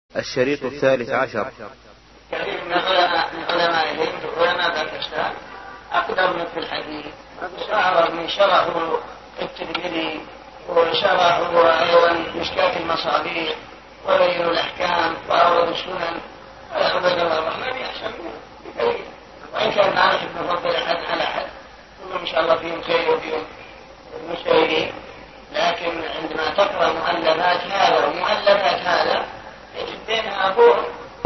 الشريط 13. كثير من علماء الهند وعلماء باكستان أقدم في الحديث شعر من شرحه الترمذي وشرحه أيضا مشكاة المصابيح وبين الأحكام وأورد السنن عبد الله الرحمن أحسن منه بكثير، وإن كان ما نحب نفضل أحد على أحد كلهم إن شاء الله فيهم خير وفيهم مجتهدين، لكن عندما تقرأ مؤلفات هذا ومؤلفات هذا يجد بينها أبوه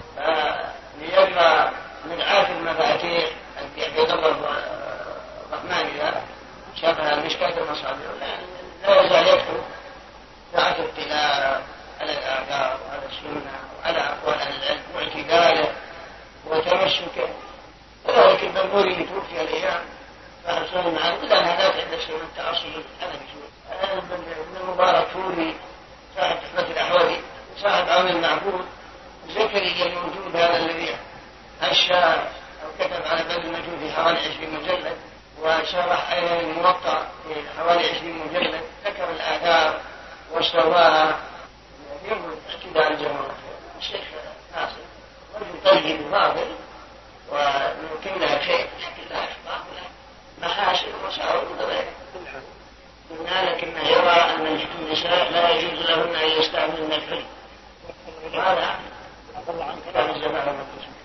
ليجرى مدعاة المفاتيح عبد الله الرحمن إذا شافها المشكاة المصابيح لا يزال يدخل ساعة اطلاع على الآثار وعلى السنة وعلى أقوال العلم واعتداله وتمسكه. وذلك البلبوري توفي الأيام فأرسل معه إلا أنها لا تعد شيء من التعصب الحنفي. ابن المبارك فوري صاحب تحفة الأحوذي صاحب عون المعبود زكريا الموجود هذا الذي هشى أو كتب على باب المجود في حوالي 20 مجلد وشرح أيضا الموطأ في حوالي 20 مجلد، ذكر الآثار وسواها ينظر اعتداء الجمهور. الشيخ ناصر رجل طيب وفاضل وممكن لها خير لكن لا أخطاء ولا محاسن ومساوئ وغيرها. قلنا لك إنه يرى أن النساء لا يجوز لهن أن يستعملن الحلي، وهذا كلام الزمان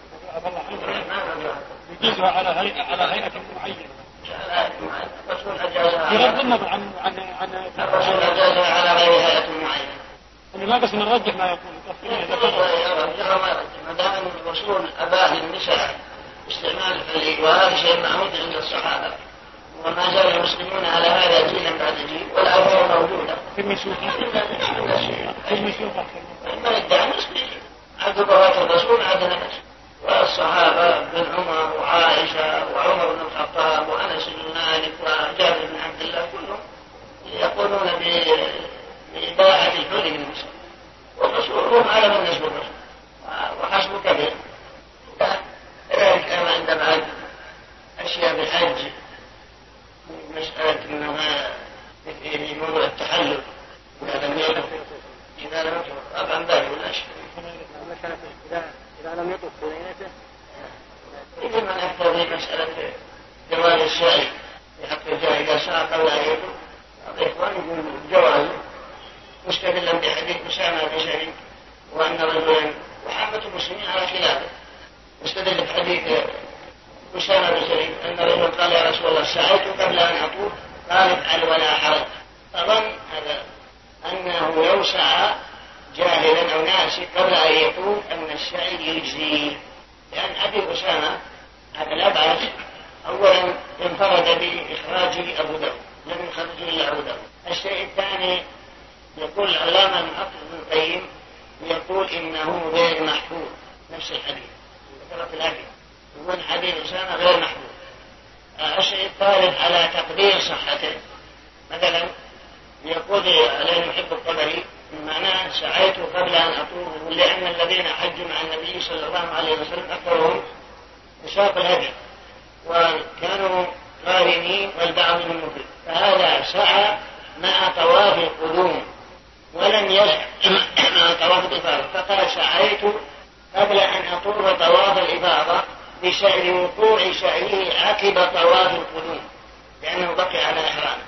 يجوزها على هيئة معينة. الرسول أجازها بغض النظر عن الرسول أجازها على غير هيئة معينة. أنا ما بس نرجح ما يقول ما دام الرسول أباه للنساء استعمال الحلي وهذا شيء معهود عند الصحابة وما زال المسلمون على هذا جيلا بعد جيل والآثار موجودة في المشوفة من ادعى المسلمين عبد الله الرسول عدنا نفسه والصحابة بن عمر وعائشة وعمر بن الخطاب وأنس بن مالك وجابر بن عبد الله كلهم يقولون بإباحة الحلي للمسلمين والرسول هم على من نسب الرسول وحسب كبير. كذلك أنا عند بعض أشياء بالحج مسألة إنما في موضوع التحلل إذا لم يطف طبعا باب ولا شيء إذا لم يطف بنيته إذا ما نقتضي مسألة جواز السعي في حق الجاهل إذا سعى قبل أن يطف الإخوان يقول جواز مستدلا بحديث أسامة بن شريك وأن رجلا وحامة المسلمين على خلافه مستدل بحديث أسامة بن شريك أن رجلا قال يا رسول الله سعيت قبل أن أطوف قال افعل ولا حرج، فظن هذا أنه لو سعى جاهلا أو ناسي قبل أن يطوف أن السعي يجزي، لأن حديث أسامة هذا لا بأس أولا انفرد بإخراج أبو داود لم يخرج إلا أبو داود. الشيء الثاني يقول العلامة المحقق ابن القيم يقول إنه غير محفوظ نفس الحديث ذكرت الأبي يقول حديث أسامة غير محفوظ. الشيء الثالث على تقدير صحته مثلا يقول عليه محب الطبري معناه سعيت قبل أن أطوف لأن الذين حجوا مع النبي صلى الله عليه وسلم أكثرهم بساق الهدي وكانوا غارمين والبعض منهم مفرد، فهذا سعى مع طواف القدوم ولم يسع مع طواف الإفاضة فقال سعيت قبل أن أطوف طواف الإفاضة بشأن وقوع سعيه عقب طواف القدوم لأنه بقي على إحرامه.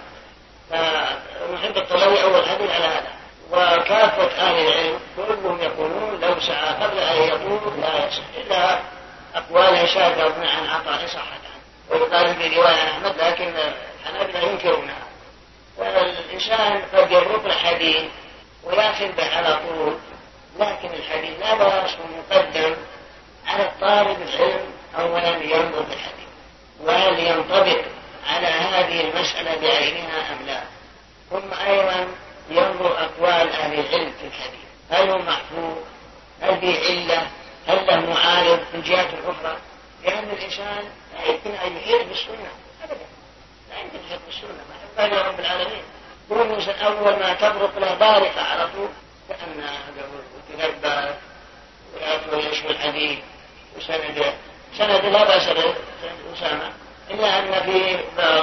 فمحب الطلوي أول حديث على هذا، وكافة أهل العلم كلهم يقولون لو سعى قبل أن يطوف لا يصح إلا أقوال شاذة وابن عن عطاء صحة ويقال في رواية عن أحمد لكن الحنابلة ينكرونها. والإنسان قد يرد الحديث ويأخذ به على طول، لكن الحديث لا بأس مقدم على الطالب العلم أولا ينظر في الحديث وهل ينطبق على هذه المسألة بعينها أم لا، ثم أيضا ينظر أقوال أهل العلم في الحديث هل هو محفوظ هل به علة هل له معارض من جهات أخرى، لأن الإنسان لا يمكن أن يحيط بالسنة أبدا، لا يمكن أن يحيط بالسنة ما حفظها رب العالمين. كل إنسان أول ما تبرق له بارقة على طول كأنها تنبأ ويأتي يشوي الحديث سند لا بأس به أسامة، إلا أن في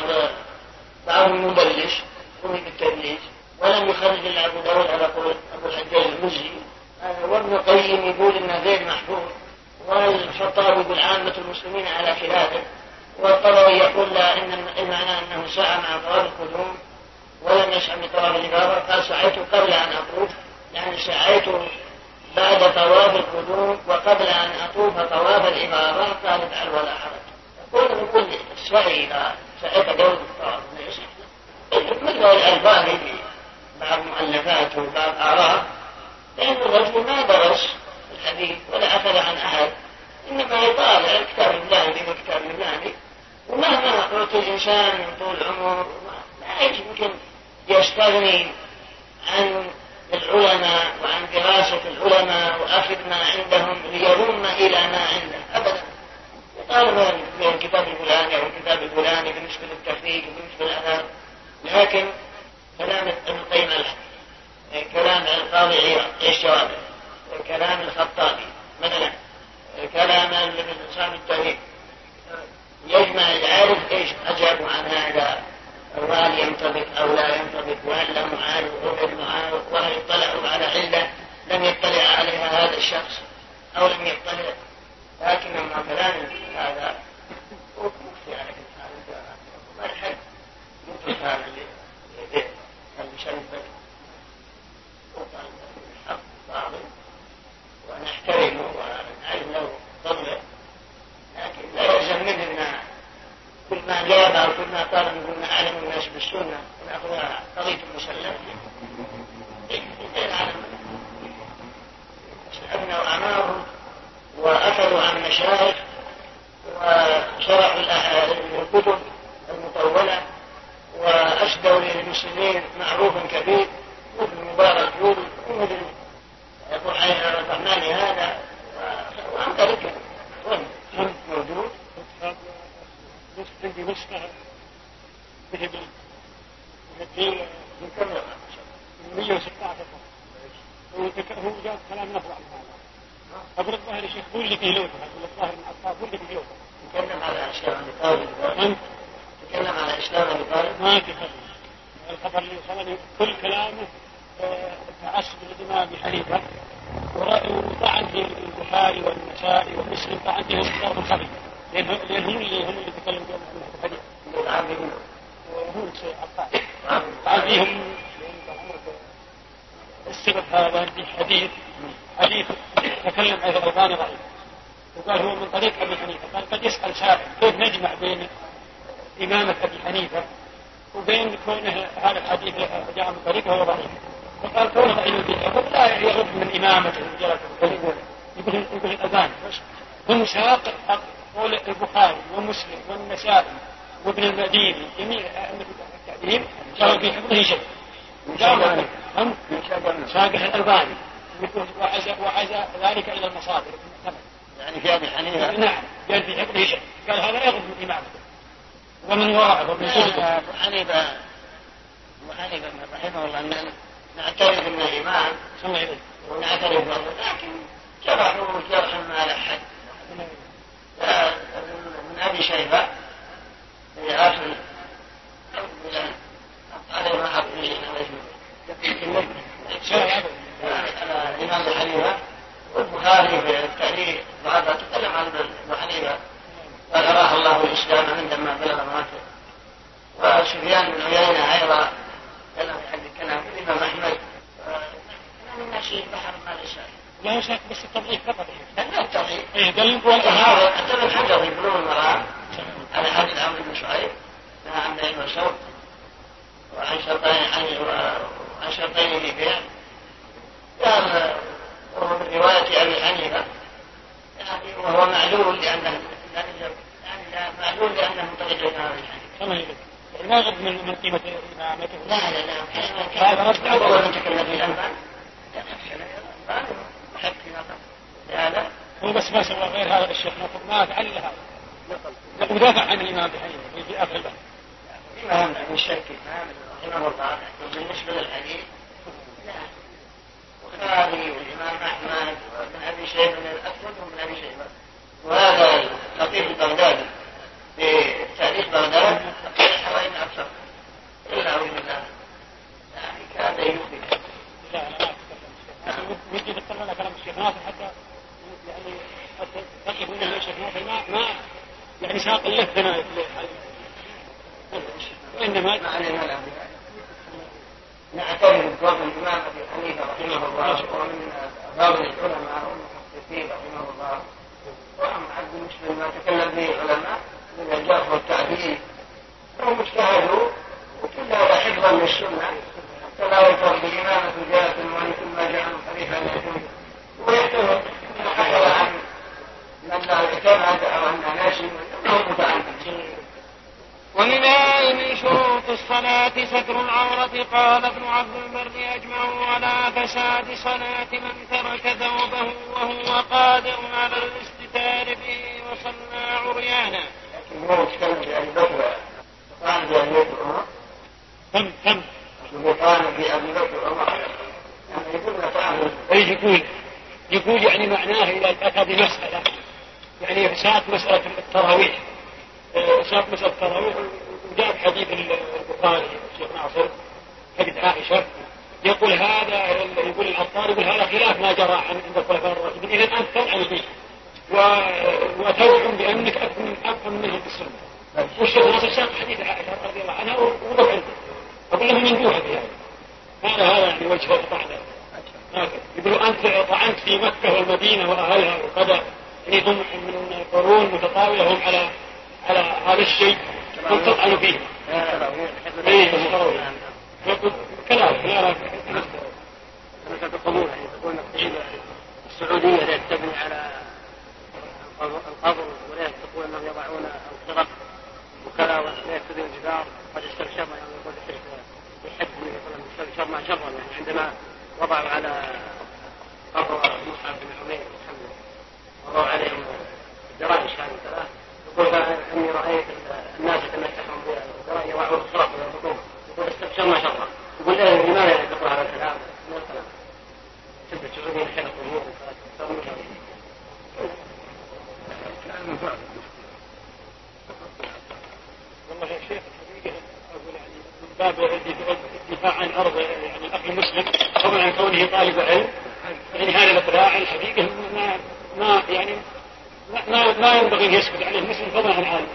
بعض المبلش قوي بالتدليس ولم يخرج إلا أبو داود على قول أبو الحجاج المزي وابن القيم يقول إنه غير محفوظ، والخطاب يقول عامة المسلمين على خلافه، والطبري يقول لا إن المعنى أنه سعى مع طواف القدوم ولم يسعى بطواف الإفاضة، قال سعيت قبل أن أطوف، يعني سعيت بعد طواف القدوم وقبل أن أطوف طواف الإفاضة، قال افعل ولا حرج. يقول السعي إذا سعيت قبل الطواف لا يصح، مثل الألباني في بعض مؤلفاته وبعض آراء، لأن الرجل ما درس الحديث ولا أخذ عن أحد، إنما يطالع الكتاب الفلاني والكتاب الفلاني، ومهما أعطي الإنسان من طول عمر لا يمكن يستغني عن العلماء وعن دراسة العلماء وأخذ ما عندهم ليضم إلى ما عنده أبدا. يطالب الكتاب الفلاني أو الكتاب الفلاني بالنسبة للتخريج وبالنسبة للأثار، لكن كلام ابن القيم كلام القاضي عياض ايش جوابه، كلام الخطابي مثلا، كلام ابن صاحب التوحيد، يجمع العارف ايش اجابوا عن هذا، وهل ينطبق او لا ينطبق، وهل له معارف او غير معارف، وهل اطلعوا على علة لم يطلع عليها هذا الشخص او لم يطلع. لكن لما كلام هذا وكفي على كل حال ما الحد يطلق هذا المشارك الحق باطل ونحترمه ونعلم له فضله، لكن لا يلزم منه كل ما جاب او كل ما قال نقول اعلم الناس بالسنه وناخذها قضيه مسلمه. ابنوا اعمارهم واخذوا عن مشايخ وشرحوا الكتب المطوله وأسدوا للمسلمين معروف كبير، مثل مبارك يقول مثل الرحمن هذا، وعن طريقه موجود عندي نسخة ذهبي الدين من كم 116 هو جاب كلام نفر عن هذا. أقول الظاهر الشيخ بول لي في لوثة، أقول الظاهر من أصحاب بول لي في لوثة. تكلم على أشياء مثال، تكلم على إسلام مثال ما تكلم. الخبر اللي وصلني كل كلامه تعصب الإمام أبي حنيفة، وطعن في البخاري والنسائي ومسلم، طعن فيهم ضرب خفيف، لأن هم اللي تكلموا عن الحديث. وهم طعن فيهم السبب هذا في حديث تكلم عن الألباني ضعيف، وقال هو من طريق أبي حنيفة. قال قد يسأل سائل كيف نجمع بين إمامة أبي حنيفة وبين كونه هذا الحديث جاء من طريقه هو ضعيف، فقال كونه ضعيف يقول لا يغض من إمامته يقول الأذان هم ساق قول البخاري ومسلم والنسائي وابن المديني جميع التعليم قالوا في حفظه شيء، هم ساقه الألباني وعزى ذلك إلى المصادر يعني في أبي حنيفة. نعم قال في حفظه شيء، قال هذا يغض من إمامته ومن وراءه ومن أبو حنيفة رحمه الله أن نعترف أنه إمام ونعترف أنه، لكن جرحوا جرحا ما لحد. من أبي شيبة في آخر على ما أقول الإمام أبو حنيفة، والبخاري في التاريخ وهذا تكلم عن أبو حنيفة قال أراه الله الإسلام عندما بلغ ماته. وسفيان بن عيينة أيضا تكلم في حد الكلام، الإمام أحمد من نشيد بحر ما لسان لا شك، بس التضعيف فقط. لا التضعيف. قال حتى من حجر في بلوغ المرام على حديث عمرو بن شعيب نهى عن بيع وشرب وعن شرطين في بيع، قال وهو من رواية أبي حنيفة يعني وهو معلول لأنه معلول لأنه طريق الإمام أبي حنيفة. ما غض من قيمة إمامته. لا هذا رد أول من تكلم في الأنبان لا هو بس ما سوى غير هذا الشيخ ما فعل هذا، ودافع عن الإمام أبي حنيفة في آخر البحث. الإمام من شك رحمه الله بالنسبة للحديث لا، البخاري والإمام أحمد وابن أبي شيبة من الأسود ومن أبي شيبة، وهذا الخطيب البغدادي في تاريخ بغداد حوالي أكثر إلا أعوذ بالله يعني كان يخبر. لا ودي نتكلم يعني ساق له ثناء وإنما نعتبر بقول الإمام أبي حنيفة رحمه الله ومن بعض العلماء والمحدثين رحمه الله وعن عبد المسلم ما تكلم به العلماء من الجرح والتعديل فهم اجتهدوا وكل هذا حفظا للسنة حتى لا يفرض الإمامة جاءت ولكل ما جاء من خليفة يكون ويحتمل أن حصل عن من لا اعتمد أو أن ناسي أنه متعمد. من شروط الصلاة ستر العورة. قال ابن عبد البر أجمعوا على فساد صلاة من ترك ثوبه وهو قادر على الاستتار به وصلى عريانا. لكن هو يتكلم بأبي بكر قال بأبي بكر عمر قال بأبي بكر عمر يعني يقول لك يقول يعني معناه إذا أتى بمسألة يعني ساعة مسألة التراويح وجاء حديث البخاري الشيخ ناصر حديث عائشة يقول العطار يقول هذا خلاف ما جرى عند الخلفاء الراشدين إذا أنت تنعم به وتزعم بأنك أفهم منه في السنة. والشيخ ناصر ساق حديث عائشة رضي الله عنها وضع عنده أقول له من جوها بها هذا يعني وجه الطعنة. يقولوا أنت طعنت في مكة والمدينة وأهلها وكذا يعني هم من قرون متطاولة هم على هذا الشيء هم تطعنوا فيه. كلام أنا تقولون السعودية لا تبني على القبر ولا تقول أنهم يضعون الخرق وكذا ويكتبون الجدار. قد استبشرنا يعني يقول الشيخ يحد استبشرنا شرا يعني عندما وضعوا على قبر مصعب بن عمير محمد وضعوا عليهم الدراجش هذه الثلاث. يقول أني رأيت الناس يتمسحون بالدراجة يضعون الخرق ويربطون. يقول استبشرنا شرا. يقول لماذا يتقوا هذا الكلام من الكلام تبدأ تشعرون الحلق والنور والله يا شيخ الحقيقة أقول يعني من باب الدفاع عن أرض يعني الأخ المسلم طبعا عن كونه طالب علم يعني هذا الإقراع الحقيقة ما ينبغي أن يسكت عليه المسلم فضلا عن عالم.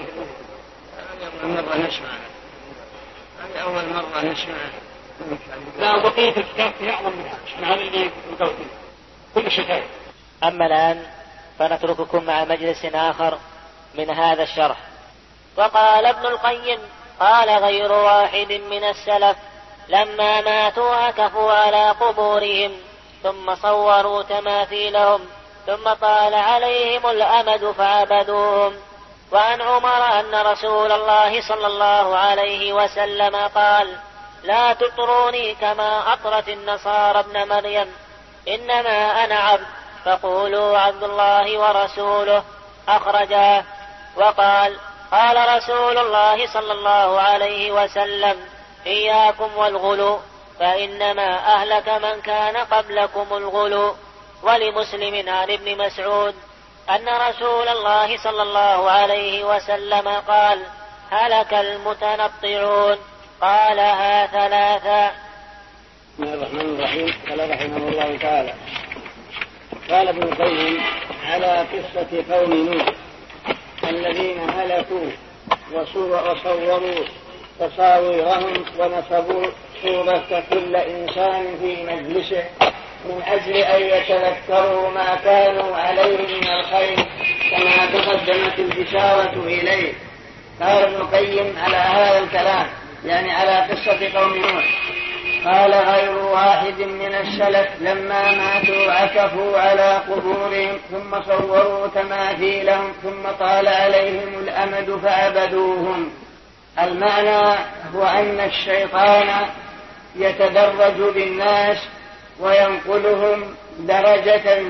هذه أول مرة نسمع لا بقية الكتاب فيها أعظم منها عشان هذا اللي يقول كل شيء. أما الآن فنترككم مع مجلس آخر من هذا الشرح. وقال ابن القيم قال غير واحد من السلف لما ماتوا عكفوا على قبورهم ثم صوروا تماثيلهم ثم طال عليهم الأمد فعبدوهم. وعن عمر أن رسول الله صلى الله عليه وسلم قال لا تطروني كما أطرت النصارى ابن مريم إنما أنا عبد فقولوا عبد الله ورسوله أخرجاه. وقال قال رسول الله صلى الله عليه وسلم إياكم والغلو فإنما أهلك من كان قبلكم الغلو. ولمسلم عن ابن مسعود أن رسول الله صلى الله عليه وسلم قال هلك المتنطعون قالها ثلاثا. بسم الله الرحمن الرحيم. قال رحمه الله تعالى قال ابن القيم على قصة قوم نوح الذين هلكوا وصوروا تصاويرهم ونصبوا صورة كل إنسان في مجلسه من أجل أن يتذكروا ما كانوا عليه من الخير كما تقدمت الإشارة إليه. قال ابن القيم على هذا الكلام يعني على قصة قوم نوح قال غير واحد من السلف لما ماتوا عكفوا على قبورهم ثم صوروا تماثيلهم ثم طال عليهم الأمد فعبدوهم. المعنى هو أن الشيطان يتدرج بالناس وينقلهم درجة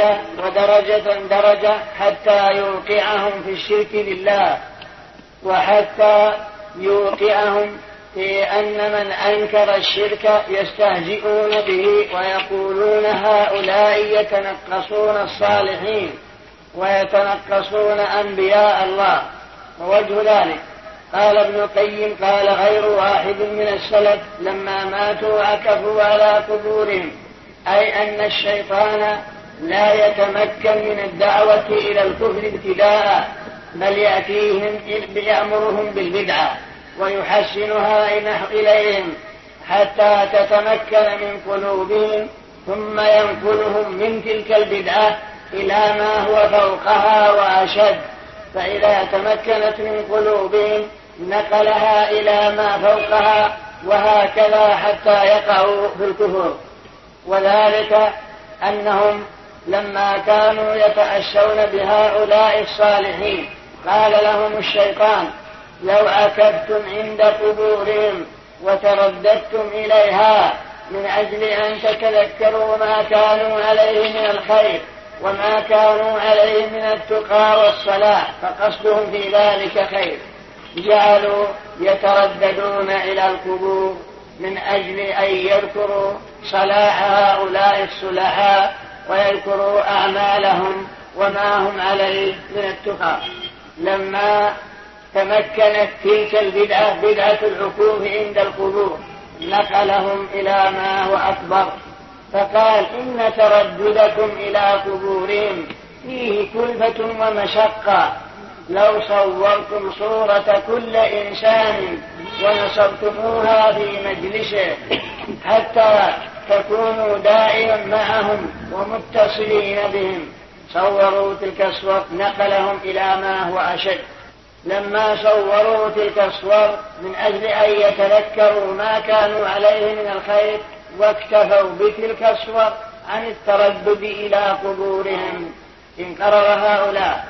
ودرجة حتى يوقعهم في الشرك بالله وحتى يوقعهم في أن من أنكر الشرك يستهزئون به ويقولون هؤلاء يتنقصون الصالحين ويتنقصون أنبياء الله. ووجه ذلك قال ابن القيم قال غير واحد من السلف لما ماتوا عكفوا على قبورهم أي أن الشيطان لا يتمكن من الدعوة إلى الكفر ابتداء بل يأمرهم بالبدعة ويحسنها إليهم حتى تتمكن من قلوبهم، ثم ينقلهم من تلك البدعة إلى ما هو فوقها وأشد، فإذا تمكنت من قلوبهم نقلها إلى ما فوقها، وهكذا حتى يقعوا في الكفر. وذلك أنهم لما كانوا يتأسون بهؤلاء الصالحين قال لهم الشيطان: لو عكفتم عند قبورهم وترددتم إليها من أجل أن تتذكروا ما كانوا عليه من الخير وما كانوا عليه من التقى والصلاح، فقصدهم في ذلك خير، جعلوا يترددون إلى القبور من أجل أن يذكروا صلاح هؤلاء الصلحاء ويذكروا أعمالهم وما هم عليه من التقى. لما تمكنت تلك البدعة، بدعة العكوف عند القبور، نقلهم إلى ما هو أكبر، فقال: إن ترددكم إلى قبورهم فيه كلفة ومشقة، لو صورتم صورة كل إنسان ونصبتموها في مجلسه حتى تكونوا دائما معهم ومتصلين بهم، صوروا تلك الصور، نقلهم إلى ما هو أشد. لما صوروا تلك الصور من أجل أن يتذكروا ما كانوا عليه من الخير، واكتفوا بتلك الصور عن التردد إلى قبورهم. إن قرر هؤلاء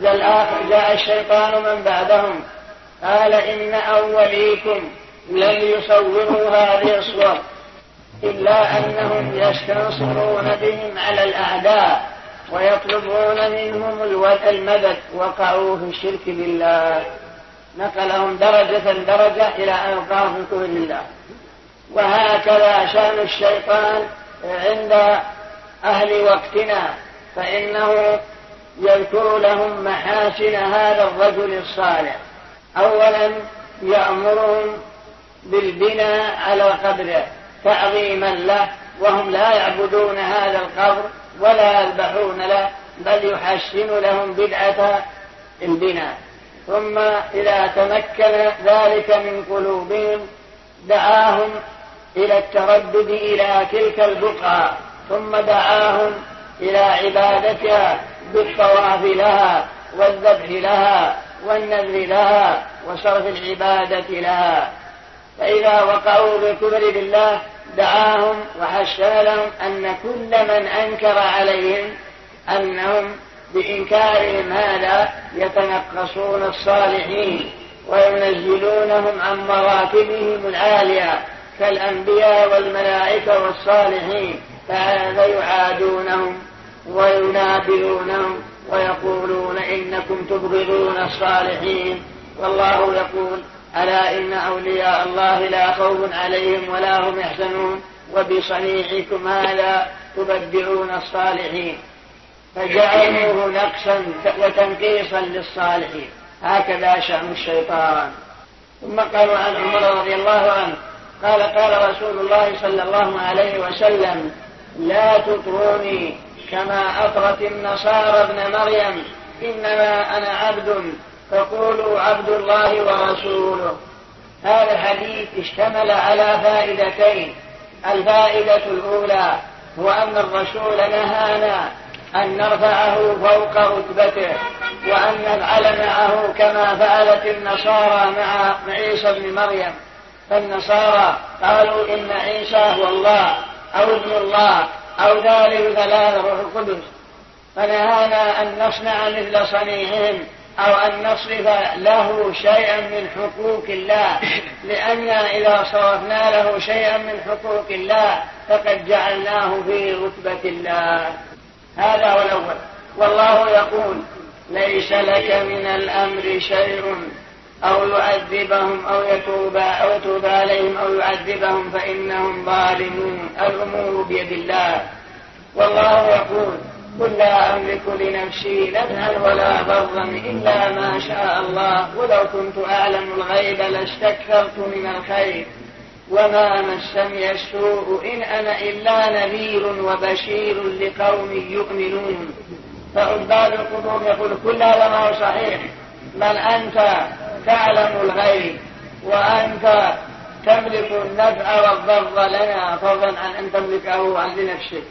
جاء الشيطان من بعدهم قال: إن أوليكم لم يصوروا هذه الصور إلا أنهم يستنصرون بهم على الأعداء ويطلبون منهم المدد، وقعوا في الشرك بالله. نقلهم درجة إلى أن وقعوا في الكفر بالله. وهكذا شأن الشيطان عند أهل وقتنا، فإنه يذكر لهم محاسن هذا الرجل الصالح. أولا يأمرهم بالبناء على قبره تعظيما له، وهم لا يعبدون هذا القبر ولا يذبحون له، بل يحسن لهم بدعة البناء. ثم إذا تمكن ذلك من قلوبهم دعاهم إلى التردد إلى تلك البقعة، ثم دعاهم إلى عبادتها بالطواف لها والذبح لها والنذر لها وصرف العبادة لها. فإذا وقعوا بالكفر بالله دعاهم وحشى لهم أن كل من أنكر عليهم أنهم بإنكارهم هذا يتنقصون الصالحين وينزلونهم عن مراتبهم العالية كالأنبياء والملائكة والصالحين، فهذا يعادونهم وينابذونهم ويقولون: إنكم تبغضون الصالحين. والله يقول: ألا إن أولياء الله لا خوف عليهم ولا هم يحزنون، وبصنيعكم هذا تبدعون الصالحين. فجعلوه نقصا وتنقيصا للصالحين. هكذا شأن الشيطان. ثم قالوا عن عمر رضي الله عنه قال رسول الله صلى الله عليه وسلم: لا تطروني كما أطرت النصارى ابن مريم، إنما أنا عبد فقولوا عبد الله ورسوله. هذا الحديث اشتمل على فائدتين. الفائدة الأولى هو أن الرسول نهانا أن نرفعه فوق رتبته، وأن نفعل معه كما فعلت النصارى مع عيسى بن مريم. فالنصارى قالوا إن عيسى هو الله أو ابن الله أو ثالث ثلاثة روح القدس، فنهانا أن نصنع مثل صنيعهم أو أن نصرف له شيئا من حقوق الله، لأننا إذا صرفنا له شيئا من حقوق الله فقد جعلناه في رتبة الله. هذا هو الأول. والله يقول: ليس لك من الأمر شيء أو يعذبهم أو يتوب عليهم أو يعذبهم فإنهم ظالمون، الأمور بيد الله. والله يقول: قل لا أملك لنفسي نفعا ولا ضرا إلا ما شاء الله، ولو كنت أعلم الغيب لاستكثرت من الخير وما مسني السوء إن أنا إلا نذير وبشير لقوم يؤمنون. فعباد القبور يقول: كل هذا ما هو صحيح، بل أنت تعلم الغيب وأنت تملك النفع والضر لنا فضلا عن أن تملكه عن لنفسك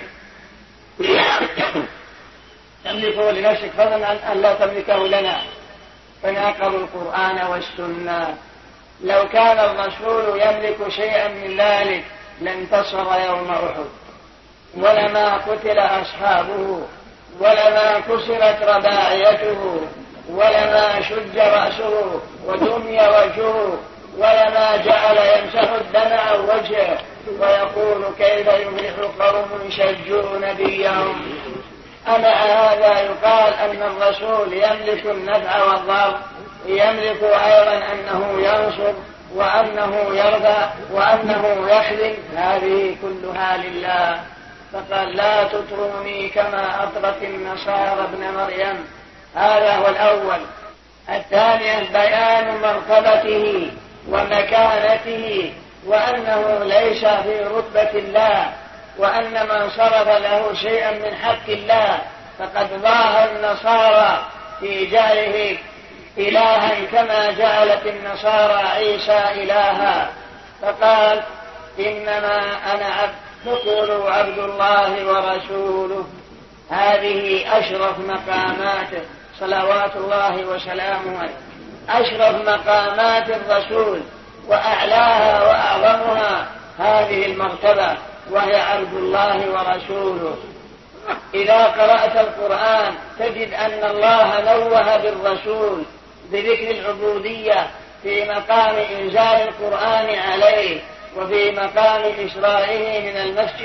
تملكه لنفسك فضلا عن أن لا تملكه لنا. فناقضوا القرآن والسنة. لو كان الرسول يملك شيئا من ذلك لانتصر يوم أحد، ولما قتل أصحابه، ولما كسرت رباعيته، ولما شج رأسه ودمي وجهه، ولما جعل يمسح الدم عن وجهه ويقول كيف يفلح قوم شجوا نبيهم. أما هذا يقال أن الرسول يملك النفع والضر، يملك أيضا أنه ينصر وأنه يرضى وأنه يخذل، هذه كلها لله. فقال لا تطروني كما أطرت النصارى ابن مريم. هذا هو الأول. الثاني بيان مرتبته ومكانته، وأنه ليس في رتبة الله، وأن من صرف له شيئا من حق الله فقد ضاع النصارى في جعله إلها كما جعلت النصارى عيسى إلها. فقال إنما أنا عبد، فقولوا عبد الله ورسوله. هذه أشرف مقاماته صلوات الله وسلامه عليه، أشرف مقامات الرسول وأعلاها وأعظمها هذه المرتبة، وهي عبد الله ورسوله. إذا قرأت القرآن تجد أن الله نوه بالرسول بذكر العبودية في مقام إنزال القرآن عليه، وفي مقام إسرائه من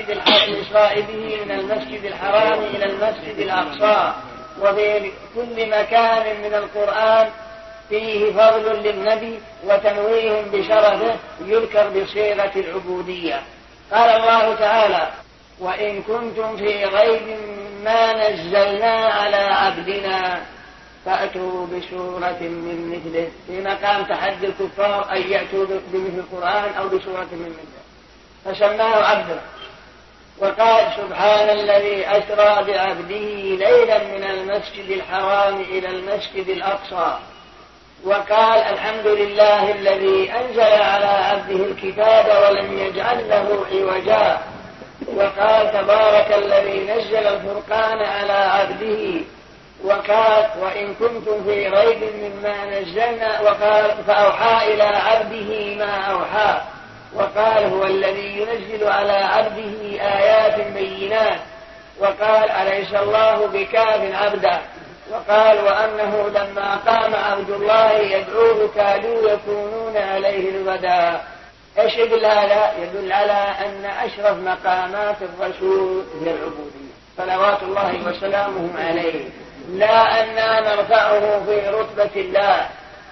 المسجد الحرام إلى المسجد الأقصى. وفي كل مكان من القرآن فيه فضل للنبي وتنويه بشرفه يذكر بصيغة العبودية. قال الله تعالى وإن كنتم في ريب ما نزلنا على عبدنا فأتوا بسورة من مثله، في مقام تحدي الكفار أن يأتوا بمثل القرآن أو بسورة من مثله، فسماه عبدا. وقال سبحان الذي أسرى بعبده ليلا من المسجد الحرام إلى المسجد الأقصى. وقال الحمد لله الذي أنزل على عبده الكتاب ولم يجعل له عوجا. وقال تبارك الذي نزل الفرقان على عبده. وقال وإن كنتم في ريب مما نزلنا، وقال فأوحى إلى عبده ما أوحى. وقال هو الذي ينزل على عبده آيات بينات. وقال أليس الله بكاف عبدا. وقال وأنه لما قام عبد الله يدعوه كادوا يكونون عليه لبدا. ايش يدل هذا؟ يدل على أن أشرف مقامات الرسول هي العبودية صلوات الله وسلامه عليه، لا أننا نرفعه في رتبة الله.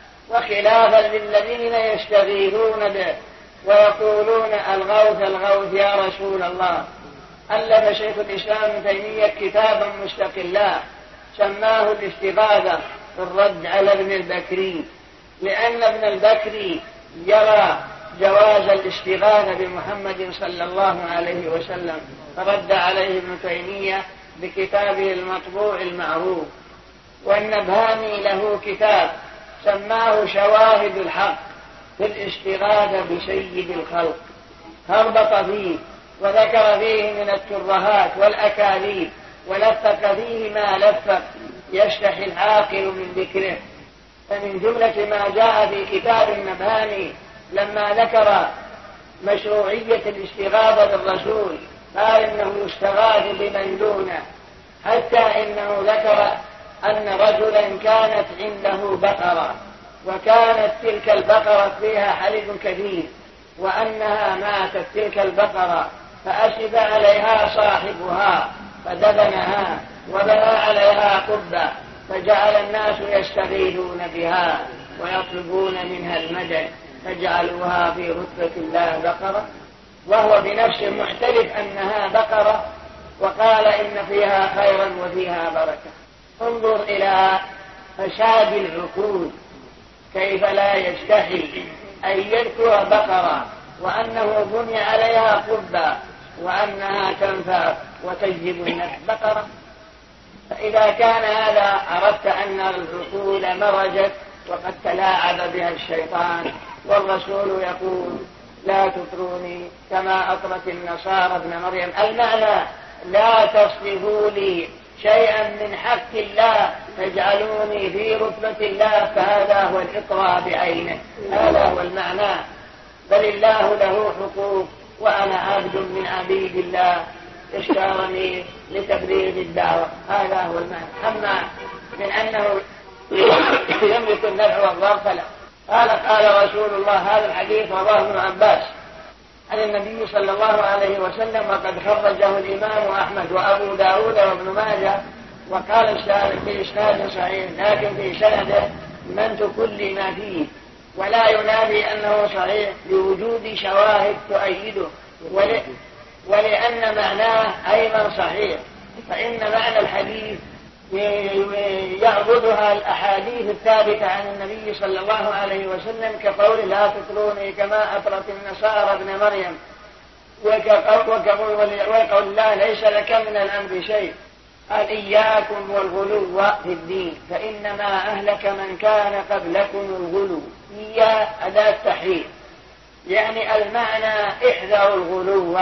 وخلافا للذين يستغيثون به ويقولون الغوث يا رسول الله، ألف شيخ الإسلام ابن تيمية كتابا مستقلا سماه الاستغاثة في الرد على ابن البكري، لأن ابن البكري يرى جواز الاستغاثة بمحمد صلى الله عليه وسلم، فرد عليه ابن تيمية بكتابه المطبوع المعروف. والنبهاني له كتاب سماه شواهد الحق في الاستغاثة بسيد الخلق، هربط فيه وذكر فيه من الترهات والأكاذيب، ولفق فيه ما لفق يستحي العاقل من ذكره. فمن جملة ما جاء في كتاب النبهاني لما ذكر مشروعية الاستغاثة بالرسول قال إنه يستغاث بمن دونه، حتى إنه ذكر أن رجلا كانت عنده بقرة، وكانت تلك البقرة فيها حلب كثير، وأنها ماتت تلك البقرة، فأسب عليها صاحبها فدفنها وبنى عليها قبة، فجعل الناس يستغيثون بها ويطلبون منها المدد، فجعلوها في رتبة الله بقرة، وهو بنفسه معترف أنها بقرة، وقال إن فيها خيرا وفيها بركة. انظر إلى فساد العقول، كيف لا يستحي أن يذكر بقرة وأنه بني عليها قبة وأنها تنفع وتجذب النفع. بقرة فإذا كان هذا عرفت أن العقول مرجت وقد تلاعب بها الشيطان، والرسول يقول لا تطروني كما أطرت النصارى ابن مريم، المعنى لا تصرفوا لي شيئا من حق الله تجعلوني في رتبة الله، فهذا هو الإطراء بعينه، هذا هو المعنى. بل الله له حقوق وأنا عبد من عبيد الله اشترني لتبليغ الدعوة، هذا هو المعنى. أما من أنه يملك النفع والضر فلا. قال رسول الله، هذا الحديث رواه ابن عباس عن النبي صلى الله عليه وسلم، وقد خرجه الإمام أحمد وأبو داود وابن ماجه، وقال الشارح في إسناد صحيح، لكن في سنده من كل ما فيه، ولا ينادي أنه صحيح لوجود شواهد تؤيده، ولأن معناه أيضا صحيح، فإن معنى الحديث يعبدها الأحاديث الثابتة عن النبي صلى الله عليه وسلم، كقول لا تطروني كما أطرت النصارى ابن مريم، وقول الله ليس لك من الأمر شيء، قال إياكم والغلو في الدين فإنما أهلك من كان قبلكم الغلو. إيا أداة تحريم، يعني المعنى احذروا الغلو.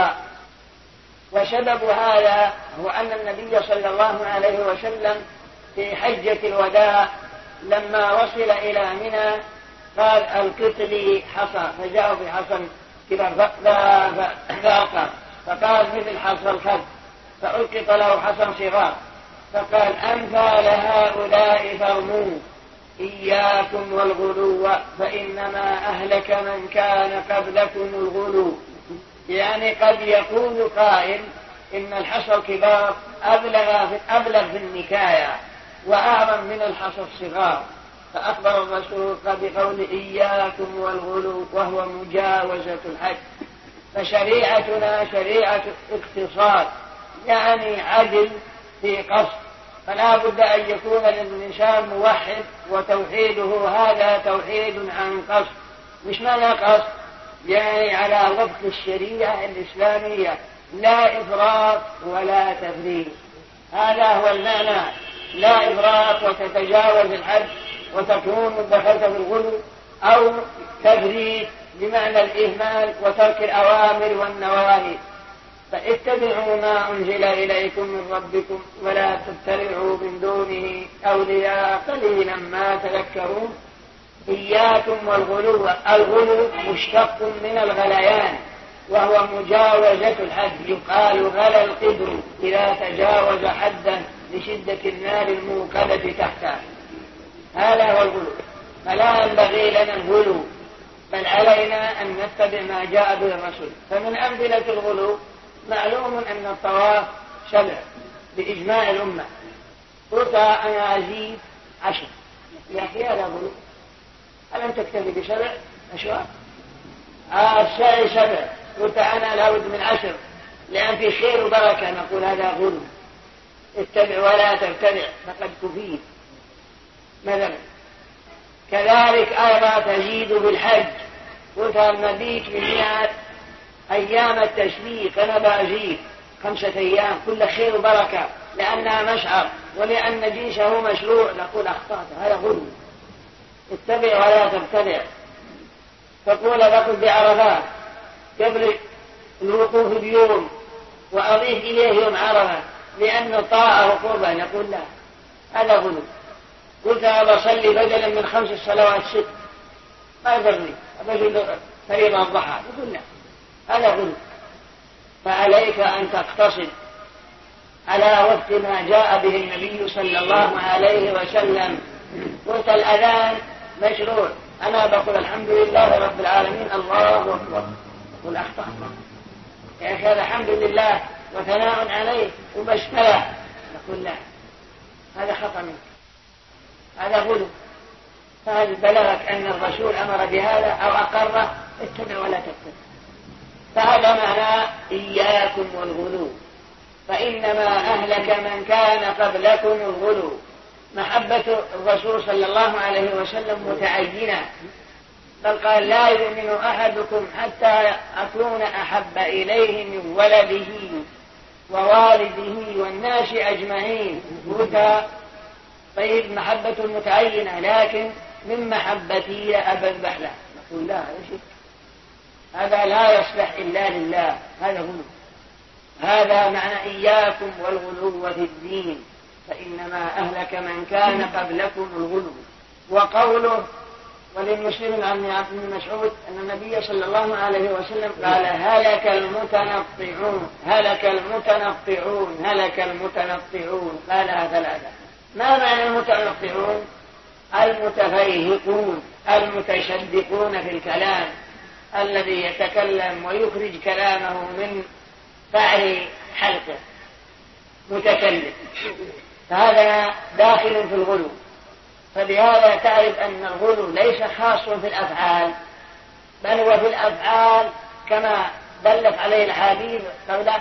وسبب هذا هو أن النبي صلى الله عليه وسلم في حجة الوداع لما وصل إلى منى قال ألقط لي حصى، فجاء بحصى كبر ذاقا، فقال مثل حصى الخد، فألقط له حصى صغار، فقال أمثال هؤلاء فارموا إياكم والغلو فإنما أهلك من كان قبلكم الغلو. يعني قد يقول قائل إن الحصى الكبار أبلغ في النكاية وأعظم من الحصى الصغار، فأخبر الرسول بقول إياكم والغلو وهو مجاوزة الحد. فشريعتنا شريعة اقتصاد، يعني عدل في قصد، فلا بد أن يكون الإنسان موحد، وتوحيده هذا توحيد عن قصد. مش معنى قصد يعني على وفق الشريعة الإسلامية، لا إفراط ولا تفريط، هذا هو المعنى، لا إفراط وتتجاوز الحد وتكون دخلت في الغلو، أو تفريط بمعنى الإهمال وترك الأوامر والنواهي. فاتبعوا ما أنزل إليكم من ربكم ولا تتبعوا من دونه أولياء قليلا ما تذكرون. إياكم والغلو، الغلو مشتق من الغليان وهو مجاوزة الحد، يقال غلى القدر إذا تجاوز حدا لشدة النار الموقدة تحته، هذا هو الغلو. فلا ينبغي لنا الغلو، بل علينا أن نتبع ما جاء به الرسول. فمن أمثلة الغلو معلوم أن الطواف شرع بإجماع الأمة، قلت أنا أزيد 10، يا أخي هذا غلو، ألم تكتفي بشرع أشواء؟ الشرع 7، قلت أنا لابد من 10 لأن في خير وبركة، نقول هذا غلو. اتبع ولا تبتدع فقد كفيت مثلا. كذلك أيضا تزيد بالحج، قلت المبيت بالمئات أيام التشريق أنا بأزيد 5 أيام، كل خير وبركة لأنها مشعر ولأن جيشه مشروع، نقول أخطأت، هذا غلو. اتبع ولا تبتدع. تقول لكم بعرفات قبل الوقوف بيوم وأضيف إليه يوم عرفة لأن الطاعة وقربة، نقول لا، هذا غلو. قلت أصلي بدلا من 5 صلوات 6 ما يضرني، أبجل فريضة الضحى، نقول لا، هذا غلو. فعليك أن تقتصد على وفق ما جاء به النبي صلى الله عليه وسلم. قلت الأذان مشروع، أنا بقول الحمد لله رب العالمين الله أكبر، قل أخطأ يا أخي هذا الحمد لله وثناء عليه وبشترى، نقول لا، هذا خطأ منك، هذا غلو. فهل بلغك أن الرسول أمر بهذا أو أقره؟ اتبع ولا تتبع. فهذا معنى إياكم والغلو، فإنما أهلك من كان قبلكم الغلو. محبة الرسول صلى الله عليه وسلم متعينة، بل قال لا يؤمن أحدكم حتى أكون أحب إليه من ولده ووالده والناس أجمعين. قلت طيب محبة متعينة، لكن من محبتي يا أبا البحلة. نقول لا، هذا شيء، هذا لا يصلح إلا لله، هذا غلو. هذا معنى إياكم والغلو في الدين فإنما أهلك من كان قبلكم الغلو. وقوله وللمسلم عن ابن مسعود أن النبي صلى الله عليه وسلم قال هلك المتنطعون هلك المتنطعون هلك المتنطعون، قالها ثلاثة. ما معنى المتنطعون؟ المتفيهقون المتشدقون في الكلام، الذي يتكلم ويخرج كلامه من قعر حلقه متكلم، فهذا داخل في الغلو. فبهذا تعرف أن الغلو ليس خاص في الأفعال، بل هو في الأفعال كما دلت عليه الحديث قبله،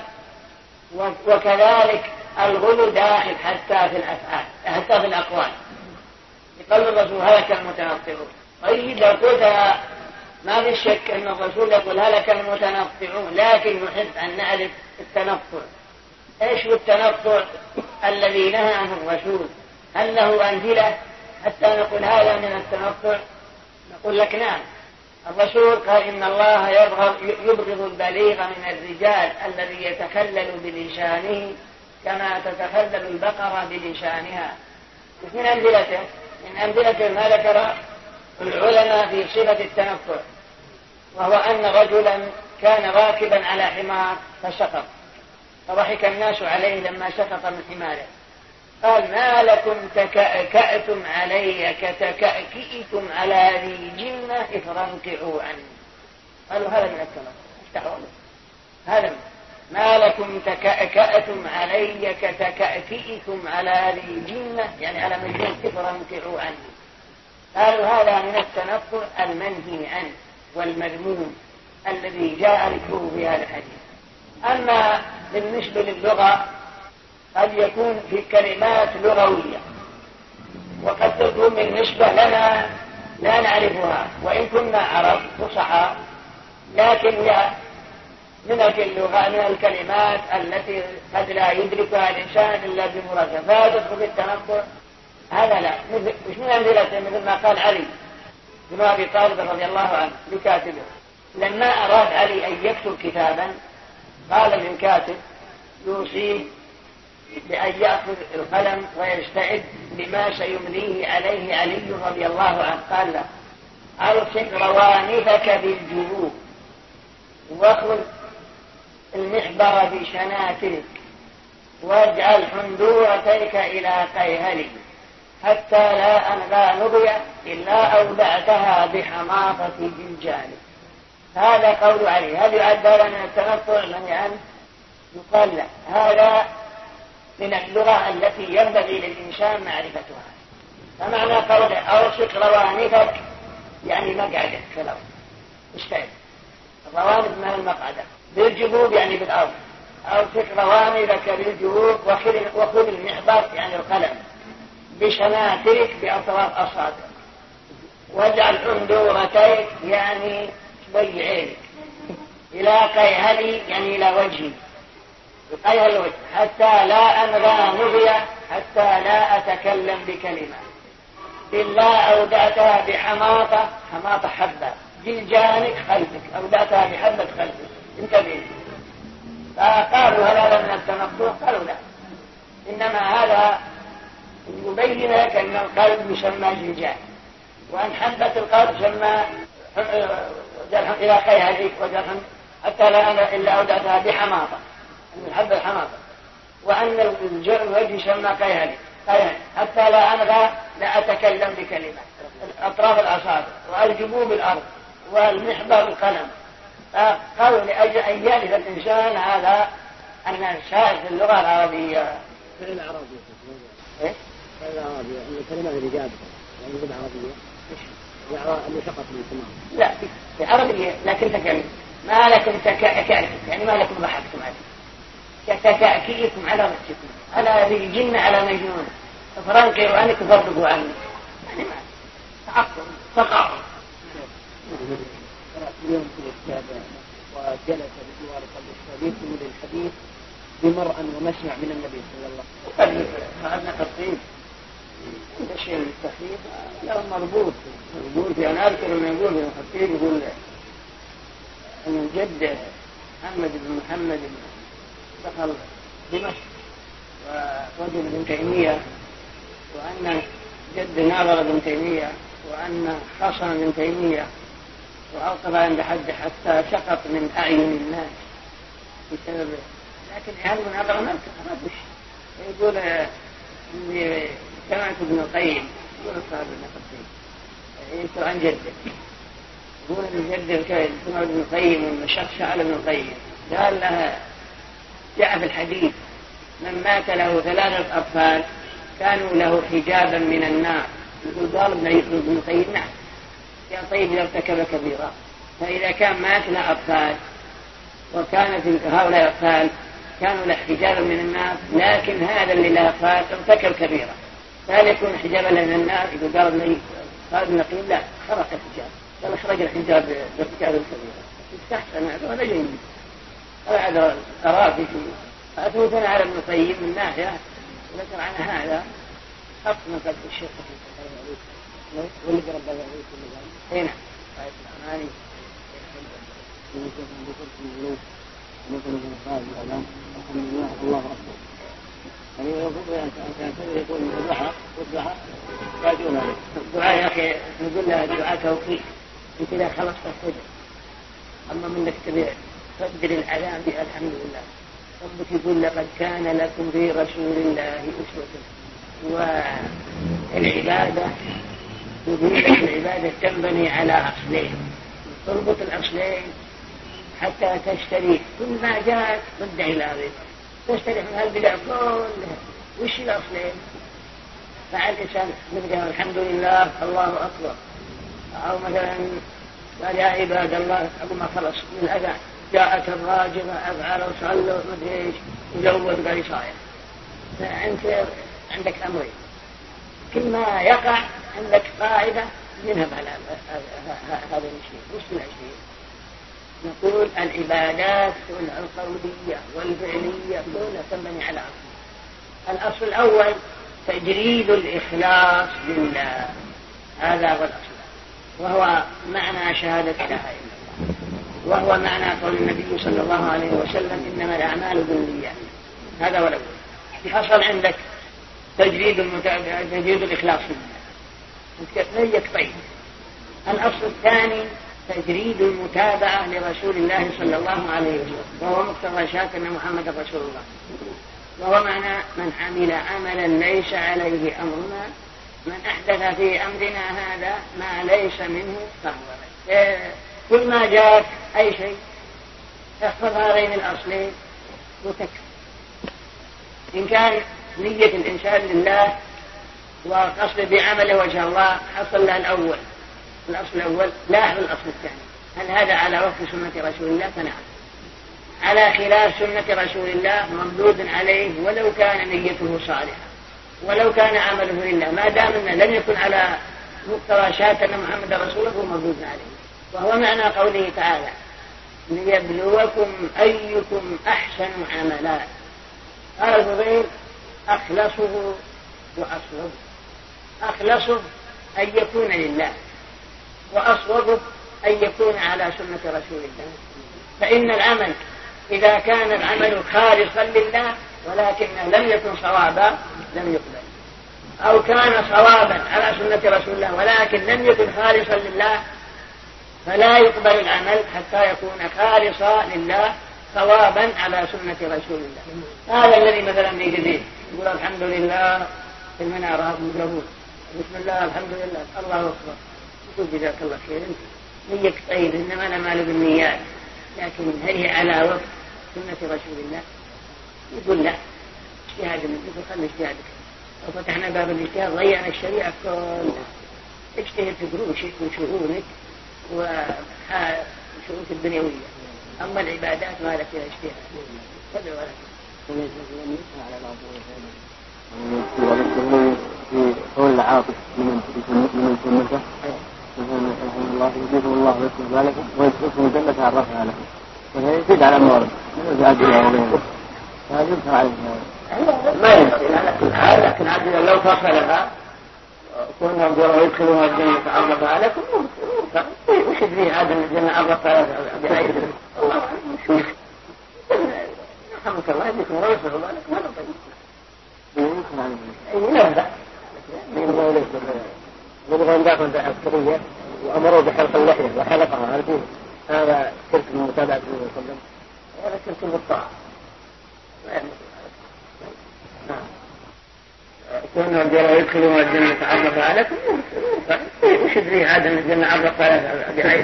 وكذلك الغلو داخل حتى في الأفعال حتى في الأقوال. يقول الرسول هلك المتنطعون. طيب لو قلت ما في شك أن الرسول يقول هلك المتنطعون، لكن نحب أن نعرف التنطع. إيش هو التنطع الذي نهى عنه الرسول؟ هل له أمثلة حتى نقول هذا من التنطع؟ نقول لك نعم. الرسول قال إن الله يبغض البليغ من الرجال الذي يتخلل بلسانه كما تتخلل البقرة بلسانها. من أمثلته ما ذكر العلماء في صفة التنطع، وهو أن رجلا كان راكبا على حمار فسقط، فضحك الناس عليه لما سقط من حماره. قال ما لكم تكأكأتم علي كتكأكئتم على ذي جنة افرنقعوا عني. قالوا هذا من التنطع. هذا ما لكم تكأكأتم علي كتكأكئتم على ذي جنة، يعني على مجنون افرنقعوا عني. قالوا هذا من التنطع المنهي عنه والمذموم الذي جاء ذكره في هذا الحديث. أما بالنسبة للغة قد يكون في كلمات لغوية، وقد تكون بالنسبة لنا لا نعرفها وإن كنا عرب فصحى، لكن لا من اللغة من الكلمات التي قد لا يدركها الإنسان إلا بمراجعة، فتدخل في التنطع. هذا لا. مش من أمثلته مثل ما قال علي بن أبي طالب رضي الله عنه لكاتبه لما أراد علي أن يكتب كتابا، قال للكاتب يوصيه بأن يأخذ القلم ويستعد لما سيمليه عليه علي رضي الله عنه. قال له أرسل روانفك بالجيوب واخذ المحبر بشناتك واجعل حندورتيك إلى قيهلي حتى لا أنغى نبيا إلا أودعتها بحماطة جلجالي. هذا قول عليه. هل يعد هذا من التنطع من عنه؟ يقال لا، هذا من اللغة التي ينبغي للإنسان معرفتها. فمعنى قوله أرسك روانفك يعني مقعدك في الأرض، استعد. الروانف من المقعدة، بالجبوب يعني بالأرض. أرسك روانفك بالجبوب وخذ المحبر يعني القلم بشناتك بأطراف أصابعك واجعل حندورتيك يعني شوي عينك إلى قيهلي يعني إلى وجهي قيها الوجه حتى لا أنغى نبيا حتى لا أتكلم بكلمة إلا أودعتها بحماطة حبة جلجانك خلفك، أودعتها بحبة خلفك انتبه. فقالوا هل هذا من التنطع؟ قالوا لا، إنما هذا يبين لك أن القلب يسمى جلجان، وأن حبة القلب تسمى جرح إلى قيهلك وجرح حتى لا أنا إلا أودعتها بحماطة من حب الحماطة، وأن الوجه يسمى قيهلي حتى لا أنغى لا أتكلم بكلمة أطراف الأصابع والجبوب الأرض والمحبر القلم. قالوا لأجل أن يعرف الإنسان هذا أن الشاعر في اللغة العربية فعل العربية إيه؟ فعل العربية أن الكلمات اللي جابت يعني اللغة العربية اللي سقط من التمام. لا في العربية لكن تكلم ما لكم تكأكأتم يعني ما لكم ضحكتم عليه كتكأكئكم على رأسكم على ذي الجن على مجنون فرنقعوا عنك وفرقوا عني يعني ما تعقل تقع. اليوم في الكتاب وجلس بجوار قبل الشريف من الحديث بمرأ ومسمع من النبي صلى الله عليه وسلم. فعلنا الطيب هذا شيء من التخفيف له مربوط في أنا أذكر أن يقول ابن الخطيب يقول أن الجد محمد بن محمد دخل دمشق ووجد ابن تيمية، وأن جد ناظر ابن تيمية، وأن خصم ابن تيمية وأوقف عند حد حتى سقط من أعين الناس بسببه. لكن هذا المناظرة ما تخرجش. يقول إني سمعت ابن القيم يقول صاحب ابن القيم يسأل عن جده، يقول ان جده سمع ابن القيم وشخص على ابن القيم قال لها جاء في الحديث من مات له 3 أطفال كانوا له حجابا من النار. يقول قال ابن القيم نعم. يا طيب إذا ارتكب كبيرة، فإذا كان مات له أطفال وكانت هؤلاء الأطفال كانوا له حجابا من النار، لكن هذا اللي له أطفال ارتكب كبيرة فهل يكون حجابا من النار؟ يقول قال ابن القيم لا، خرق الحجاب، قال اخرج الحجاب بارتكاب الكبيرة. استحسن هذا جيد. هذا قرافي فأثبتنا على ابن القيم من ناحية، وذكر عن هذا خط من قبل الشيخ واللي رب العالمين هنا آية الأماني الله أكبر. يعني يقول الضحى والضحى راجعون عليه الدعاء. يا أخي نقول لها الدعاء توقيت، أنت إذا خلصت الفجر أما منك تبيع فجر الأذان الحمد لله. ربك يقول لقد كان لكم في رسول الله أسوة. والعبادة يقول لك العبادة تنبني على أصلين، تربط الأصلين حتى تشتري كل ما جاءت ضد علاوة، تشتري من هالبدع كلها. وش الأصلين؟ فعل الإنسان نبدأ الحمد لله الله أكبر، أو مثلا قال يا عباد الله أبو ما خلص من الأذان جاءت الراجفة أفعال وصلوا مدري إيش وجود قال صاير. فأنت عندك أمرين، كل ما يقع عندك قاعدة منها على هذا الشيء. وش الشيء؟ نقول العبادات القولية والفعلية كلها تنبني على أصل. الأصل الأول تجريد الإخلاص لله، هذا هو الأصل، وهو معنى شهادة لا إله إلا الله، وهو معنى قول النبي صلى الله عليه وسلم إنما الأعمال بالنيات. هذا هو الأول. حصل عندك تجريد الإخلاص لله، طيب. الأصل الثاني تجريد المتابعة لرسول الله صلى الله عليه وسلم، وهو مقتضى شهادة أن محمد رسول الله، وهو معنى من عمل عملا ليس عليه أمرنا من أحدث في أمرنا هذا ما ليس منه فهو. كل ما جاءت أي شيء احفظ هذين الأصلين وتكفي. إن كان نية الإنسان لله وقصد بعمله وجه الله حصل له الأول، الأصل الأول لا الأصل الثاني. هل هذا على وفق سنة رسول الله؟ فنعم. على خلاف سنة رسول الله مردود عليه ولو كان نيته صالحة ولو كان عمله لله، ما دام أنه لم يكن على مقتضى شهادة أن محمد رسوله هو مردود عليه. وهو معنى قوله تعالى ليبلوكم أيكم أحسن عملا. قال الفضيل أخلصه وأصوبه. أخلصه أن يكون لله، وأصوبه أن يكون على سنة رسول الله. فإن العمل إذا كان العمل خالصا لله ولكنه لم يكن صوابا لم يقبل، أو كان صوابا على سنة رسول الله ولكن لم يكن خالصا لله فلا يقبل العمل حتى يكون خالصا لله صوابا على سنة رسول الله. هذا الذي مثلا يجزيه يقول الحمد لله في المنارة مجربون بسم الله الحمد لله الله أكبر، يقول جزاك الله خير نيك طيب إنما الأعمال بالنيات، لكن هل هي على وفق سنة رسول الله؟ يقول لا، اجتهاد منك وخلي اجتهادك. وفتحنا باب الاجتهاد ضيعنا الشريعة كلها. اجتهد في دروسك وشؤونك وشؤونك الدنيوية، أما العبادات ما لك فيها اجتهاد. تدعو لك في قول العاطف من سنته رحمه الله يجيبه الله ويكون ذلك ويكون جنة عرفها له، وهي يزيد على المورد هذا ينكر عليه ما يمكن على كل حال، لكن عاد لو فصلها كونهم جروا يدخلون الجنة عرضها عليكم وش يدري عاد الجنة عرضها بأي الله شوف رحمك الله يديكم ورسل الله لكم هذا طيب ينكر عليه أي نبدأ يبغى يندعون عسكرية وأمروا بحلق اللحية وحلقها عارفين هذا شرك من متابعة النبي صلى الله عليه وسلم هذا شرك بالطاعة. كونهم جروا يدخلون الجنة عرضها عليكم وش يدري عاد الجنة عرضها بأي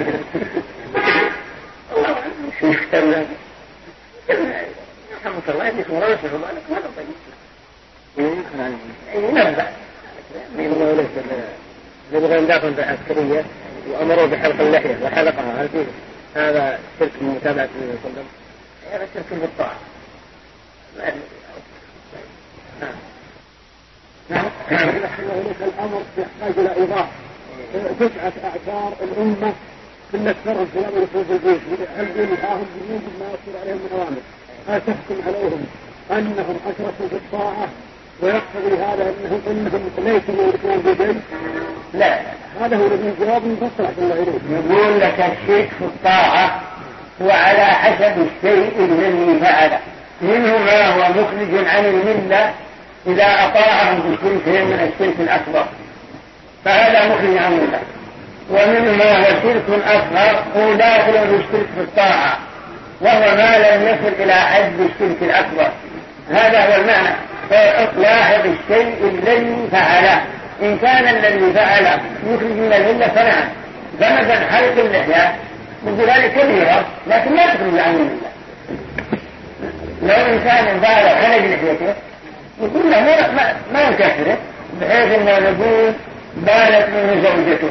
الله شو يختار له رحمك الله يديكم ورسل الله لكم هذا طيب ينكر عليه أي نبدأ يبغى يندعون عسكرية وأمروا بحلق اللحية وحلقها عارفين هذا شرك من متابعة النبي صلى الله عليه وسلم هذا شرك بالطاعة. نعم. الأمر يحتاج إلى إيضاح. تسعة أعشار الأمة كل الشر في الأمر في البيت هل ينهاهم بوجود ما يصير عليهم من أوامر؟ هل تحكم عليهم أنهم أشركوا في الطاعة ويقتضي هذا أنهم ليسوا يملكون بدين؟ لا، هذا هو الذي جواب مفصل عشان الله إليه. يقول لك الشرك في الطاعة هو على حسب الشيء الذي فعله، منه ما هو مخرج عن الملة إذا أطاعهم بالشرك من الشرك الأكبر فهذا مخرج عن الملة، ومنه ما هو شرك أصغر هو داخل بالشرك في الطاعة وهو ما لم يصل إلى حد الشرك الأكبر. هذا هو المعنى. لاحظ الشيء الذي فعله، إن كان الذي فعله يخرج من الملة فنعم، فمثلا حلق اللحية مثل ذلك كبيرة لكن لا تخرج عن الملة. لو إنسان فعل حلق لحيته يقول له ما يكفره، بحيث أنه نقول بالت منه زوجته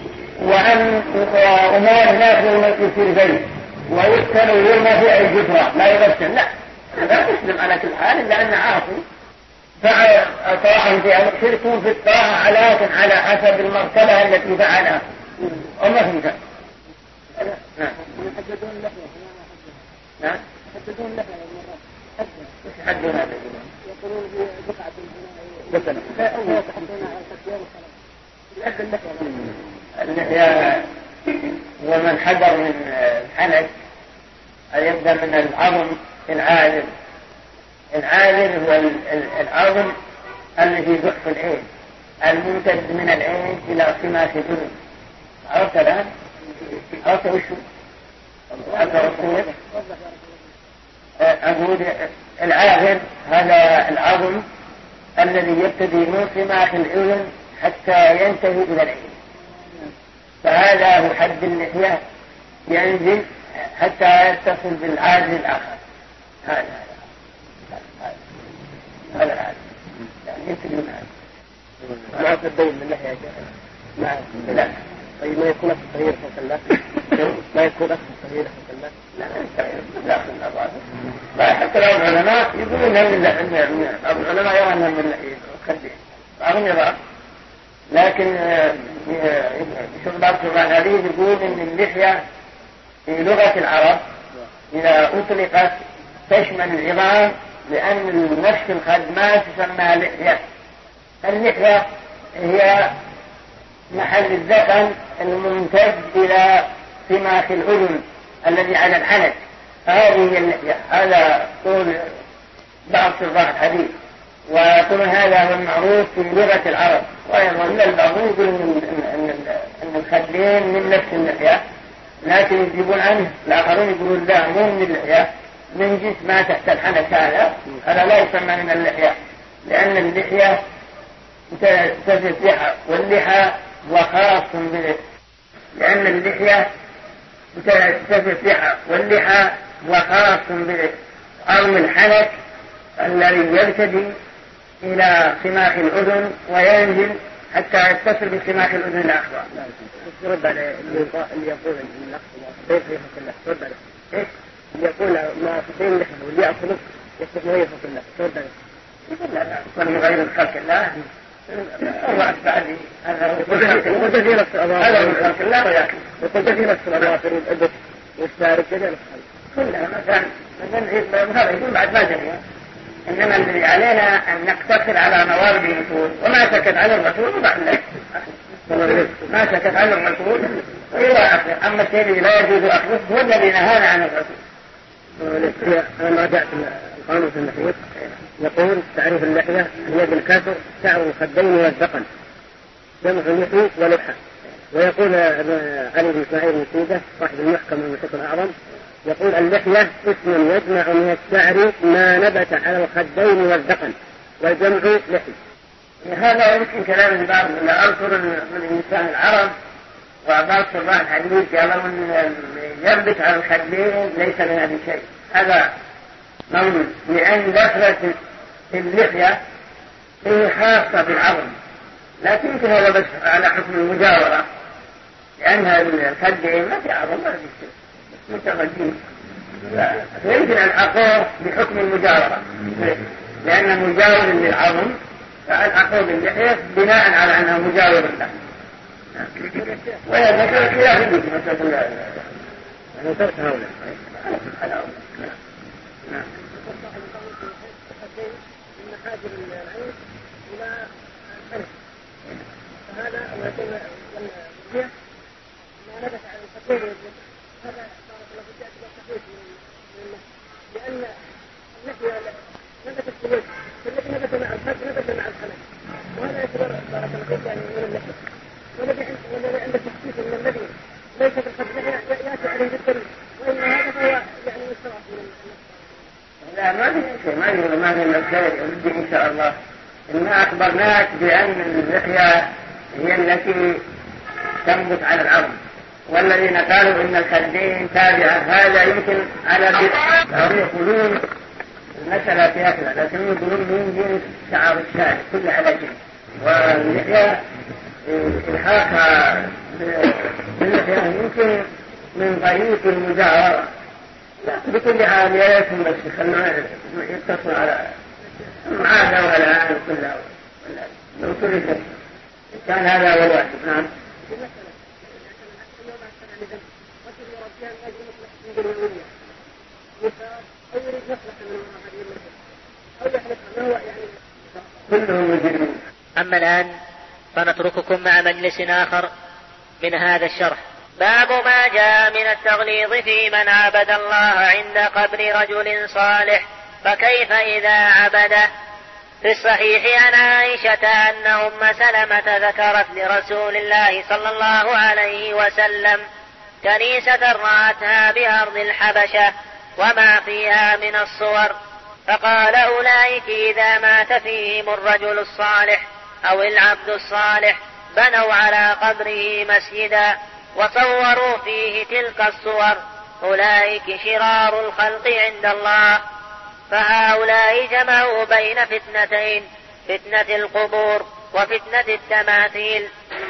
وأمور الناس يصير بيت ويقتل ويرمى في أي جثرة لا يغسل، لا هذا مسلم على كل حال إلا أنه عاصي فطاعهم في شرك في الطاعة على حسب المرتبة التي فعلها وما فهمت. نعم نعم يحددون لها يحددون هذا يقولون بقعة الجنة لا أول يتحدثون على تكبير الصلاة اللحية ومن حذر من الحنك يبدأ من العظم العالم. العالم هو العظم الذي ضعف العين الممتد من العين إلى سماك الأذن. عرفت الآن؟ عرفت وشو؟ أقول العاهر هذا العظم الذي يبتدي من سماك الأذن حتى ينتهي إلى العين، فهذا هو حد اللحية ينزل حتى يتصل بالعاجل الآخر. هذا العاجل يعني يبتدي من هذا ما تبين من اللحية لا. طيب ما يكون أخذ صغير خلق الله ما يكون أخذ صغير خلق الله لا لا حتى لو العلماء يقولون العلماء يرون من اللحية بعضهم يرى، لكن شوف بعض شبان هذه يقول إن اللحية في لغة العرب إذا أطلقت تشمل العظام لأن نفس الخد ما تسمى لحية. اللحية هي محل الذقن الممتد إلى سماك الأذن الذي على الحنك، هذه هي اللحية. هذا قول بعض شراح الحديث ويقول هذا هو المعروف في لغة العرب، ويظن البعض يقول أن الخدين من نفس اللحية، لكن يجيبون عنه الآخرون يقولون لا مو من اللحية، من جنس ما تحت الحنك هذا لا يسمى من اللحية، لأن اللحية تفتح واللحى وخاص به، لأن اللحية تفتح واللحى وخاص به عظم الحنك الذي يبتدي إلى سماك الأذن وينزل حتى يتصل بسماك الأذن الأخرى. رد على اللي يقول إن الأخ كيف يفك الله، رد عليه إيش اللي يقول ما تطين اللحم واللي يأكله يكتب ما يفك الله، رد عليه يقول لا من غير الخلق الله الله أتبع لي هذا وكثيرة هذا من خلق الله ويأكل وكثيرة الأظافر والأدب والشارك كذلك كلها مثلا هذا يقول بعد ما جميع إنما الذي علينا أن نقتصر على موارد الرسول، وما سكت عن الرسول ما سكت عن الرسول إلى آخره. أما الشيء الذي لا يجوز أخذه هو الذي نهانا عن الرسول. أنا راجعت القانون في المحيط يقول تعريف اللحية هي بالكسر شعر الخدين والذقن جمع اللحي ولحى. ويقول علي بن إسماعيل بن سيدة صاحب المحكم والمحيط الأعظم يقول اللحية اسم يجمع من الشعر ما نبت على الخدين والذقن والجمع لحي. هذا يمكن كلام بعض الأنصر من إنسان العرب وبعض صراح الحديث يقولون يربط على الخدين ليس من هذا شيء. هذا موجود لأن دخلت اللحية هي خاصة بالعظم، لكن يمكن هذا بس على حكم المجاورة لأنها الخدين ما في عظم ما في شيء متغذين، فيمكن العقور بحكم المجاورة لأن مجاور للعظم فالعقور باللحية بناء على أنها مجاور له. ويذكر إلى حدود مسألة يعني ترك هؤلاء. من محاجر العين إلى الحنف، فهذا والمرجع ما نبت على الخطير هذا صارت له بدأت بالتخفيف من لأن اللحية نبتت في الوجه فالتي نبت مع الخد نبت مع الحنف، وهذا يعتبر صارت الخد يعني من اللحية. والذي عند التخفيف من الذي ليس بالخد يأتي عليه بالدليل، وإن هذا هو يعني إسراف من لا ما في شيء ما في الخير ودي إن شاء الله إننا أخبرناك بأن اللحية هي التي تنبت على العظم، والذين قالوا إن الخدين تابعة هذا يمكن على بعض يقولون المسألة في أكثر، لكن يقولون من جنس شعر الشارع كل على جنس، واللحية الحاقها باللحية يمكن من طريق المجاورة. لا بكل حال يليكم بس خلونا يتصل على معاذا ولا كلها لو تريد كان هذا هو الواجب. نعم. أما الآن فنترككم مع مجلس آخر من هذا الشرح. باب ما جاء من التغليظ في من عبد الله عند قبر رجل صالح، فكيف إذا عبده؟ في الصحيح عن عائشة أن أم سلمة ذكرت لرسول الله صلى الله عليه وسلم كنيسة رأتها بأرض الحبشة وما فيها من الصور، فقال أولئك إذا مات فيهم الرجل الصالح أو العبد الصالح بنوا على قبره مسجدا وصوروا فيه تلك الصور، أولئك شرار الخلق عند الله. فهؤلاء جمعوا بين فتنتين، فتنة القبور وفتنة التماثيل.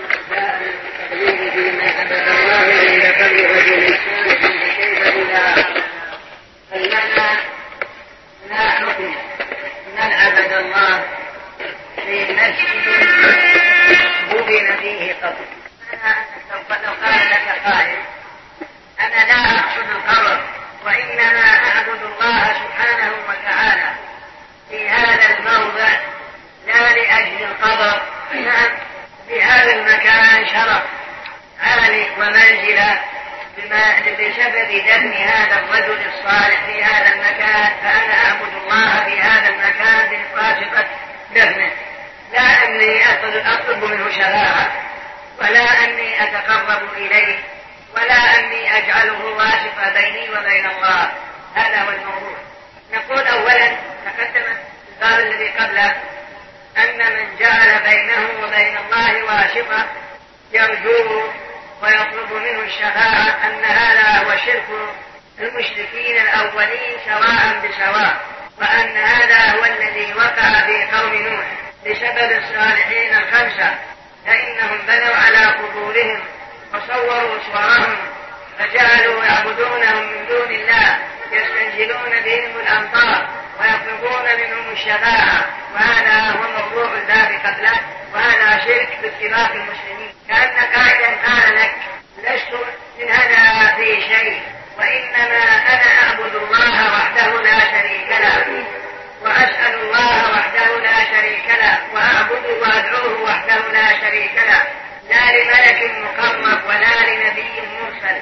لا حكم من عبد الله في مسجد بني فيه قبر. لو قال لك قائل أنا لا أقصد القبر وإنما أعبد الله سبحانه وتعالى في هذا الموضع لا لأجل القبر، نعم بهذا المكان شرف عالي ومنزلة بسبب دفن هذا الرجل الصالح في هذا المكان، فأنا أعبد الله في هذا المكان بواسطة دفنه، لا أني أطلب منه شفاعة ولا أني أتقرب إليه ولا أني أجعله واسطة بيني وبين الله. هذا هو الموضوع. نقول أولا تقدم الباب الذي قبله أن من جعل بينه وبين الله واسطة يرجوه ويطلب منه الشفاعة أن هذا هو شرك المشركين الأولين سواء بسواء، وأن هذا هو الذي وقع في قوم نوح بسبب الصالحين الخمسة، فإنهم بنوا على قبورهم وصوروا صورهم فجعلوا يعبدونهم من دون الله يستنزلون بهم الأمطار ويطلبون منهم الشفاعة، وهذا هو موضوع الباب قبله، وهذا شرك باتفاق المسلمين. كأن قائلا قال لك لست من هذا في شيء وإنما أنا أعبد الله وحده لا شريك له وأسأل شريك له، لا لملك مقرب ولا لنبي مرسل،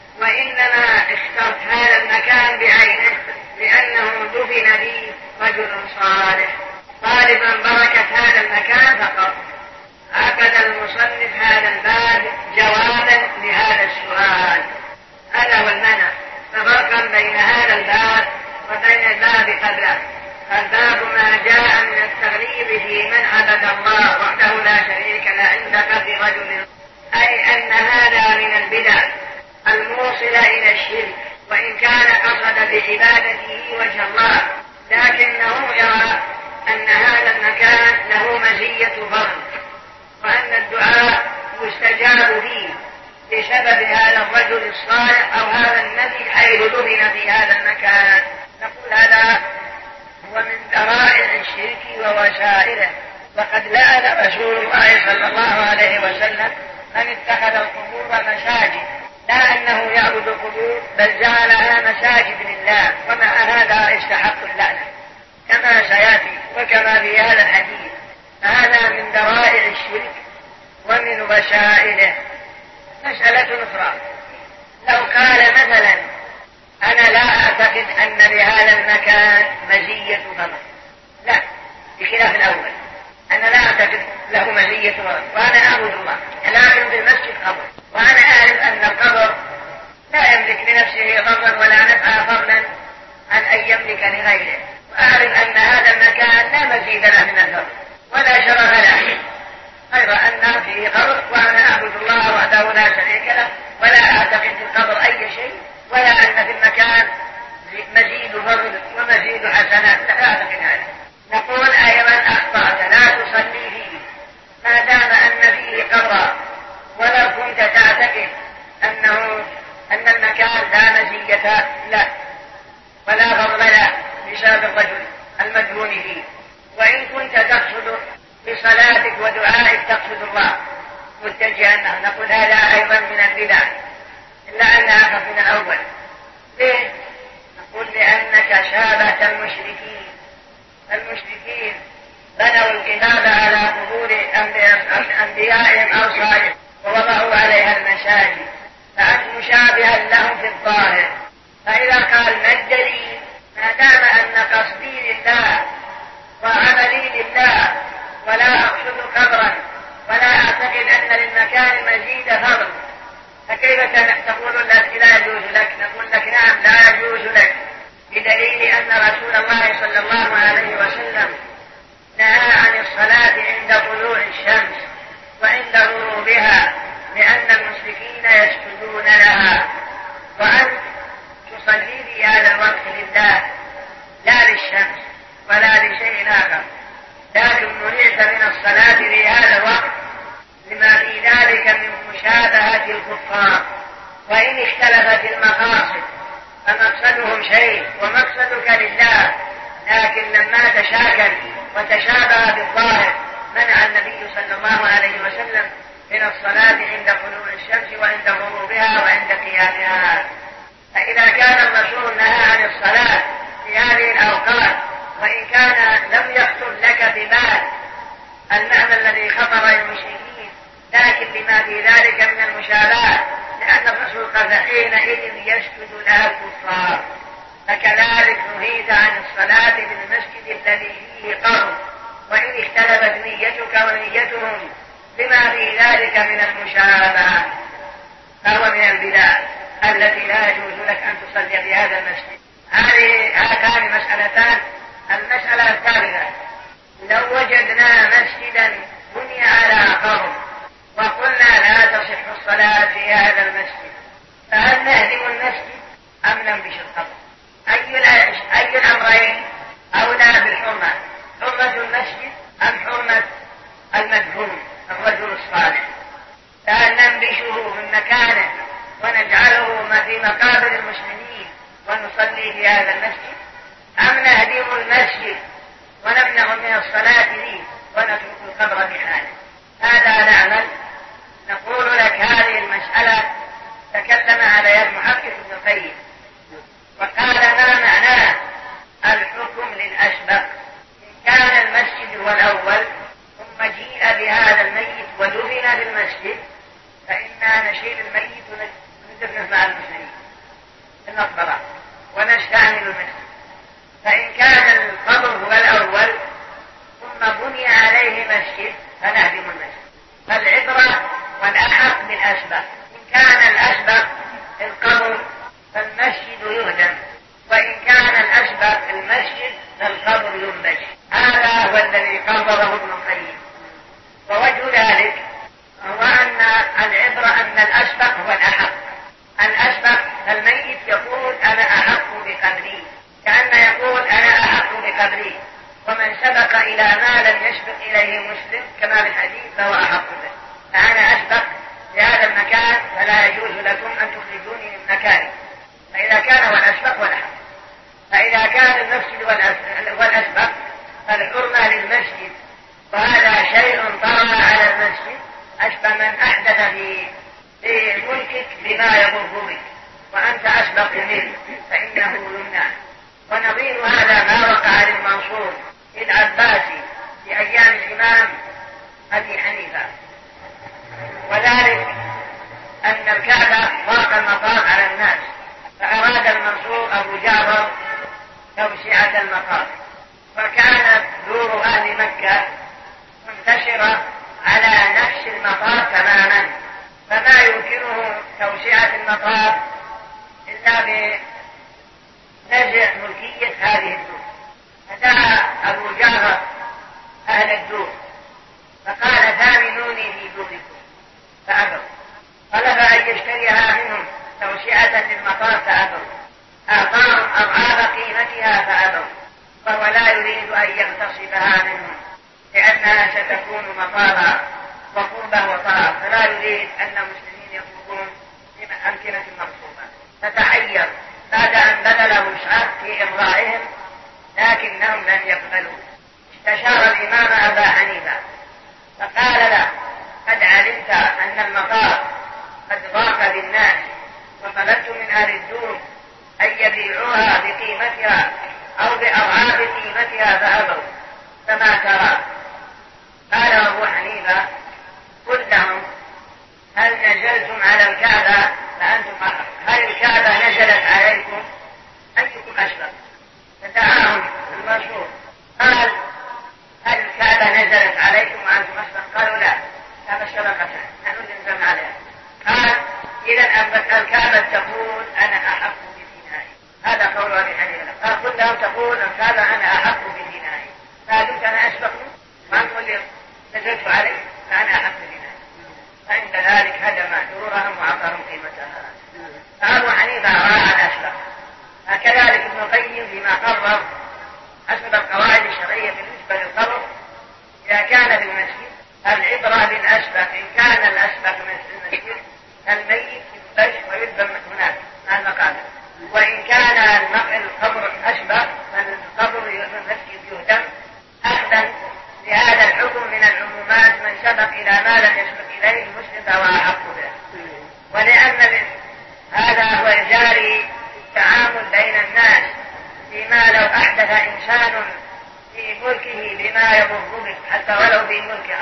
وإنما اخترت هذا المكان بعينه لأنه دفن به رجل صالح طالبا بركة هذا المكان فقط. عقد المصنف هذا الباب جوابا لهذا السؤال. هذا هو المعنى، ففرقا بين هذا الباب وبين الباب قبله. الباب ما جاء من التغليب في من عبد الله وحده لا شريك له عند قبر رجل، أي أن هذا من البدع الموصلة إلى الشرك، وإن كان قصد بعبادته وجه الله، لكنه يرى أن هذا المكان له مزية فضل، وأن الدعاء مستجاب فيه بسبب هذا الرجل الصالح أو هذا النبي حيث دفن في هذا المكان. نقول هذا هو من ذرائع الشرك ووسائله، وقد لعن رسول الله صلى الله عليه وسلم من اتخذ القبور مساجد، لا أنه يعبد القبور بل جعلها مساجد لله، ومع هذا يستحق اللعنة كما سيأتي وكما في هذا الحديث. هذا من ذرائع الشرك ومن وسائله. مسألة أخرى، لو قال مثلا أنا لا أعتقد أن لهذا المكان مزية فضل، لا، بخلاف الأول، أنا لا أعتقد له مزية فضل وأنا أعبد الله، لكن في المسجد قبر، وأنا أعرف أن القبر لا يملك لنفسه ضرا ولا نفعا فضلا عن أن يملك لغيره، وأعرف أن هذا المكان لا مزيد له من الفضل ولا شرف له، غير أن فيه قبر وأنا أعبد الله وحده لا شريك له، ولا أعتقد في القبر أي شيء، ولا أن في المكان مزيد فضل ومزيد حسنات، لا أعتقد هذا. نقول أيضا أخطأت، لا تصلي فيه ما دام أن فيه قبرا، ولو كنت تعتقد أن المكان لا مزية له ولا فضل له بسبب الرجل المدفون فيه، وإن كنت تقصد بصلاتك ودعائك تقصد الله متجها، نقول هذا أيضا من البدع، إلا أنها أخف من الأول. ليه؟ نقول لأنك شابهت المشركين. المشركين بنوا الكتاب على قبور أنبيائهم أو صالحين ووضعوا عليها المساجد، فأنت مشابها لهم في الظاهر. فإذا قال ما الدليل؟ ما دام أن قصدي لله وعملي لله ولا أقصد قبرا ولا أعتقد أن للمكان مزيد فضل، فكيف تقول لك لا يجوز لك؟ نقول لك نعم لا يجوز لك، بدليل أن رسول الله صلى الله عليه وسلم نهى عن الصلاة عند طلوع الشمس وعند غروبها، لأن المشركين يسجدون لها، وأن تصلي في هذا الوقت لله لا للشمس ولا لشيء آخر، لكن منعت من الصلاة في هذا الوقت لما في ذلك من مشابهة الكفار، وإن اختلفت المقاصد فمقصدهم شيء ومقصدك لله، لكن لما تشاكل وتشابه بالظاهر منع النبي صلى الله عليه وسلم من الصلاة عند طلوع الشمس وعند غروبها وعند قيامها. فإذا كان الرسول نهى عن الصلاة في هذه الأوقات، وإن كان لم يخطر لك ببال المعنى الذي خطر للمشركين، لكن لما في ذلك من المشابهة، لأن الرسول قال حينئذ يسجد لها الكفار، فكذلك نهيت عن الصلاة في المسجد الذي فيه قبر، وإن اختلفت نيتك ونيتهم لما في ذلك من المشابهة، فهو من البدع التي لا يجوز لك أن تصلي في هذا المسجد. هاتان مسألتان. المسألة الثالثة، لو وجدنا مسجدا بني على قبر وقلنا لا تصح الصلاة في هذا المسجد، فهل نهدم المسجد أم ننبش القبر؟ أي الأمرين أولى بالحرمة؟ حرمة المسجد أم حرمة المدفون الرجل الصالح؟ فهل ننبشه من مكانه ونجعله في مقابر المسلمين ونصلي في هذا المسجد، أم نهدم المسجد ونمنع من الصلاة فيه ونترك القبر بحاله؟ هذا نعمل. نقول لك هذه المسألة تكلم عليها المحقق ابن القيم وقال ما معناه الحكم للأسبق. إن كان المسجد هو الأول ثم جيء بهذا الميت ودفن المسجد فإنا نشيل الميت وندفنه مع المسلمين في المقبرة ونستعمل المسجد. فإن كان القبر هو الأول ثم بني عليه مسجد فنهدم المسجد. فالعبرة والأحق بالأسبق. إن كان الأسبق القبر فالمسجد يهدم، وإن كان الأسبق المسجد فالقبر ينبش. هذا هو الذي قرره ابن القيم. ووجه ذلك هو أن العبرة أن الأسبق هو الأحق. الأسبق الميت يقول أنا أحق بقبري، كأن يقول أنا أحق بقبري، ومن سبق إلى ما لم يسبق إليه مسلم كما بالحديث فهو أحق به. فأنا أسبق لهذا المكان فلا يجوز لكم أن تخرجوني من مكاني. فإذا كان هو الأسبق والأحق. فإذا كان المسجد والأسبق فالحرمة للمسجد، وهذا شيء طرأ على المسجد أشبه من أحدث في ملكك بما يضر بك وأنت أسبق منه فإنه يمنع. ونظير هذا ما وقع للمنصور العباسي في أيام الإمام أبي حنيفة، وذلك أن الكعبة ضاق المطار على الناس، فأراد المنصور أبو جعفر توسعة المطار، فكانت دور أهل مكة منتشرة على نفس المطار تماما، فما يمكنه توسعة المطار إلا بنزع ملكية هذه الدور. فدعا أبو جعفر أهل الدور فقال ثامنوني في دوركم فأبوا، طلب أن يشتريها منهم توسعة للمطار فأبوا، أعطاهم أضعاف قيمتها فأبوا، وهو لا يريد أن يغتصبها منهم لأنها ستكون مطارا وقربة وطرف، فلا يريد أن المسلمين يخرجون من أمكنة مغصوبة. فتحير بعد أن بذله إسعاف في إرضائهم لكنهم لم يقبلوا. استشار الإمام أبا حنيفة فقال له قد علمت أن المطار قد ضاق بالناس وطلبت من أهل الدور أن يبيعوها بقيمتها أو بأضعاف قيمتها فأبوا، فما ترى؟ قال أبو حنيفة قل لهم هل نزلتم على الكعبة فأنتم أحق، هل الكعبة نزلت عليكم أيكم أسبق؟ فدعاهم المشهور قال هل الكعبة نزلت عليكم وأنتم أسبق؟ قالوا لا، كما سبقتنا نحن ننزل عليها. قال إذا الكعبة تقول أنا أحق بفنائي، هذا قول أبي حنيفة. قال قل لهم تقول الكعبة أنا أحق بفنائي، فقلت أنا أسبق ما تقول لي نزلت عليه فأنا أحق بفنائي، فعند ذلك هدم دورهم وعطرهم قيمتها. فأبو حنيفة راعى الأسبق. كذلك ابن القيم فيما قرر حسب القواعد الشرعية بالنسبة للقبر إذا كان في المسجد العبرة بالأسبق. إن كان الأسبق في المسجد الميت ينبش ويدفن هناك مع المقابر، وإن كان القبر أسبق فالقبر المسجد يهدم أخذا لهذا الحكم من العمومات من سبق إلى ما لم يسبق إليه المسلم فهو أحق به. ولأن هذا هو الجاري التعامل بين الناس فيما لو أحدث إنسان في ملكه بما يضر بك حتى ولو في ملكه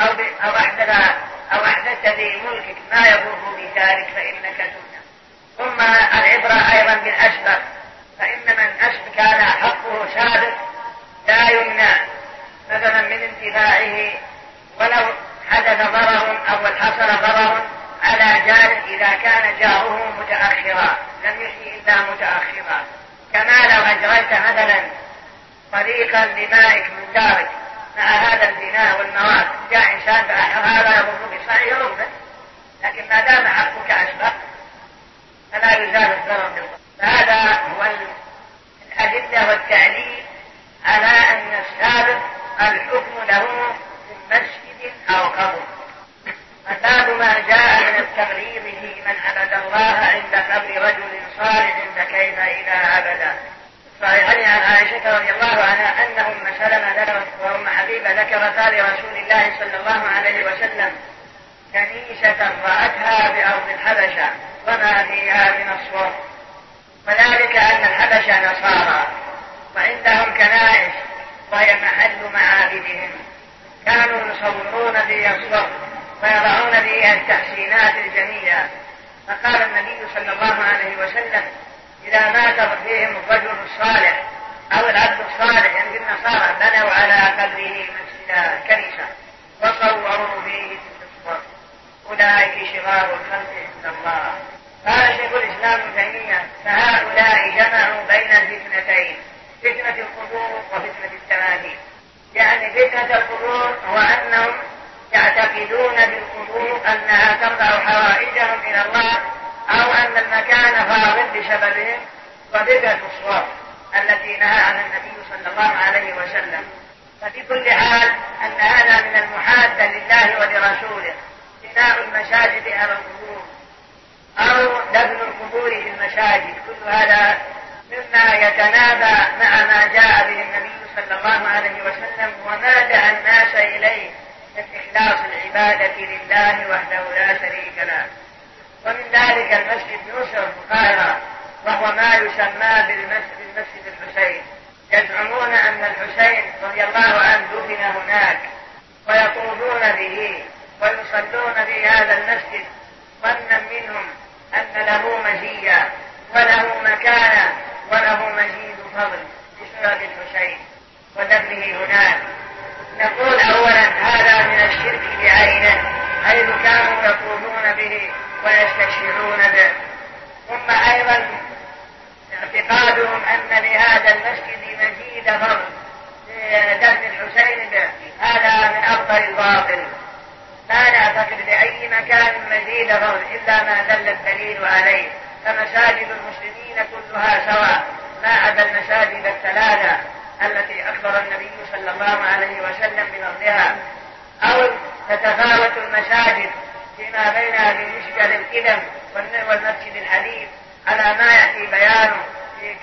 أو أحدثت في ملكك ما يضر بذلك فإنك تمنع. ثم العبرة أيضا بالأسبق، فإن من أسبق كان حقه سابق لا يمنع مثلا من انتفاعه ولو حدث ضرر أو حصل ضرر على جار إذا كان جاره متأخرا لم يحيي إلا متأخرا. كما لو أجريت مثلا طريقا لمائك من دارك مع هذا البناء والمواد جاء إنسان فأحر هذا يضر بصحيح يضر، لكن ما دام حقك أسبق فلا يزال الضرر بالضرر. فهذا هو الأدلة والتعليل على أن السابق الحكم له في مسجد أو قبر. فباب ما جاء من التغليظ في من عبد الله عند قبر رجل صالح فكيف إذا عبده. صحيحين عن عائشة رضي الله عنها أن أم سلمة وأم حبيبة ذكرتا لرسول الله صلى الله عليه وسلم كنيسة رأتها بأرض الحبشة وما فيها من الصور، وذلك أن الحبشة نصارى وعندهم كنائس وهي محل معابدهم، كانوا يصورون في الصور ويضعون هذه التحسينات الجميلة. فقال النبي صلى الله عليه وسلم: إذا مات فيهم الرجل الصالح أو العبد الصالح، يعني النصارى بنوا على قبره مسجدا كنيسة وصوروا فيه الصور، أولئك شرار الخلق عند الله. قال شيخ الإسلام ابن تيمية: فهؤلاء جمعوا بين الفتنتين، فتنة القبور وفتنة التماثيل. يعني فتنة القبور هو أنهم يعتقدون بالقبور أنها ترفع حوائجهم إلى الله أو أن المكان فاضل بسببهم، وفتنة الصور التي نهى عنها النبي صلى الله عليه وسلم. ففي كل حال أن هذا من المحادة لله ولرسوله، بناء المساجد على القبور أو دفن القبور في المساجد، كل هذا مما يتنافى مع ما جاء به النبي صلى الله عليه وسلم وما دعا الناس إليه من إخلاص العبادة لله وحده لا شريك له. ومن ذلك المسجد نصر في القاهرة، وهو ما يسمى بالمسجد الحسين. يزعمون أن الحسين رضي الله عنه دفن هناك، ويطوفون به ويصلون في هذا المسجد ظنا منهم أن له مزية وله مكانة وله مزيد فضل بسبب الحسين ودفنه هناك. نقول أولا هذا من الشرك بعينه، حيث كانوا يطوفون به ويستشفعون به. ثم أيضا اعتقادهم أن لهذا المسجد مزيد فضل دفن الحسين به، هذا من أفضل الباطل. لا نعتقد لأي مكان مزيد فضل إلا ما دل الدليل عليه، فمساجد المسلمين كلها سواء ما عدا المساجد الثلاثة التي أخبر النبي صلى الله عليه وسلم بفضلها، أو تتفاوت المساجد فيما بينها بمسجد القدم والمسجد الحديث على ما يأتي بيانه في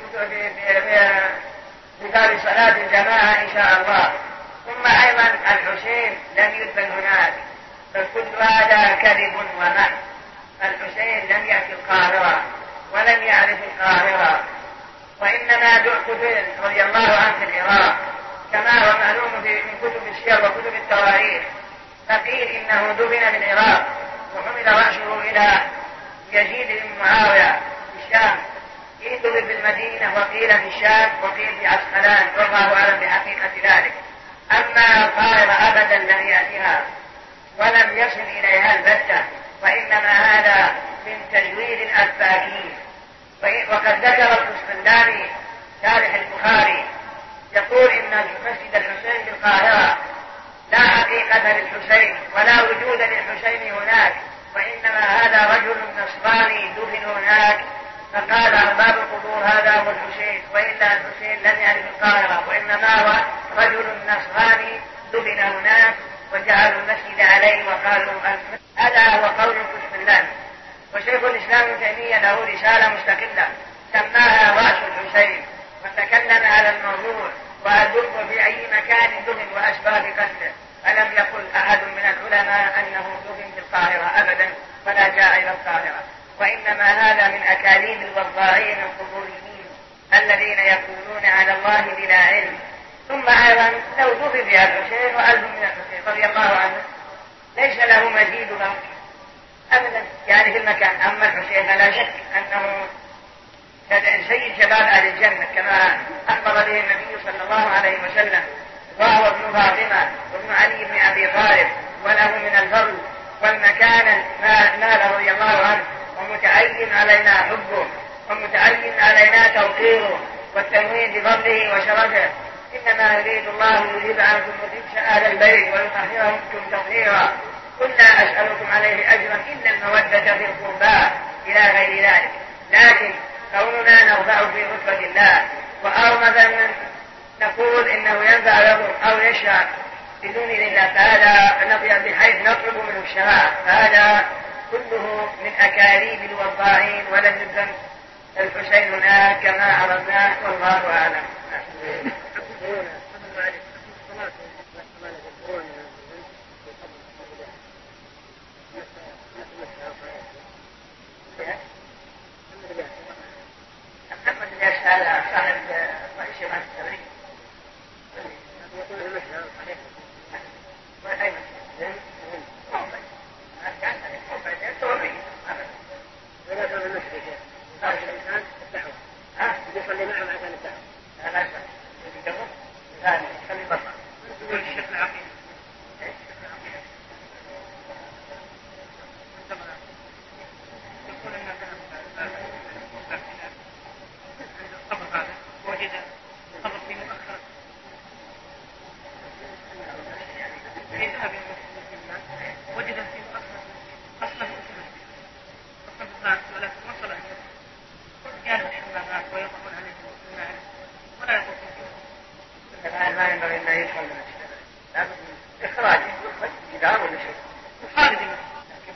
كتاب صلاة الجماعة إن شاء الله. ثم أيضا الحسين لم يدفن هناك، فكل هذا كذب ومحض. الحسين لم يأتي القاهرة ولم يعرف القاهرة، وإنما دفن رضي الله عنه في العراق كما هو معلوم من كتب السير وكتب التواريخ. فقيل إنه دفن بالعراق وحمل رأسه إلى يزيد بن معاوية في الشام، قيل دفن بالمدينة وقيل في الشام وقيل في عسقلان، والله أعلم بحقيقة ذلك. أما القاهرة أبدا لم يأتها ولم يصل إليها البتة، وإنما هذا من تزوير الأفاكين. وقد ذكر القسطلاني شارح البخاري يقول إن مسجد الحسين بالقاهرة لا حقيقة للحسين ولا وجود للحسين هناك، وإنما هذا رجل نصراني دفن هناك، فقال أرباب القبور هذا هو الحسين، وإلا الحسين لم يعرف القاهرة، وإنما هو رجل نصراني دفن هناك وجعلوا المسجد عليه وقالوا هذا هو قول القسطلاني. وشيخ الإسلام ابن تيمية له رسالة مستقلة سماها رأس الحسين، وتكلم على الموضوع وأدب في أي مكان دفن وأسباب قتله، فلم يقل أحد من العلماء أنه دفن في القاهرة أبدا ولا جاء إلى القاهرة، وإنما هذا من أكاذيب الوضاعين القبوريين الذين يقولون على الله بلا علم. ثم أيضا لو دفن بها الحسين وألف من الحسين رضي الله عنه ليس له مزيد أبدا يعني في المكان. أما الحسين فلا شك أنه سيد شباب أهل الجنة كما أخبر به النبي صلى الله عليه وسلم، وهو ابن فاطمة وابن علي بن أبي طالب، وله من الفضل والمكان ما ناله رضي الله عنه، ومتعين علينا حبه ومتعين علينا توقيره والتنوين بفضله وشرفه. إنما يريد الله يذهب عنكم الرجس أهل البيت ويطهركم تطهيرا. قل لا أسألكم عليه أجرا إلا المودة في القربى إلى غير ذلك، لكن كوننا نرفع في رتبة الله أو مثلا نقول إنه ينفع له أو يشفع بدون الله، فهذا بحيث نطلب منه الشفاعة، فهذا كله من أكاذيب الوضاعين، ولم يدفن الحسين هناك كما عرفناه والله أعلم. محمد بن هذا صاحب رئيس جماعة التبريد. أيوة.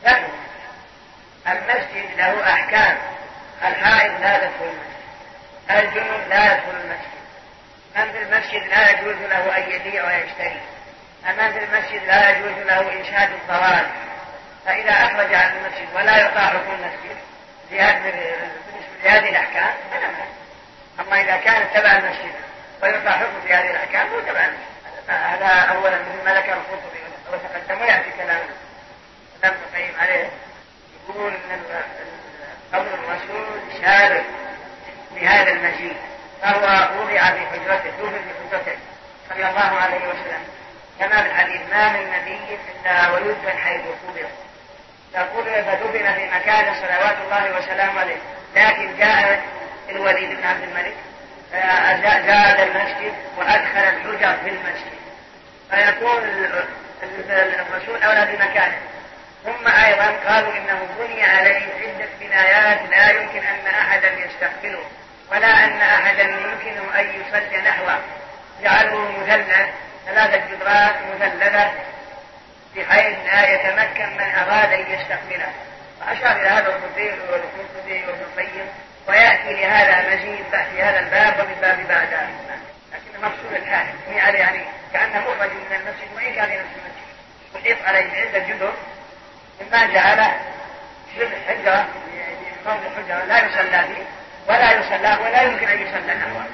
المسجد له أحكام. الحائض لا يدخل المسجد، الجنوب لا يدخل المسجد، من في المسجد لا يجوز له أن يبيع ويشتري، من في المسجد لا يجوز له إنشاد الضرائب. فإذا أخرج عن المسجد ولا يطاع حكم المسجد بالنسبة لهذه الأحكام فلا بأس. أما إذا كان تبع المسجد ويطاع حكم في هذه الأحكام هو تبع المسجد. هذا أولا مثل ما ذكر القرطبي وتقدم ويأتي كلام لم نقيم عليه. يقول أن قبر الرسول شارك بهذا المجيء، فهو وضع في حجرته، توفي في حجرته صلى الله عليه وسلم، كما في الحديث ما من نبي إلا ويدفن حيث قبر، يقول فدفن في مكان صلوات الله وسلامه عليه. لكن جاء الوليد بن عبد الملك زاد المسجد وأدخل الحجر في المسجد، فيكون الرسول أولى بمكانه. ثم أيضا قالوا إنه بني عليه عدة بنايات لا يمكن أن أحدا يستقبله ولا أن أحدا يمكنه أن يصلي نحوه، جعلوا مثلث 3 جدران مثلثة بحيث لا يتمكن من أراد أن يستقبله. وأشار إلى هذا الخطير والقرطبي وابن القيم، ويأتي لهذا مزيد في هذا الباب وفي الباب بعده. لكن مقصود الحاكم يعني كأنه مخرج من المسجد وإن كان في نفس المسجد، وحيط عليه عدة جدر مما جعله شبه حجرة، موضع حجرة لا يصلى فيه ولا يمكن أن يصلى نحوه.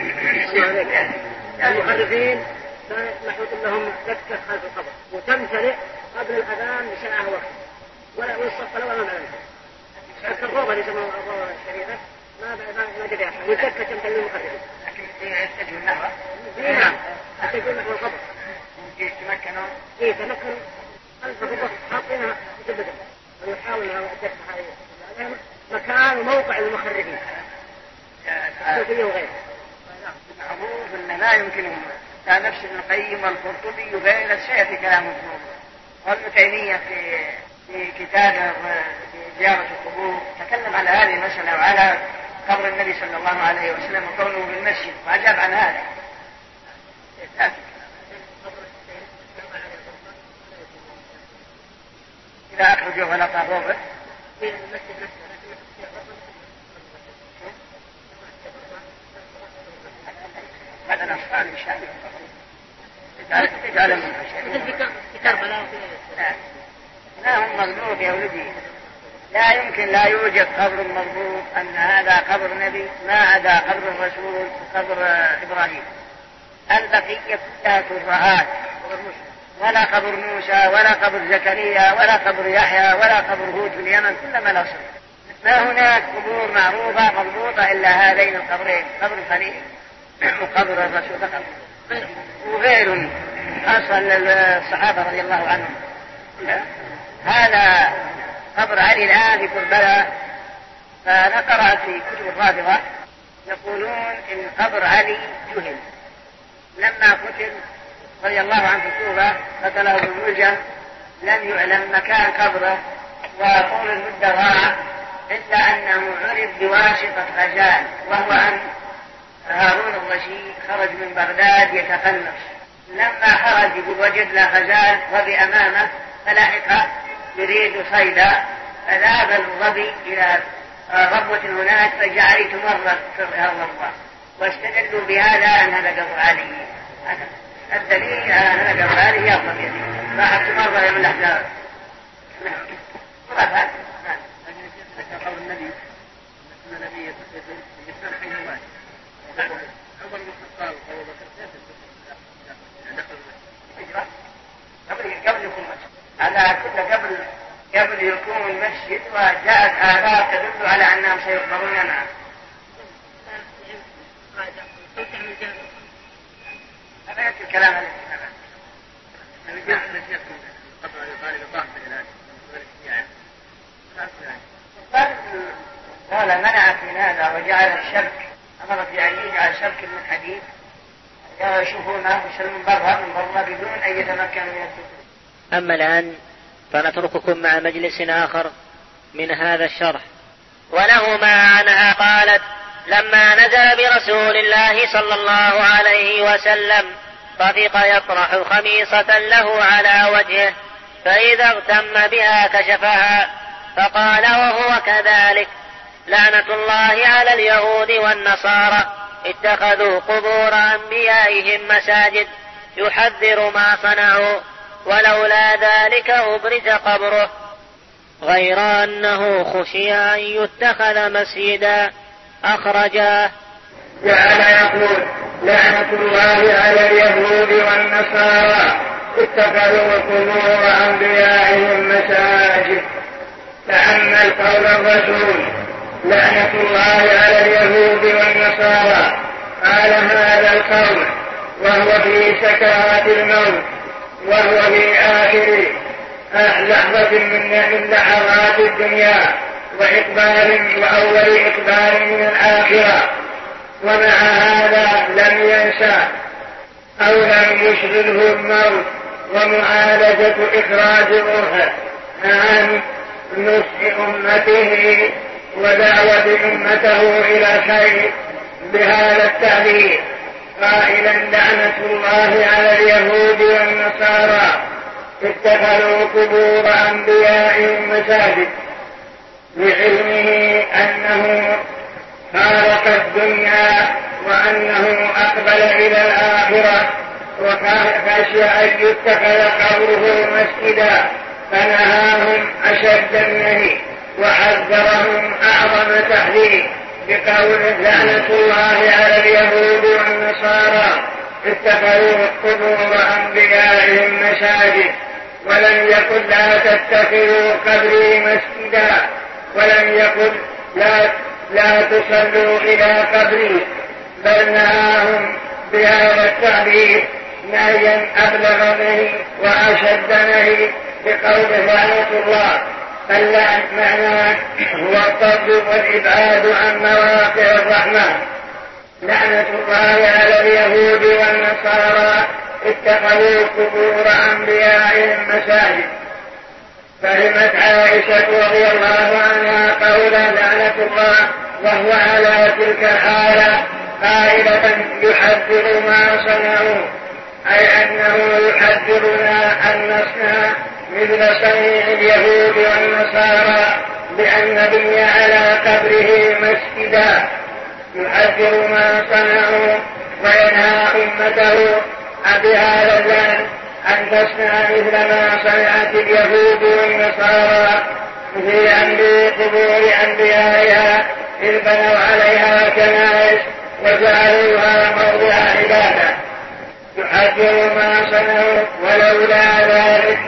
المخرفين محوط لهم دكة خلف القبر وتمتلئ قبل الأذان بساعة وقت ولا يصف ولا معلم. الروضة اللي يسموها الروضة الشريفة ما جدها والدكة تمتلئ المخرفين، لكن يتجهون نحوه. نعم يتجهون نحو القبر. يتمكنوا خلف القبر حاطينها جبدة ويحاول الدكة هذه مكان وموقع المخرفين الصوفية وغيره. معروف أن لا يمكنهم كان نفس ابن القيم والقرطبي وغيره سيأتي كلامه وابن تيمية في كتابه في زيارة القبور تكلم على هذه المسألة وعلى قبر النبي صلى الله عليه وسلم وكونه بالمسجد وأجاب عن هذا. إذا أخرجوا ولا طابوه هذا الأصفال إن شاء الله تجعل منها شيء. لا هم مضبوط يا ولدي، لا يمكن لا يوجد قبر مضبوط أن هذا قبر نبي ما عدا قبر الرسول وقبر إبراهيم. البقية كلها كفرات، ولا قبر موسى ولا قبر زكريا ولا قبر يحيى ولا قبر هود في اليمن، كلما لا صل. ما هناك قبور معروفة مضبوطة إلا هذين القبرين، قبر الخليل وقبر الرسول فقط، وغير أصل الصحابة رضي الله عنهم. هذا قبر علي الآن في كربلاء، فأنا قرأت في كتب الرافضة يقولون إن قبر علي جهل لما قتل رضي الله عنه في الكوفة، قتله بالملجم، لم يعلم مكان قبره وطول المدة ضاع، إلا أنه عرف بواسطة غزال، وهو أن هارون الرشيد خرج من بغداد يتقلص، لما خرج وجد له غزال وظبي أمامه فلحق يريد صيدا، فذهب الظبي إلى ربوة هناك فجعل يتمرد في الربوة، واستدلوا بهذا أن هذا قبر علي. الدليل أن هذا قبر علي يظلم يدي راح تمرد يوم الأحزاب. هذا قول النبي النبي يسترحي الوالد عمر بن الخطاب وابو بكر قبل يكون مسجد، على كل قبل يكون مسجد، وجاءت آثار تدل على أنهم سيقبرون معه. هذا يأتي الكلام عليه قال منعت من هذا وجعل الشرك، أمرت يعني يجعل شرك من الحديد يشوفونه يسلمون برا من برا بدون أن يتمكنوا من التكليف. أما الآن فنترككم مع مجلس آخر من هذا الشرح. ولهما عنها قالت: لما نزل برسول الله صلى الله عليه وسلم طفق يطرح خميصة له على وجهه، فإذا اغتم بها كشفها، فقال وهو كذلك: لعنة الله على اليهود والنصارى اتخذوا قبور أنبيائهم مساجد، يحذر ما صنعوا، ولولا ذلك أبرز قبره، غير أنه خشي أن يتخذ مسجدا. أخرجاه. جعل يقول: لعنة الله على اليهود والنصارى اتخذوا قبور أنبيائهم مساجد. تأمل قول الرسول: لعنة الله على اليهود والنصارى. قال هذا القول وهو في سكرات الموت، وهو في آخر لحظة من لحظات الدنيا وأول إقبال من الآخرة، ومع هذا لم ينسى أو لم يشغله الموت ومعالجة إخراج روحه عن نصح أمته ودعوة أمته إلى الخير بهذا التعبير، قائلا: لعنة الله على اليهود والنصارى اتخذوا قبور أنبيائهم مساجد، لعلمه أنه فارق الدنيا وأنه أقبل إلى الآخرة، وخشي أن يتخذ قبره مسجدا، فنهاهم أشد النهي وحذرهم أعظم تحذير بقوله: لعنة الله على اليهود والنصارى اتخذوا قبور أنبيائهم مساجد، ولم يقل: لا تتخذوا قبري مسجدا، ولم يقل: لا تصلوا إلى قبري، بل نهاهم بهذا التعبير نهيا أبلغ نهي وأشد نهي بقوله: لعنة الله. فاللعن معناه هو الطرد والإبعاد عن مواقع الرحمة. لعنة الله على اليهود والنصارى اتخذوا قبور أنبيائهم مساجد. فهمت عائشة رضي الله عنها قول لعنة الله وهو على تلك الحالة قائلة: يحذر ما صنعوا، أي أنه يحذرنا أن نصنع مثل صنيع اليهود والنصارى بأن نبني على قبره مسجدا. يحذر ما صنعوا وينهى أمته بهذا اللعن أن تصنع مثل ما صنعت اليهود والنصارى في أمر قبور أنبيائها، إذ بنوا عليها كنائس وجعلوها موضع عبادة. يحذر ما صنعوا ولولا ذلك،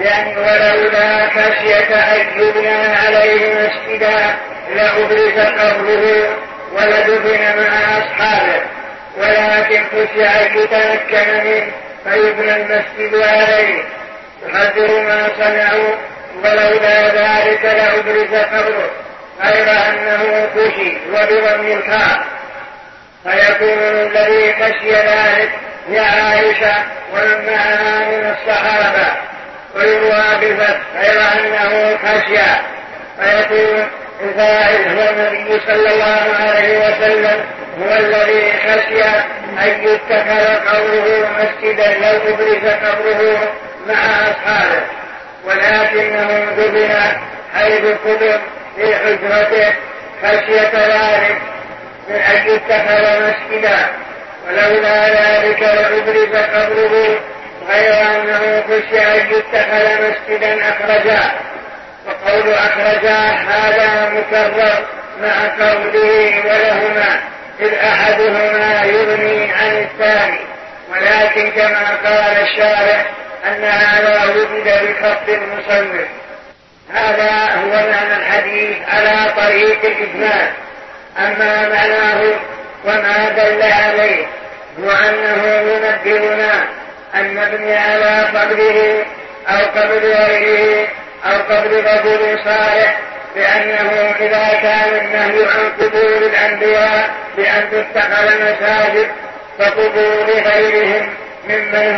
ولولا خشية أن يبنى عليه مسجدا لأبرز قبره ولدفن مع أصحابه، ولكن خشي أن يتمكن منه فيبنى المسجد عليه. يحذر ما صنعوا ولولا ذلك لأبرز قبره، غير أنه خشي وبضم الخاء، فيكون الذي خشي ذلك هي عائشة ومن معها من الصحابة، ويروى بفتح غير أنه خشي، فيكون الفاعل هو النبي صلى الله عليه وسلم، هو الذي خشي أن يتخذ قبره مسجدا لو أبرز قبره مع أصحابه، ولكنه دفن حيث قبر في حجرته خشية ذلك من أن يتخذ مسجدا، ولولا ذلك لأبرز قبره، غير أنه خشي أن يتخذ مسجدا أخرجاه. وقول أخرجاه هذا مكرر مع قوله ولهما، إذ أحدهما يغني عن الثاني، ولكن كما قال الشارح أن هذا وجد بخط المصنف. هذا هو معنى الحديث على طريق الإجمال. أما معناه وما دل عليه هو أنه ينبهنا أن نبني على قبره أو قبر غيره أو قبر رجل صالح، لأنه إذا كان النهي عن قبور الأنبياء بأن تتخذ مساجد، فقبور غيرهم ممن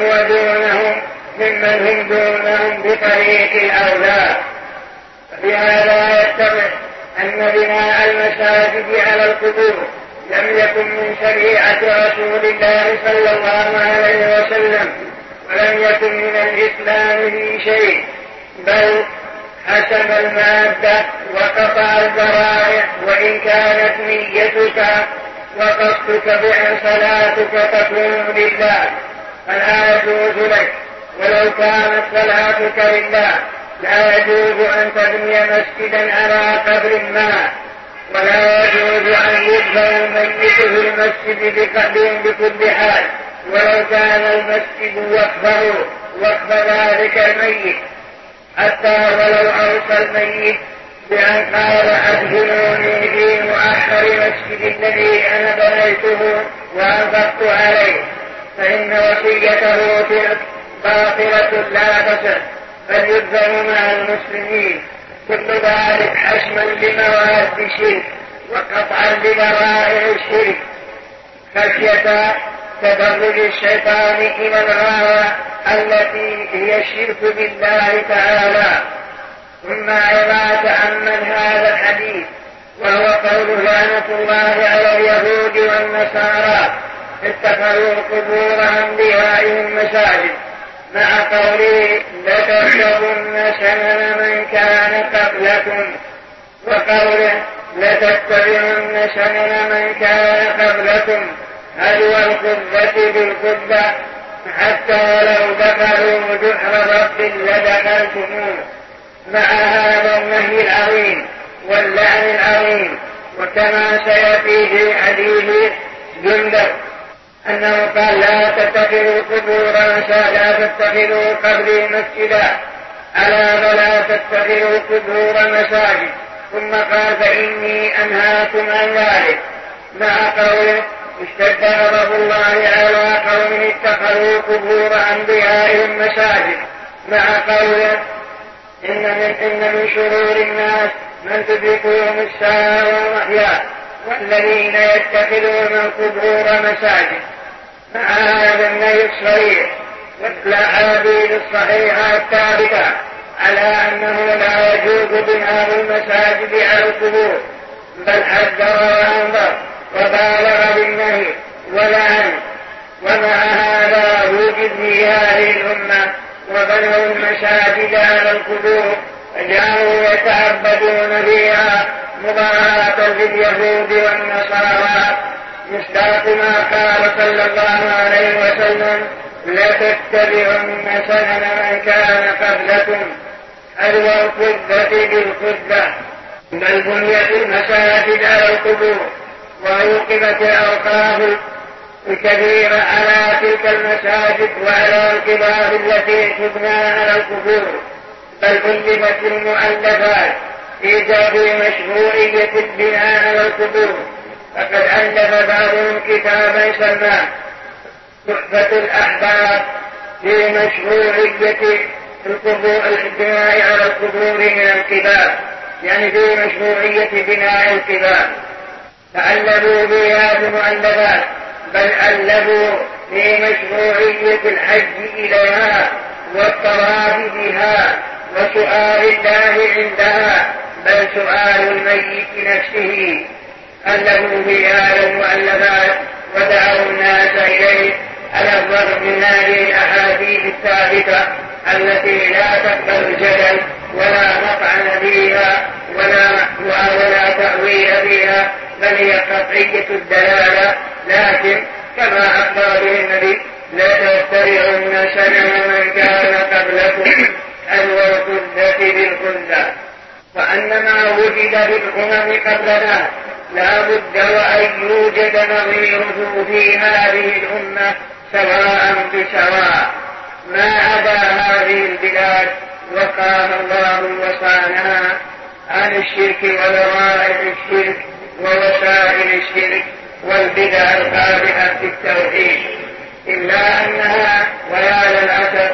هم دونهم بطريق الأولى. بهذا يتضح أن بناء المساجد على القبور لم يكن من شريعة رسول الله صلى الله عليه وسلم، ولم يكن من الإسلام في شيء، بل حسب المادة وقطع الذرائع، وإن كانت نيتك وقصدك بها صلاتك تكون لله فلا يجوز لك، ولو كانت صلاتك لله لا يجوز أن تبني مسجدا على قبر ما، ولا يجوز أن يدفن الميت في المسجد بكل حال، ولو كان المسجد وقف ذلك الميت، حتى ولو أوصى الميت بأن قال أدخلوني في مؤخر مسجد الذي أنا بنيته وأنفقت عليه، فإن وصيته تلك باطلة لا تصح، بل يدفن مع المسلمين. كل ذلك حشما لمواد الشرك وقطعا لذرائع الشرك، خشية تدرج الشيطان إلى الغاية التي هي الشرك بالله تعالى. ثم أيضا تأمل هذا الحديث، وهو قول لعنة الله على اليهود والنصارى اتخذوا قبور أنبيائهم مساجد، مع قوله لتتبعن سنن من كان قبلكم، وقوله لتتبعن سنن من كان قبلكم هدو القبة بالقبة حتى لو دخلوا جحر رب لدخلتموه، مع هذا النهي العظيم واللعن العظيم. وكما سيأتي في حديث جندب أنه قال لا تتخذوا قبور لا تتخذوا قبري مسجدا، ألا ولا تتخذوا قبور مساجد، ثم قال فإني أنهاكم عن ذلك، مع قوله اشتد غضب الله على قوم اتخذوا قبور أنبيائهم مساجد، مع قوله إن من شرور الناس من تدركهم الساعة والمحيا والذين يتخذون القبور مساجد، مع هذا النهي الصريح والأحاديث الصحيحة الثابتة على أنه لا يجوز بناء المساجد على القبور، بل حذر وأنذر وبالغ بالنهي ولعن. ومع هذا وجد في هذه الأمة وبنوا المساجد على القبور فجعلوا يتعبدون فيها مضاهاة لليهود والنصارى، مصداق ما قال صلى الله عليه وسلم لتتبعن سنن من كان قبلكم حذو القبة بالقبة. بل بنيت المساجد على القبور وأوقفت الأوقاف الكبيرة على تلك المساجد وعلى القباب التي تبنى على القبور، بل ألفت المؤلفات في مشروعية البناء على القبور. فقد ألف بعضهم كتابا سماه تحفة الأحباب في مشروعية البناء على القبور من القباب، يعني في مشروعية بناء القباب، فألفوا بها المؤلفات، بل ألفوا في مشروعية الحج إليها والطواف بها وسؤال الله عندها، بل سؤال الميت نفسه. ألفوا بها المؤلفات ودعوا الناس إليه على الرغم من هذه الأحاديث الثابتة التي لا تقبل الجدل ولا مطعن فيها ولا تأويل فيها، بل هي قطعية الدلالة. لكن كما أخبر به النبي لتتبعن سنن من كان قبلكم حذو القبة بالقبة، وأن ما وجد بالأمم قبلنا لا بد وأن يوجد نظيره في هذه الأمة سواء بسواء، ما عدا هذه البلاد وقاها الله وصانها عن الشرك وذرائع الشرك ووسائل الشرك والبدع القادحة في التوحيد، إلا أنها ويا للأسف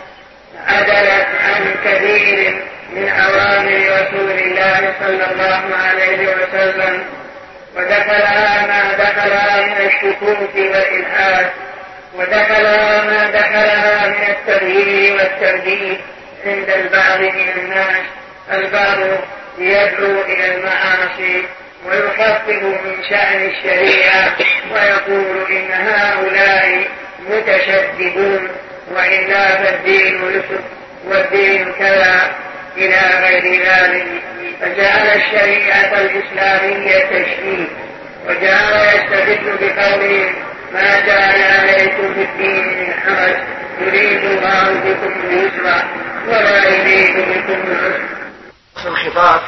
عدلت عن كثير من أوامر رسول الله صلى الله عليه وسلم، ودخلها ما دخلها من الشكوك والإلحاد، ودخلها ما دخلها من الترهيب والترديد عند البعض من الناس. البعض يدعو إلى المعاصي ويخفف من شأن الشريعة ويقول إن هؤلاء متشددون، وإلا فالدين يسر والدين كذا إلى غير ذلك، فجعل الشريعة الإسلامية تشريع، وجعل يستدل بقوله ما جعل عليكم في الدين من حرج يريد الله بكم اليسر ولا يريد بكم العسر. الخطاب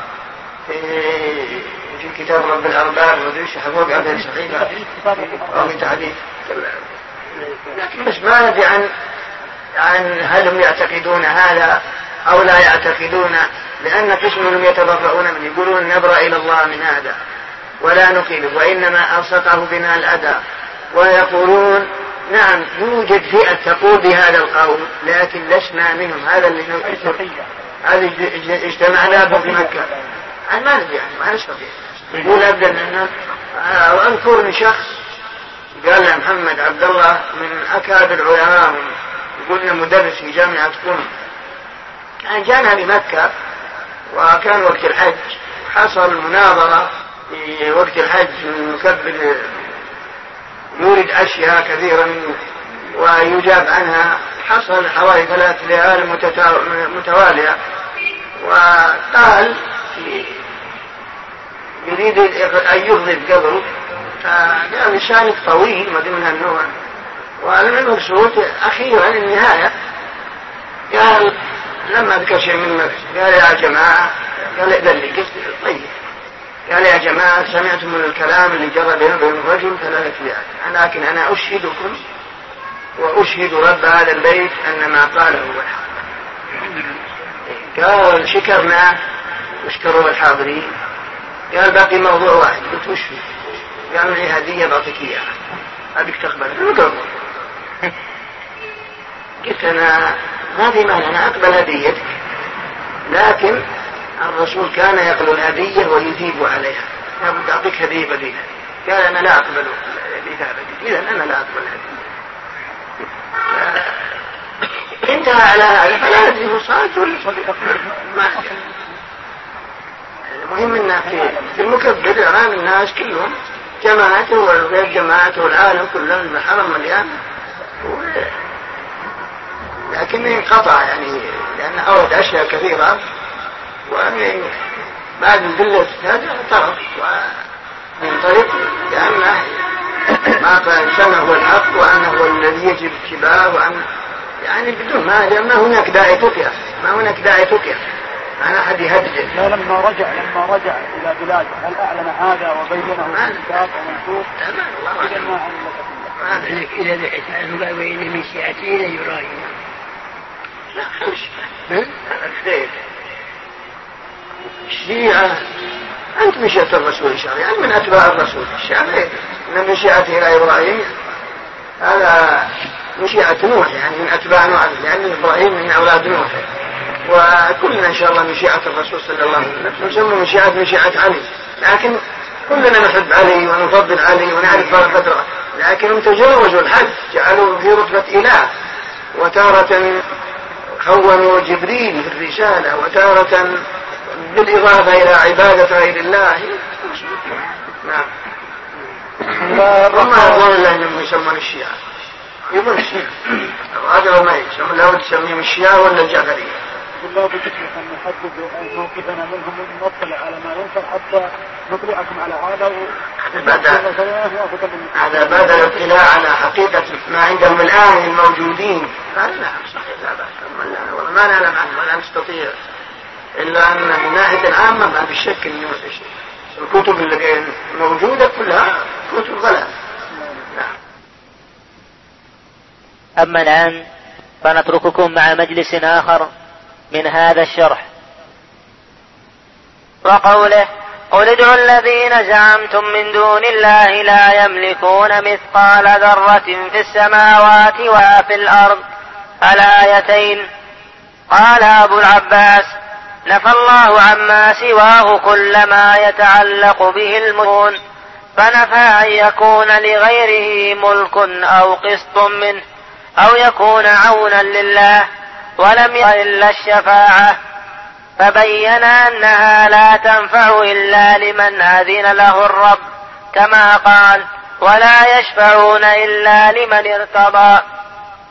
في كتاب رب الأرباب ودريش حفوظ عبد الصحيفة أو في تعديد، لكن بس ما ندري عن هل هم يعتقدون هذا أو لا يعتقدون، لأن قسم منهم يتبرؤون من يقولون نبرأ إلى الله من هذا ولا نقيله وإنما ألصقه بنا الأذى، ويقولون نعم يوجد فئة تقول بهذا القول لكن لسنا منهم. هذا اللي هذا اجتمعنا في مكة عن ما ندري يعني ما نستطيع يقول أبدا أن أذكر شخص قال له محمد عبد الله من أكابر العلماء يقولنا مدرس في جامعة قم، كان جانا بمكة وكان وقت الحج، حصل مناظرة في وقت الحج المكبر يورد أشياء كثيرة ويجاب عنها، حصل حوالي 3 ليال متوالية، وقال يريد أن يغضب قبره، فقال لسانك طويل ما من هالنوع، والمقصود أخيرا النهاية قال لما ذكر شيء من نفسه قال يا جماعة، قال إذن لي قلت طيب، قال يا جماعة سمعتم من الكلام اللي جرى بين الرجل 3 ليال، لكن أنا أشهدكم وأشهد رب هذا البيت أن ما قاله هو الحق. قال شكرنا واشكروا الحاضرين. قال باقي موضوع واحد، قلت وش قال معي هدية بعطيك إياها أبيك تقبل. قلت أنا ما في مانع أنا أقبل هديتك، لكن الرسول كان يقبل الهدية ويثيب عليها، أبغى أعطيك هدية بديلة. قال أنا لا أقبل الإثابة، إذن أنا لا أقبل هدية. انتهى على هذا فلا ندري هو صادق ولا صدق. المهم أن في المكبر أمام الناس كلهم جماعته وغير جماعته والعالم كلهم الحرم مليان، لكن انقطع يعني لأن أورد أشياء كثيرة، ومن بعد القلة هذا طرف ومن طريق لأنه ما قال سنة هو الحق وأنه هو الذي يجب اتباعه، وأن يعني بدون ما هناك داعي تقيا، ما هناك داعي تقيا أنا أحد يهدد. لما رجع إلى بلاده هل أعلن هذا وبينه الكتاب ومنشور؟ إذا ما علم لك إلى ذلك أنه وإن من شيعتين يراهن. لا خمس الخير الشيعة أنت من شيعة الرسول الشيعة يعني من أتباع الرسول الشيعة إن من شيعته إلى إبراهيم هذا من شيعة نوح يعني من أتباع نوح، لأن إبراهيم من أولاد نوح، وكلنا إن شاء الله من شيعة الرسول صلى الله عليه وسلم، نسمى من شيعة علي، لكن كلنا نحب علي ونفضل علي ونعرف قدره، لكنهم تجاوزوا الحد جعلوا في رتبة إله، وتارة خونوا جبريل في الرسالة، وتارة بالإضافة إلى عبادة غير الله. نعم. وما يقول الله إنهم يسمون الشيعة، يقول الشيعة هذا ما يسمون، لا تسميهم الشيعة ولا الجعفرية. بالله بكثرة أن نحدد موقفنا منهم ونطلع على ما ينفع حتى نطلعكم على هذا. هذا بعد الاطلاع على حقيقة ما عندهم الآن الموجودين. قال نعم صحيح لا بأس، والله ما نعلم عنه ولا نستطيع، إلا أن من ناحية العامة ما في شك إنه الكتب اللي موجودة كلها كتب غلط. نعم. أما الآن فنترككم مع مجلس آخر من هذا الشرح. وقوله قل ادعوا الذين زعمتم من دون الله لا يملكون مثقال ذرة في السماوات ولا في الأرض الآيتين. قال أبو العباس نفى الله عما سواه كل ما يتعلق به الملكون، فنفى أن يكون لغيره ملك أو قسط منه أو يكون عونا لله، ولم يقل إلا الشفاعة، فبين أنها لا تنفع إلا لمن أذن له الرب، كما قال ولا يشفعون إلا لمن ارتضى.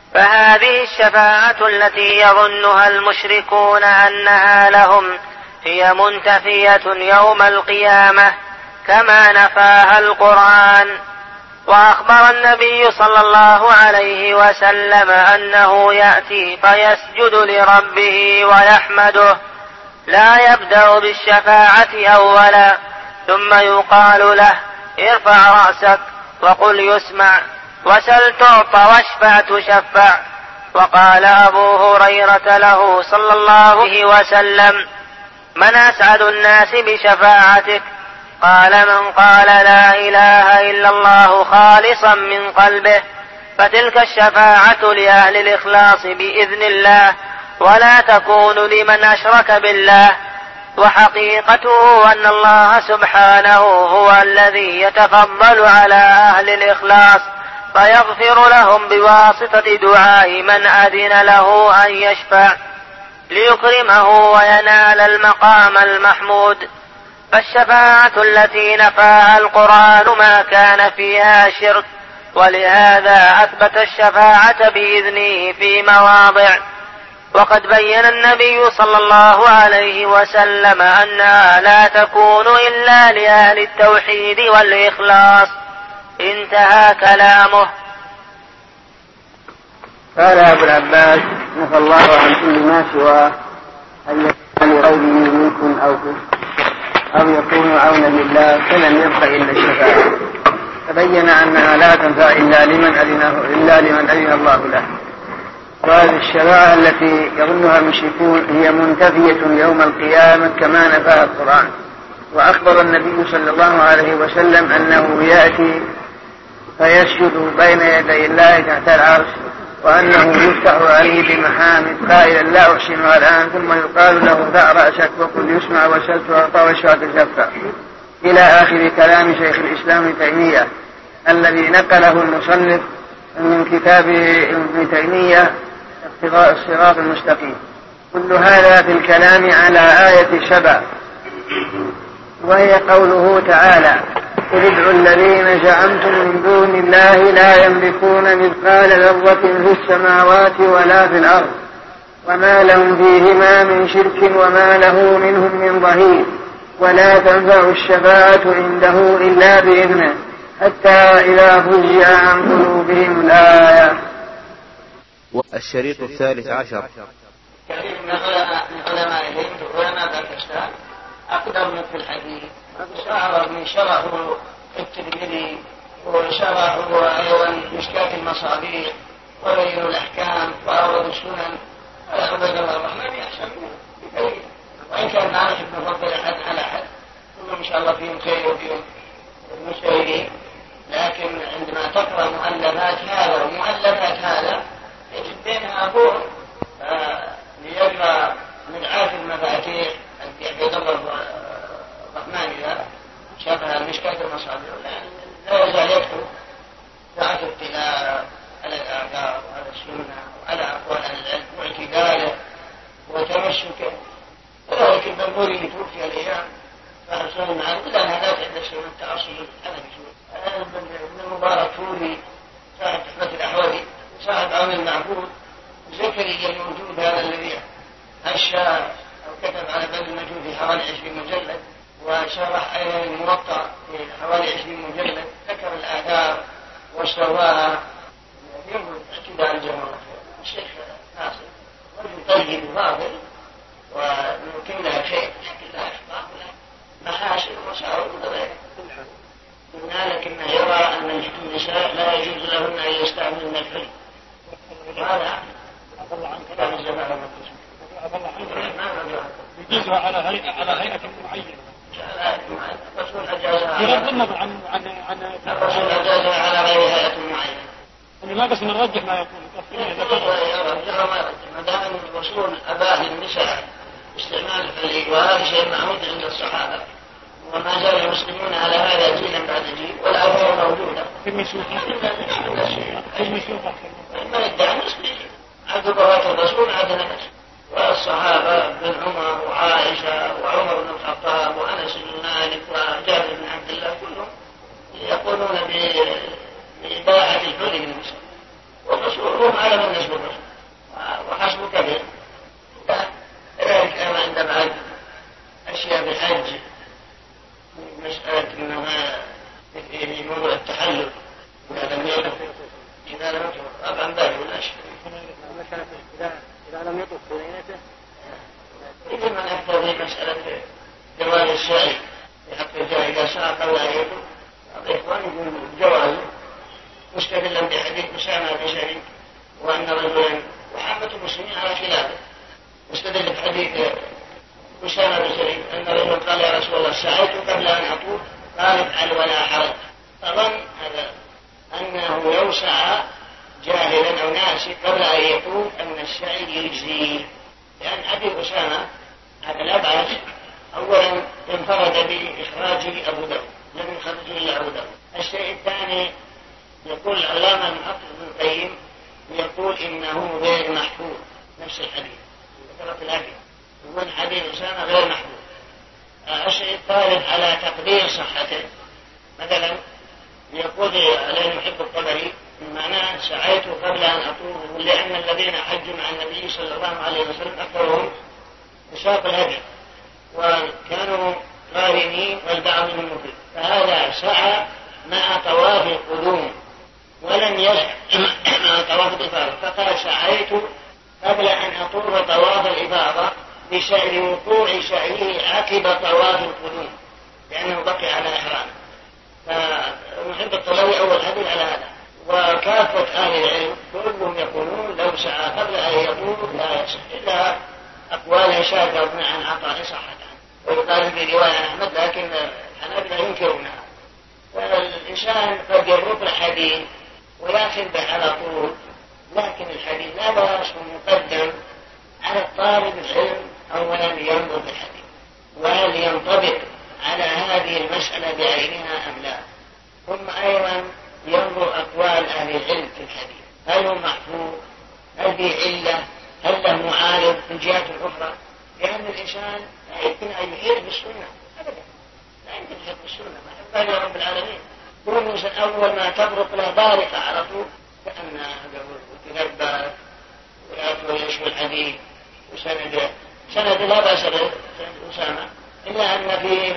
فهذه الشفاعة التي يظنها المشركون أنها لهم هي منتفية يوم القيامة كما نفاها القرآن. وأخبر النبي صلى الله عليه وسلم أنه يأتي فيسجد لربه ويحمده، لا يبدأ بالشفاعة أولا، ثم يقال له ارفع رأسك وقل يسمع، وسل تعطى واشفع تشفع. وقال أبو هريرة له صلى الله عليه وسلم من أسعد الناس بشفاعتك؟ قال من قال لا إله إلا الله خالصا من قلبه، فتلك الشفاعة لأهل الإخلاص بإذن الله، ولا تكون لمن أشرك بالله. وحقيقته أن الله سبحانه هو الذي يتفضل على أهل الإخلاص فيغفر لهم بواسطة دعاء من أذن له أن يشفع ليكرمه وينال المقام المحمود. فالشفاعة التي نفاها القرآن ما كان فيها شرك، ولهذا أثبت الشفاعة بإذنه في مواضع. وقد بين النبي صلى الله عليه وسلم أنها لا تكون إلا لأهل التوحيد والإخلاص. انتهى كلامه. قال أبو العباس نفى الله عن كل ما سواه أن يكون لغيره ملك أو يكون عونا لله، فلم يبق إلا الشفاعة. فبين أنها لا تنفع إلا لمن أذن الله له. وهذه الشفاعة التي يظنها المشركون هي منتفية يوم القيامة كما نفاها القرآن. وأخبر النبي صلى الله عليه وسلم أنه يأتي فيسجد بين يدي الله تحت العرش، وأنه يفتح عليه بمحامد قائلا لا أحسنها الآن، ثم يقال له ارفع رأسك وقل يسمع وسل تعطى واشفع تشفع، إلى آخر كلام شيخ الإسلام ابن تيمية الذي نقله المصنف من كتاب ابن تيمية اقتضاء الصراط المستقيم. كل هذا في الكلام على آية 7، وهي قوله تعالى قل ادعوا الذين زعمتم من دون الله لا يملكون مثقال ذرة في السماوات ولا في الأرض وما لهم فيهما من شرك وما له منهم من ظهير ولا تنفع الشفاعة عنده إلا بإذنه حتى إذا فزع عن قلوبهم الآية. الشريط 13. كثير من علمائهم علماء باكستان أقدم من في الحديث شعر من شرحه الترمذي وشرحه أيضا مشكاة المصابيح وبين الأحكام وأورد السنن. عبد الله الرحمن يحسن بكثير، وإن كان نعرف ابن فضل أحد على أحد كلهم إن شاء الله فيهم خير وفيهم مشاهدين، لكن عندما تقرأ مؤلفات هذا ومؤلفات هذا يجد بينها أبوه ليجرى مدعاة المفاتيح عبد الله الرحمن إذا شافها المشكاة المصابيح لا يزال يكتب ساعة اطلاع على الآثار وعلى السنة وعلى أقوال العلم واعتداله وتمسكه. وذلك البربري توفي الأيام فأرسلوا معه إلا أنها لا تعد شيء من التعصب ابن المبارك فوري صاحب تحفة الأحوذي صاحب عون المعبود زكريا الموجود هذا الذي هشى أو كتب على باب المجهود في حوالي 20 مجلد، وشرح أيضا الموطأ في حوالي 20 مجلد، ذكر الآثار وسواها ينظر اعتداء الجمهور. الشيخ ناصر رجل طيب وفاضل وممكن لها شيء لكن لها أخطاء محاسن ومساوئ وغيرها، لكن يرى أن النساء لا يجوز لهن أن يستعملن الحلي، وهذا كلام الزمان المقدس يجوزها على هيئة معينة. الرسول أجازها بغض النظر عن الرسول أجازها على غير هيئة معينة. ما بس نرجح ما يقول ما دام الرسول أباه للنساء استعمال الحلي، وهذا شيء معهود عند الصحابة وما زال المسلمون على هذا جيلا بعد جيل والآثار موجودة في المشوفة من ادعى المسلمين عبد الله الرسول عدنا نفسه، والصحابة بن عمر وعائشة وعمر بن الخطاب وأنس بن مالك وجابر بن عبد الله كلهم يقولون بإباحة الحلي للمسلمين، والرسول وهم أعلم الناس بالرسول وحسب كبير. كذلك أنا عند بعض أشياء بالحج مسألة أنها في موضوع التحلل إذا لم يطف طبعا باقي ولا شيء. إذا لم يطف بنيته يجب أن يقتضي مسألة جواز السعي في حق الجاهل إذا سعى قبل أن يطف. الإخوان يقول جواز مستدلا بحديث أسامة بن شريك وأن رجلا وعامة المسلمين على خلافه مستدل بحديث أسامة بن شريك أن رجلا قال يا رسول الله سعيت قبل أن أطوف قال افعل ولا حرج. فظن هذا أنه لو سعى جاهلا أو ناسي قبل أن يطوف أن السعي يجزي، لأن حديث أسامة هذا لا بأس. أولا انفرد بإخراج أبو داود لم يخرجه إلا أبو داود. الشيء الثاني يقول العلامة المحقق ابن القيم يقول إنه غير محفوظ نفس الحديث ذكرت الأخير يقول حديث أسامة غير محفوظ. الشيء الثالث على تقدير صحته مثلا يقول عليه محب الطبري معناه سعيت قبل أن أطوف لأن الذين حجوا مع النبي صلى الله عليه وسلم أكثرهم بساق الهدي وكانوا قارنين والبعض منهم مفرد، فهذا سعى مع طواف القدوم ولم يسع مع طواف الإفاضة، فقال سعيت قبل أن أطوف طواف الإفاضة بشأن وقوع سعيه عقب طواف القدوم لأنه بقي على إحرامه. فمحب الطلوي أول حديث على هذا. وكافة أهل العلم كلهم يقولون لو سعى قبل أن يطوف لا يصح إلا أقوال شاذة عن عطاء صحة ويقال في رواية عن أحمد لكن الحنابلة ينكرونها. فالإنسان قد يرد الحديث ويأخذ به على طول، لكن الحديث لا بأس مقدم على الطالب العلم أولا ينظر في الحديث وهل ينطبق على هذه المسألة بعينها أم لا، ثم أيضا ينظر أقوال أهل العلم في الحديث هل هو محفوظ هل به علة هل له معارض من جهة أخرى، لأن الإنسان لا يمكن أن يحيط بالسنة أبدا، لا يمكن أن يحيط بالسنة ما يحب رب العالمين. كل إنسان أول ما تبرق له بارقة على طول كأنها تنبأ ويشوي الحديث سند لا بأس به سند أسامة، إلا أن في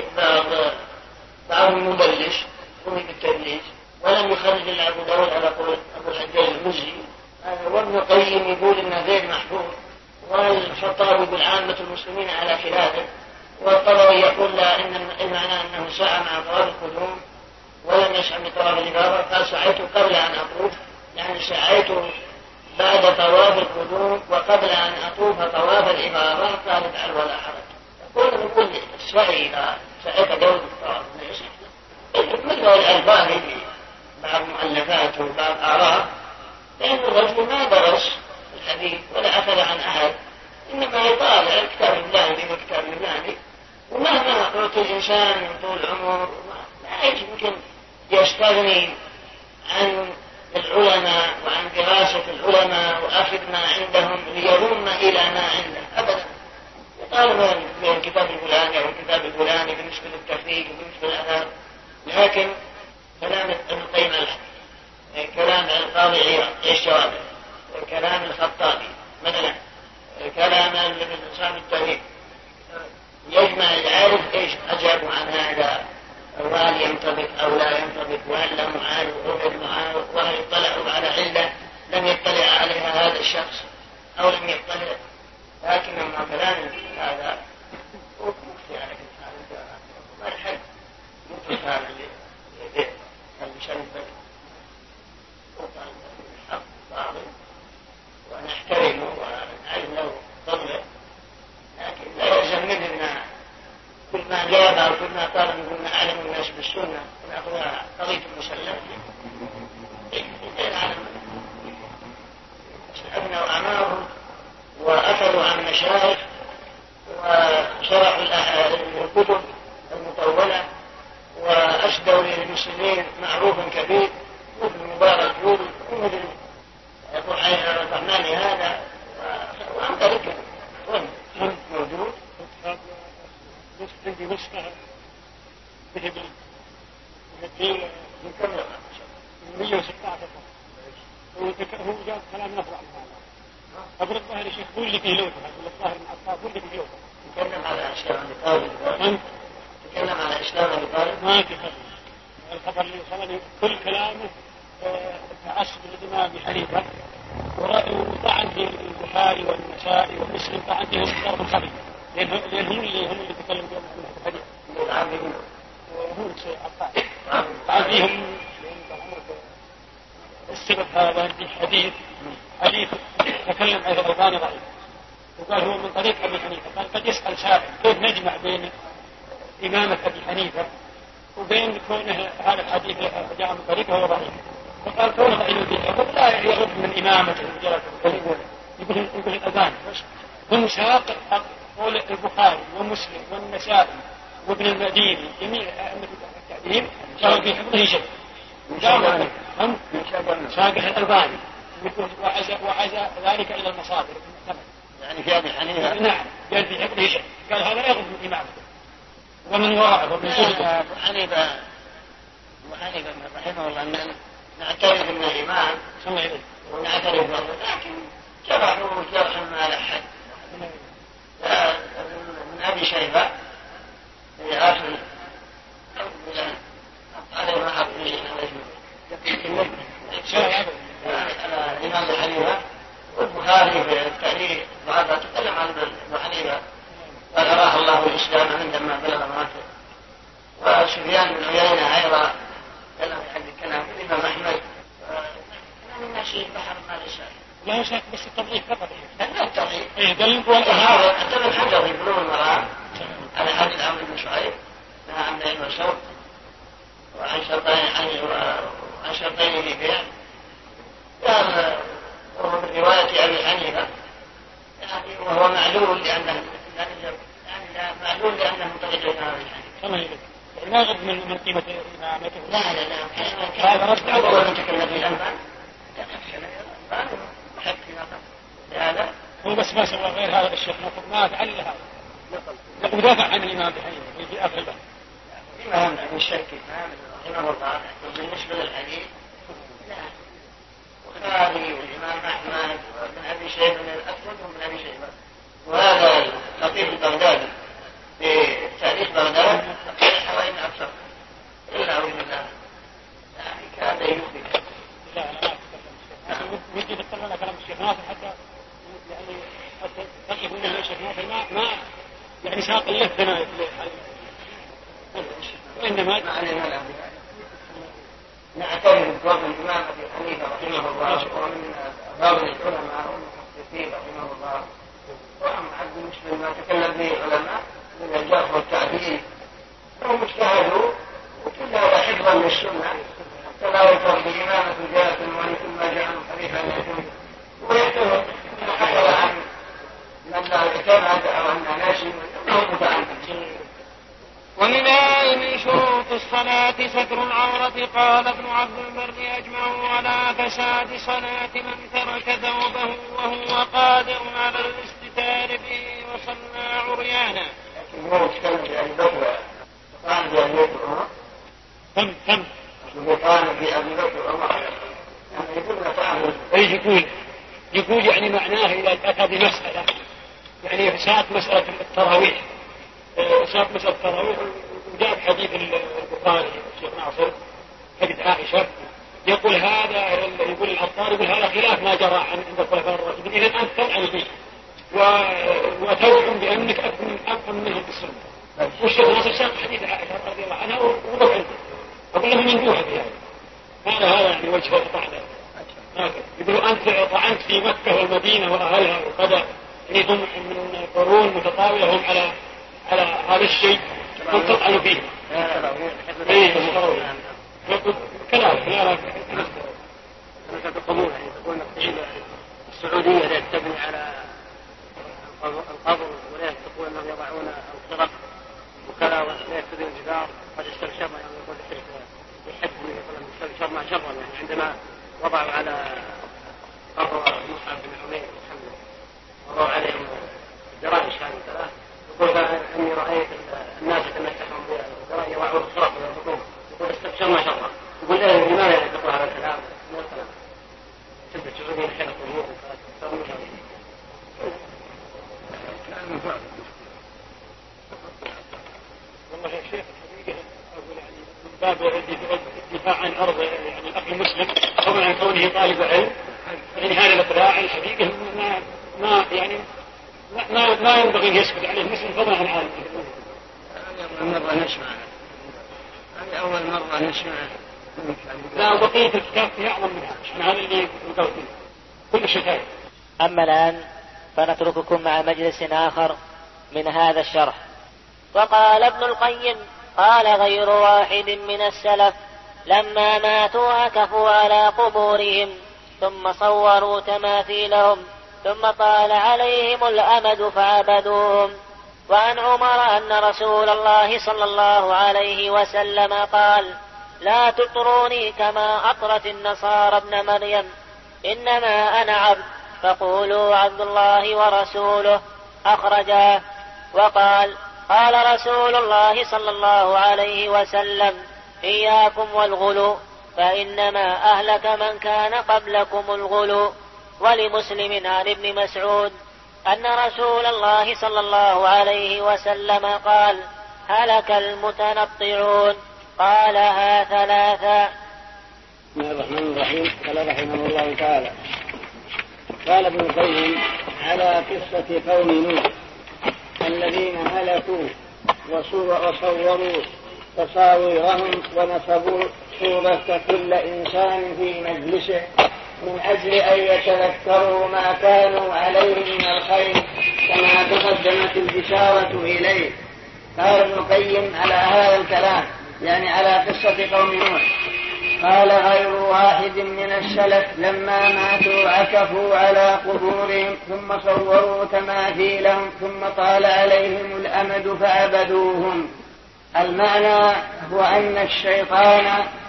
بعض المبلش قوي بالتدليس ولم يخرج إلا أبو داود على قول أبو الحجاج المزي، وابن القيم يقول إنه غير محفوظ، والخطابي يقول عامة المسلمين على خلافه، والطبري يقول لا إن المعنى أنه سعى مع طواف القدوم ولم يسعى بطواف الإفاضة، قال سعيت قبل أن أطوف يعني سعيت بعد طواف القدوم وقبل أن أطوف طواف الإفاضة قال افعل ولا حرج. يقول السعي إذا سعيت دور الطواف لا يصح، مثل الألباني في بعض مؤلفاته وبعض آراء، لأن الرجل ما درس الحديث ولا أخذ عن أحد، إنما يطالع الكتاب الفلاني والكتاب الفلاني، ومهما قلت الإنسان من طول عمر لا يمكن يستغني عن العلماء وعن دراسة العلماء وأخذ ما عندهم ليضم إلى ما عنده أبدا. يطالب من الكتاب الفلاني أو الكتاب الفلاني بالنسبة للتخريج وبالنسبة للأثار، لكن كلام ابن القيم كلام القاضي عياض ايش جوابه، كلام الخطابي مثلا، كلام ابن صاحب التاريخ، يجمع العارف ايش اجابوا عن هذا وهل ينطبق او لا ينطبق وهل له معارض وغير معارض وهل يطلعوا على علة لم يطلع عليها هذا الشخص او لم يطلع، لكن لما كلام هذا مفتي على كل حال ما الحد يطلق هذا المشارك الحق باطل ونحترمه ونعلم له فضله، لكن لا يلزم مننا كل ما جاب أو كل ما طال نقول أعلم الناس بالسنة ونأخذها قضية المسلم أبنوا أعمارهم وأخذوا عن مشايخ وشرحوا الكتب المطولة وأسدوا للمسلمين معروف كبير مثل مبارك يوري ومثل أبو الرحمن هذا وعن طريق موجود عندي نسخة ذهب الدين من كم 116 هو جاب كلام نفر عن هذا. أقول الظاهر يا شيخ هو اللي فيه لوثة، أقول الظاهر من أصحاب هو اللي فيه لوثة. تكلم على إسلام أبي طالب. تكلم على إسلام أبي طالب. ما تكلم. الخبر اللي وصلني كل كلامه تعصب للإمام أبي حنيفة، وطعن في البخاري والنسائي ومسلم طعن فيهم ضرب خفي، لأن هم اللي تكلموا في الحديث. هم طعن فيهم السبب هذا في حديث تكلم عن الألباني ضعيف، وقال هو من طريق أبي حنيفة. قال قد يسأل سائل كيف نجمع بين إمامة أبي حنيفة وبين كونه هذا الحديث جاء من طريقه هو ضعيف. فقال كونه ضعيف لا يغض من إمامته يقول الألباني هم ساق قول البخاري ومسلم والنسائي وابن المديني جميع أئمة التعليم قالوا في حفظه شيء. هم ساقه الألباني وعزى ذلك إلى المصادر يعني في أبي حنيفة. نعم قال في حفظه شيء، قال هذا لا يغض من إمامته ومن وراءه ومن جهده. أبو حنيفة رحمه الله أن نعترف أن الإمام ونعترف به، لكن جرحوا جرحا ما له حد. من أبي شيبة في آخر على ما أقول الإمام أبو حنيفة والبخاري في التاريخ وهذا تكلم عن أبو حنيفة قال أراه الله الإسلام عندما بلغ مراته. وسفيان بن عيينة أيضا تكلم في حد الكلام. الإمام أحمد من نفسه بحر ما لسان لا شك بس التضعيف فقط. لا التضعيف. إيه قال هذا حتى من حجر في بلوغ المرام على حديث عمرو بن شعيب نهى عن بيع وشرب وعن شرطين في بيع. قال وهو من رواية أبي حنيفة يعني وهو معلول لأنه معلول لأنه طريق أبي حنيفة. ما غض من قيمة إمامته. لا هذا رد أول من تكلم في الأنبان هذا هو بس ما سوى غير هذا الشيخ ما فعل هذا ودافع عن الإمام بحنيفة في آخر الباب. الإمام من شك رحمه الله بالنسبة للحديث لا البخاري والإمام أحمد وابن أبي شيبة من الأسود ومن أبي شيبة. وهذا الخطيب البغدادي في تاريخ بغداد حوالي أكثر إلا أعوذ بالله يعني كان يخبر. لا ودي بتطلع على كلام الشيخ ناصر حتى يعني تقف من الشيخ ناصر ما يعني ساق اللثة وإنما نعترف بقول الإمام أبي حنيفة رحمه الله ومن أفاضل العلماء والمحدثين رحمه الله وعن عبد المسلم ما تكلم به العلماء من الجرح والتعديل هم اجتهدوا وكل هذا حفظا للسنة حتى لا يفرض بإمامة جاءت المؤلف ما جاء من حديث عن يكون ويحتمل ما حصل عن من لا اعتمد أو عن ناس أنه متعمد. ومنها من شروط الصلاة ستر العورة. قال ابن عبد البر أجمعوا على فساد صلاة من ترك ثوبه وهو قادر على الاستتار به وصلى عريانا. لكن هو يتكلم بأبي بكر قال بأبي بكر عمر قال بأبي بكر عمر يعني يقول لك أي يقول يعني معناه إذا أتى بمسألة يعني فساد مسألة التراويح وجاء حديث البخاري الشيخ ناصر حديث عائشة يقول هذا يقول العطار يقول هذا خلاف ما جرى عند الخلفاء الراشدين. إذا أنت تلعن فيه وتزعم بأنك أفهم منه بالسنة. والشيخ ناصر ساق حديث عائشة رضي الله عنها وضعه أقول له من جوحة هذا يعني وجه الطعنة. يقولوا أنت طعنت في مكة والمدينة وأهلها وكذا يعني هم من قرون متطاولة هم على هذا الشيء هم تطعنوا فيه. كلام تقومون يعني تقول السعودية لا تبني على القبر ولا يتقون أنهم يضعون الخرق وكذا ولا يكتبون الجدار. قد استبشرنا يعني يقول الشيخ يحد مثلا استبشر ما شرا يعني عندما وضعوا على قبر مصعب بن عمير محمد وضعوا عليهم الدرائش هذه الثلاث. يقول أني رأيت الناس يتمسحون بالدرائش يضعون الخرق ويربطون. يقول استبشر ما شرا. يقول لماذا يتقوا هذا الكلام؟ باب الدفاع عن أرض يعني الأخ المسلم أو عن كونه طالب علم، يعني هذا الإقلاع الحقيقة ما ينبغي أن يسكت عليه المسلم فضلا عن عالم. هذه أول مرة نسمع. لا بقية الكتاب في أعظم منها، عشان هذا اللي يقول كل شيء. أما الآن فنترككم مع مجلس آخر من هذا الشرح. وقال ابن القيم: قال غير واحد من السلف لما ماتوا عكفوا على قبورهم ثم صوروا تماثيلهم ثم طال عليهم الأمد فعبدوهم. وعن عمر أن رسول الله صلى الله عليه وسلم قال: لا تطروني كما أطرت النصارى ابن مريم، إنما أنا عبد فقولوا عبد الله ورسوله. أخرجاه. وقال: قال رسول الله صلى الله عليه وسلم: إياكم والغلو فإنما أهلك من كان قبلكم الغلو. ولمسلم عن ابن مسعود أن رسول الله صلى الله عليه وسلم قال: هلك المتنطعون. قالها ثلاثا. بسم الله الرحمن الرحيم. قال رحمه الله تعالى: قال ابن القيم على قصة قوم نوح الذين هلكوا وصوروا تصاويرهم ونصبوا صورة كل إنسان في مجلسه من أجل أن يتذكروا ما كانوا عليه من الخير كما تقدمت الإشارة إليه. قال ابن القيم على هذا الكلام يعني على قصة قوم نوح: قال غير واحد من السلف لما ماتوا عكفوا على قبورهم ثم صوروا تماثيلهم ثم طال عليهم الأمد فعبدوهم. المعنى هو أن الشيطان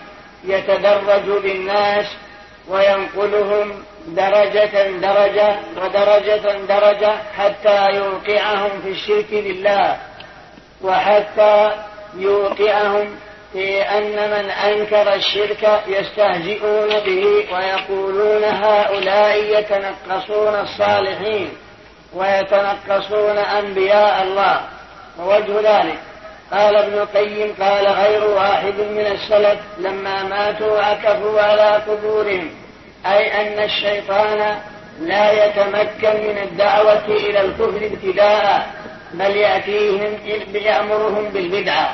يتدرج بالناس وينقلهم درجة درجة ودرجة درجة حتى يوقعهم في الشرك بالله، وحتى يوقعهم في أن من أنكر الشرك يستهزئون به ويقولون هؤلاء يتنقصون الصالحين ويتنقصون أنبياء الله. ووجه ذلك قال ابن القيم: قال غير واحد من السلف لما ماتوا عكفوا على قبورهم، أي أن الشيطان لا يتمكن من الدعوة إلى الكفر ابتداء، بل يأمرهم بالبدعة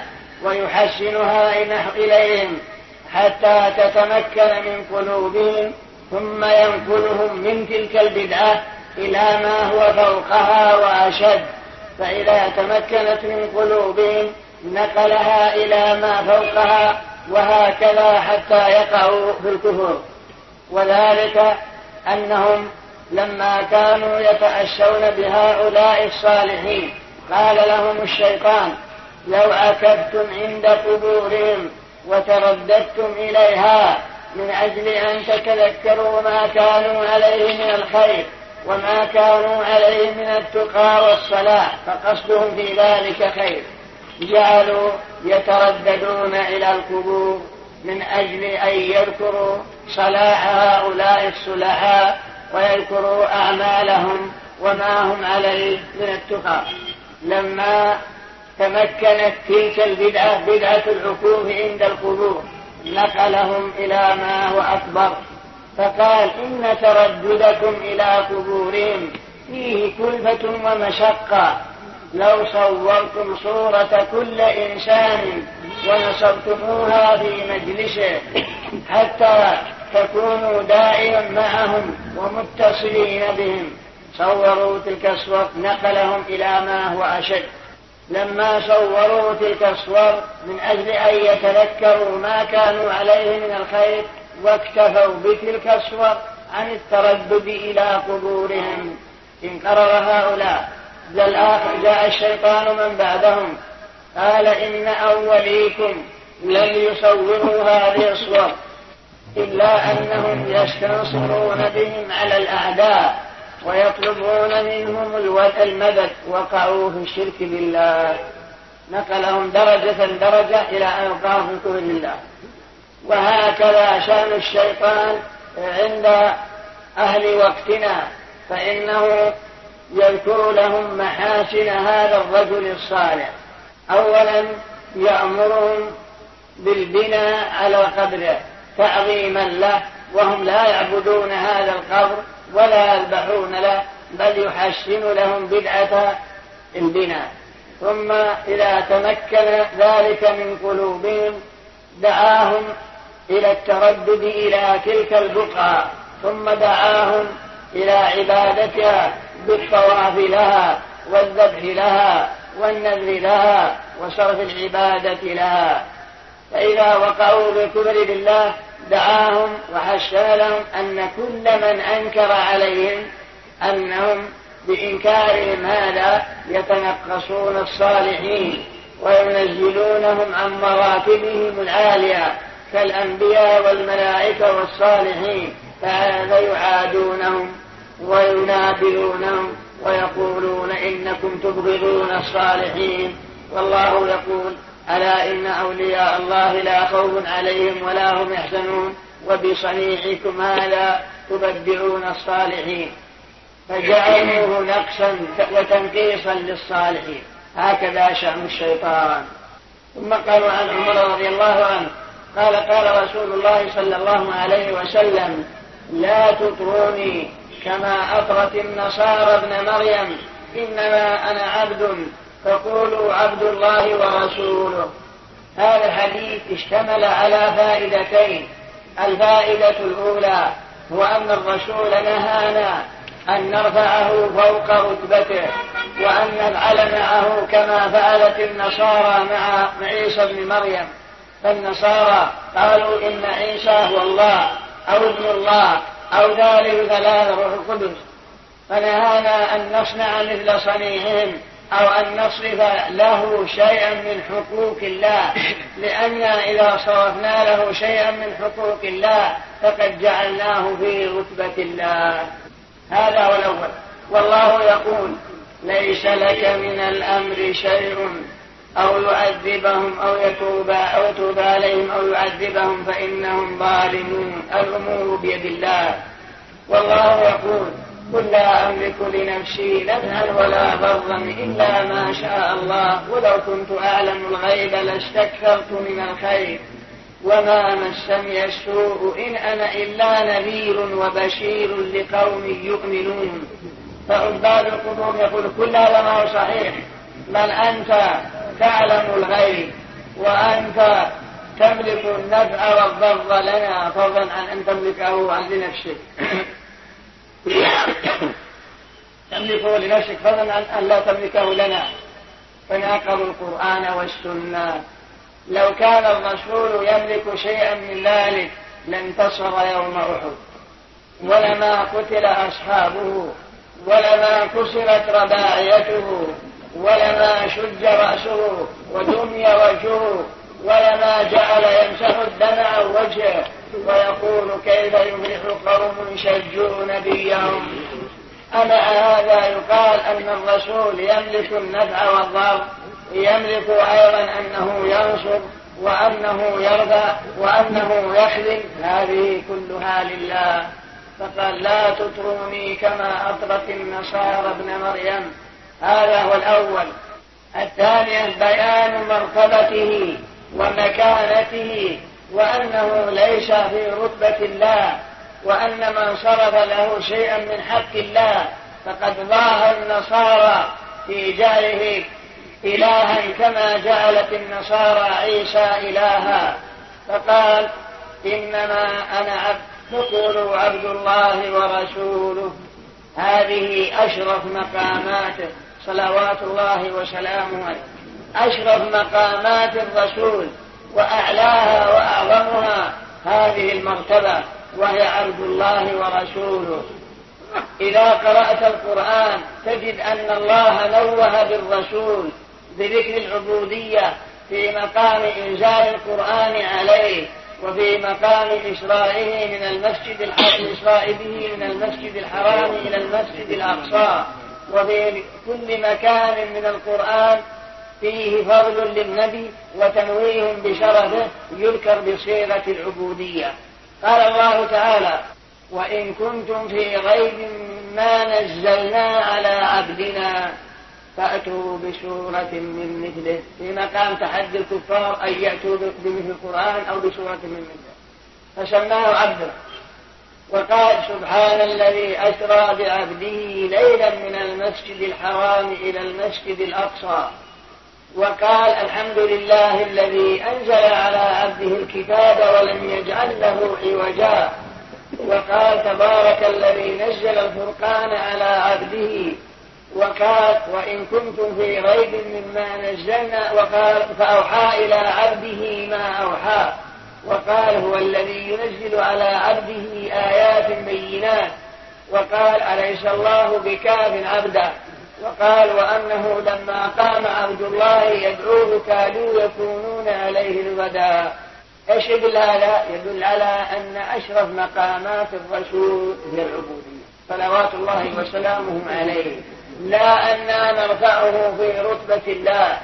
ويحسنها إليهم حتى تتمكن من قلوبهم، ثم ينقلهم من تلك البدعة إلى ما هو فوقها وأشد. فإذا تمكنت من قلوبهم نقلها إلى ما فوقها، وهكذا حتى يقعوا في الكفر. وذلك أنهم لما كانوا يتأسون بهؤلاء الصالحين قال لهم الشيطان: لو عكفتم عند قبورهم وترددتم إليها من أجل أن تتذكروا ما كانوا عليه من الخير وما كانوا عليه من التقى والصلاح، فقصدهم في ذلك خير، جعلوا يترددون إلى القبور من أجل أن يذكروا صلاح هؤلاء الصلحاء ويذكروا أعمالهم وما هم عليه من التقى. لما تمكنت تلك البدعة بدعة العكوف عند القبور نقلهم إلى ما هو أكبر، فقال: إن ترددكم إلى قبورهم فيه كلفة ومشقة، لو صورتم صورة كل إنسان ونصبتموها في مجلسه حتى تكونوا دائما معهم ومتصلين بهم. صوروا تلك الصور نقلهم إلى ما هو أشد. لما صوروا تلك الصور من أجل أن يتذكروا ما كانوا عليه من الخير واكتفوا بتلك الصور عن التردد إلى قبورهم، انقرر هؤلاء. جاء الشيطان من بعدهم قال: إن أوليكم لم يصوروا هذه الصور إلا أنهم يستنصرون بهم على الأعداء ويطلبون منهم المدد، وقعوا في الشرك بالله. نقلهم درجة درجة إلى أن وقعوا في الكفر بالله. وهكذا شأن الشيطان عند أهل وقتنا، فإنه يذكر لهم محاسن هذا الرجل الصالح. أولا يأمرهم بالبناء على قبره تعظيما له، وهم لا يعبدون هذا القبر ولا يذبحون له، بل يحسن لهم بدعة البناء. ثم إذا تمكن ذلك من قلوبهم دعاهم إلى التردد إلى تلك البقعة، ثم دعاهم إلى عبادتها بالطواف لها والذبح لها والنذر لها وصرف العبادة لها. فإذا وقعوا بالكفر بالله دعاهم وحشى لهم أن كل من أنكر عليهم أنهم بإنكارهم هذا يتنقصون الصالحين وينزلونهم عن مراتبهم العالية كالأنبياء والملائكة والصالحين، فهذا يعادونهم وينابذونهم ويقولون إنكم تبغضون الصالحين، والله يقول ألا إن أولياء الله لا خوف عليهم ولا هم يحزنون وبصنيعكم هذا تبدعون الصالحين، فجعلوه نقصا وتنقيصا للصالحين. هكذا شأن الشيطان. ثم قالوا عن عمر رضي الله عنه قال قال رسول الله صلى الله عليه وسلم لا تطروني كما أطرت النصارى ابن مريم، إنما أنا عبد فقولوا عبد الله ورسوله. هذا الحديث اشتمل على فائدتين. الفائدة الأولى هو أن الرسول نهانا أن نرفعه فوق رتبته وأن نفعل معه كما فعلت النصارى مع عيسى بن مريم. فالنصارى قالوا إن عيسى هو الله أو ابن الله أو ثالث ثلاثة روح القدس، فنهانا أن نصنع مثل صنيعهم أو أن نصرف له شيئا من حقوق الله، لأننا إذا صرفنا له شيئا من حقوق الله فقد جعلناه في رتبة الله. هذا هو الأول. والله يقول ليس لك من الأمر شيء أو يعذبهم أو يتوب عليهم أو يعذبهم فإنهم ظالمون، الأمور بيد الله. والله يقول قل لا أملك لنفسي نفعا ولا ضرا إلا ما شاء الله ولو كنت أعلم الغيب لاستكثرت من الخير وما مسني السوء إن أنا إلا نذير وبشير لقوم يؤمنون. فعباد القبور يقول كل هذا ما هو صحيح، بل أنت تعلم الغيب وأنت تملك النفع والضر لنا فضلا عن أن تملكه عن لنفسك تملكه لنفسك فضلا عن أن لا تملكه لنا. فناقضوا القرآن والسنة. لو كان الرسول يملك شيئا من ذلك لانتصر يوم أحد ولما قتل أصحابه ولما كسرت رباعيته ولما شج رأسه ودمي وجهه ولما جعل يمسح الدم عن وجهه ويقول كيف يفلح قوم شجوا نبيهم. أما هذا يقال أن الرسول يملك النفع والضر، يملك أيضا أنه ينصر وأنه يرضى وأنه يخذل، هذه كلها لله. فقال لا تطروني كما أطرت النصارى ابن مريم. هذا هو الأول. الثاني بيان مرتبته ومكانته وأنه ليس في رتبة الله، وأن من صرف له شيئا من حق الله فقد ضاع النصارى في جعله إلها كما جعلت النصارى عيسى إلها. فقال إنما أنا عبد فقولوا عبد الله ورسوله. هذه أشرف مقاماته صلوات الله وسلامه عليه، أشرف مقامات الرسول وأعلاها وأعظمها هذه المرتبة وهي عبد الله ورسوله. إذا قرأت القرآن تجد أن الله نوه بالرسول بذكر العبودية في مقام إنزال القرآن عليه وفي مقام إسرائه من المسجد الحرام إلى المسجد الأقصى. وفي كل مكان من القرآن فيه فضل للنبي وتنويه بشرفه يذكر بصيغة العبودية. قال الله تعالى وإن كنتم في ريب ما نزلنا على عبدنا فأتوا بسورة من مثله، في مقام تحدي الكفار أن يأتوا بمثل القرآن أو بسورة من مثله، فسماه عبده. وقال سبحان الذي أسرى بعبده ليلا من المسجد الحرام إلى المسجد الأقصى. وقال الحمد لله الذي أنزل على عبده الكتاب ولم يجعل له عوجا. وقال تبارك الذي نزل الفرقان على عبده. وقال وإن كنتم في ريب مما نزلنا. وقال فأوحى إلى عبده ما أوحى. وقال هو الذي ينزل على عبده آيات بينات. وقال أليس الله بكاف عبدا. وقال وأنه لما قام عبد الله يدعوه كادوا يكونون عليه لبدا. ايش يدل هذا؟ يدل على أن أشرف مقامات الرسول هي العبودية صلوات الله وسلامه عليه، لا أننا نرفعه في رتبة الله،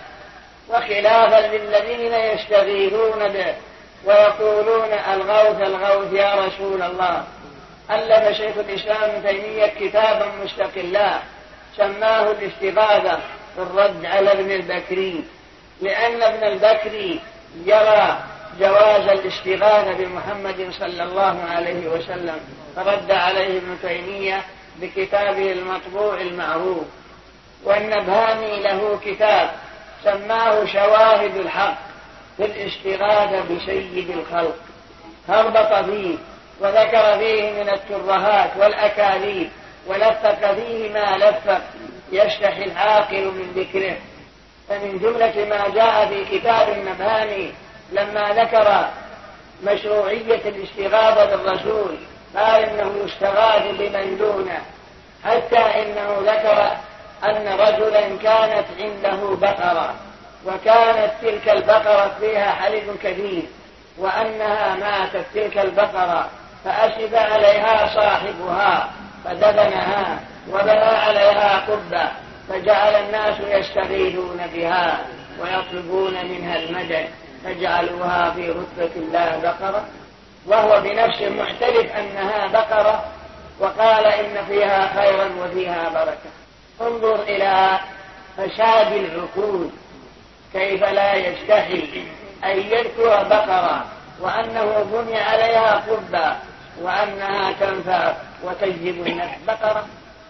وخلافا للذين يستغيثون به ويقولون الغوث يا رسول الله. ألف شيخ الإسلام ابن تيمية كتابا مستقلا سماه الاستغاثة في الرد على ابن البكري، لأن ابن البكري يرى جواز الاستغاثة بمحمد صلى الله عليه وسلم، فرد عليه ابن تيمية بكتابه المطبوع المعروف. والنبهاني له كتاب سماه شواهد الحق في الاستغاثة بسيد الخلق، هربط فيه وذكر فيه من الترهات والأكاذيب، ولفق فيه ما لفق يستحي العاقل من ذكره. فمن جملة ما جاء في كتاب النبهاني لما ذكر مشروعية الاستغاثة بالرسول قال إنه يستغاث بمن دونه، حتى إنه ذكر أن رجلا كانت عنده بقرة، وكانت تلك البقرة فيها حلب كثير، وأنها ماتت تلك البقرة، فأسف عليها صاحبها فدفنها وبنى عليها قبة، فجعل الناس يستغيثون بها ويطلبون منها المدد، فجعلوها في رتبة الله بقرة، وهو بنفسه معترف أنها بقرة، وقال إن فيها خيرا وفيها بركة. انظر إلى فساد العقول، كيف لا يستحي أن يذكر بقرة وأنه بني عليها قبة وأنها تنفع وتجذب النفس بقرة.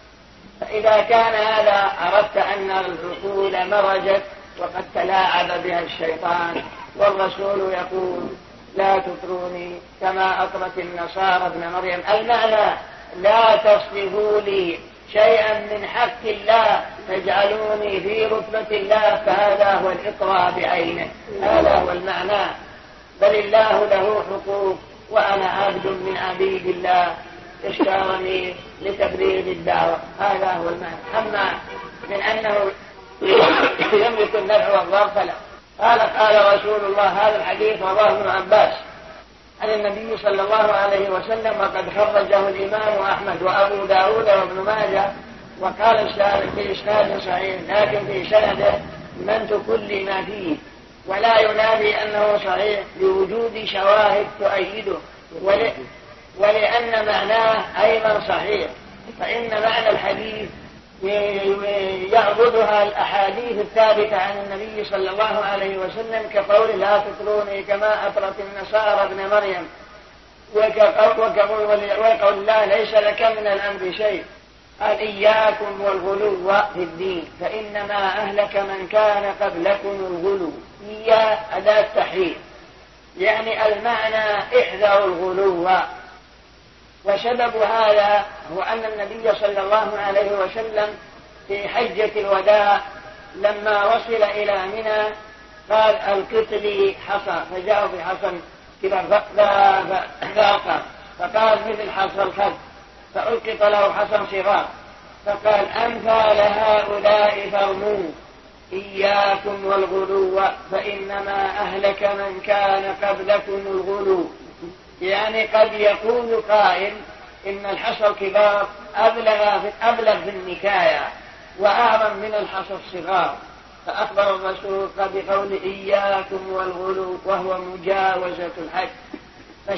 فإذا كان هذا عرفت أن العقول مرجت وقد تلاعب بها الشيطان، والرسول يقول لا تطروني كما أطرت النصارى ابن مريم، المعنى لا تصرفوا لي شيئا من حق الله تجعلوني في رتبة الله، فهذا هو الإطراء بعينه، هذا هو المعنى. بل الله له حقوق وأنا عبد من عبيد الله اشترني لتبليغ الدعوة، هذا هو المعنى. أما من أنه يملك النفع والضر فلا. قال رسول الله، هذا الحديث رواه ابن عباس عن النبي صلى الله عليه وسلم، وقد خرجه الإمام أحمد وأبو داود وابن ماجه، وقال الشارح في إسناد صحيح، لكن في سنده من تكلم فيه، ولا ينادي أنه صحيح لوجود شواهد تؤيده، ولأن معناه أيضا صحيح، فإن معنى الحديث يعبدها الأحاديث الثابتة عن النبي صلى الله عليه وسلم، كقول لا تطروني كما أطرت النصارى ابن مريم، وقول الله ليس لك من الأمر شيء. قال إياكم والغلو في الدين فإنما أهلك من كان قبلكم الغلو. إياه أداة تحريم، يعني المعنى احذروا الغلو. وسبب هذا هو أن النبي صلى الله عليه وسلم في حجة الوداع لما وصل إلى منى قال ألقط لي حصى، فجاءوا بحصى كبر ذاقا، فقال مثل حصى الخد، فألقط له حصى صغار، فقال أمثال هؤلاء فارموا إياكم والغلو فإنما أهلك من كان قبلكم الغلو. يعني قد يقول قائل إن الحصى الكبار أبلغ في النكاية وأعظم من الحصى الصغار، فأخبر الرسول بقول إياكم والغلو وهو مجاوزة الحد.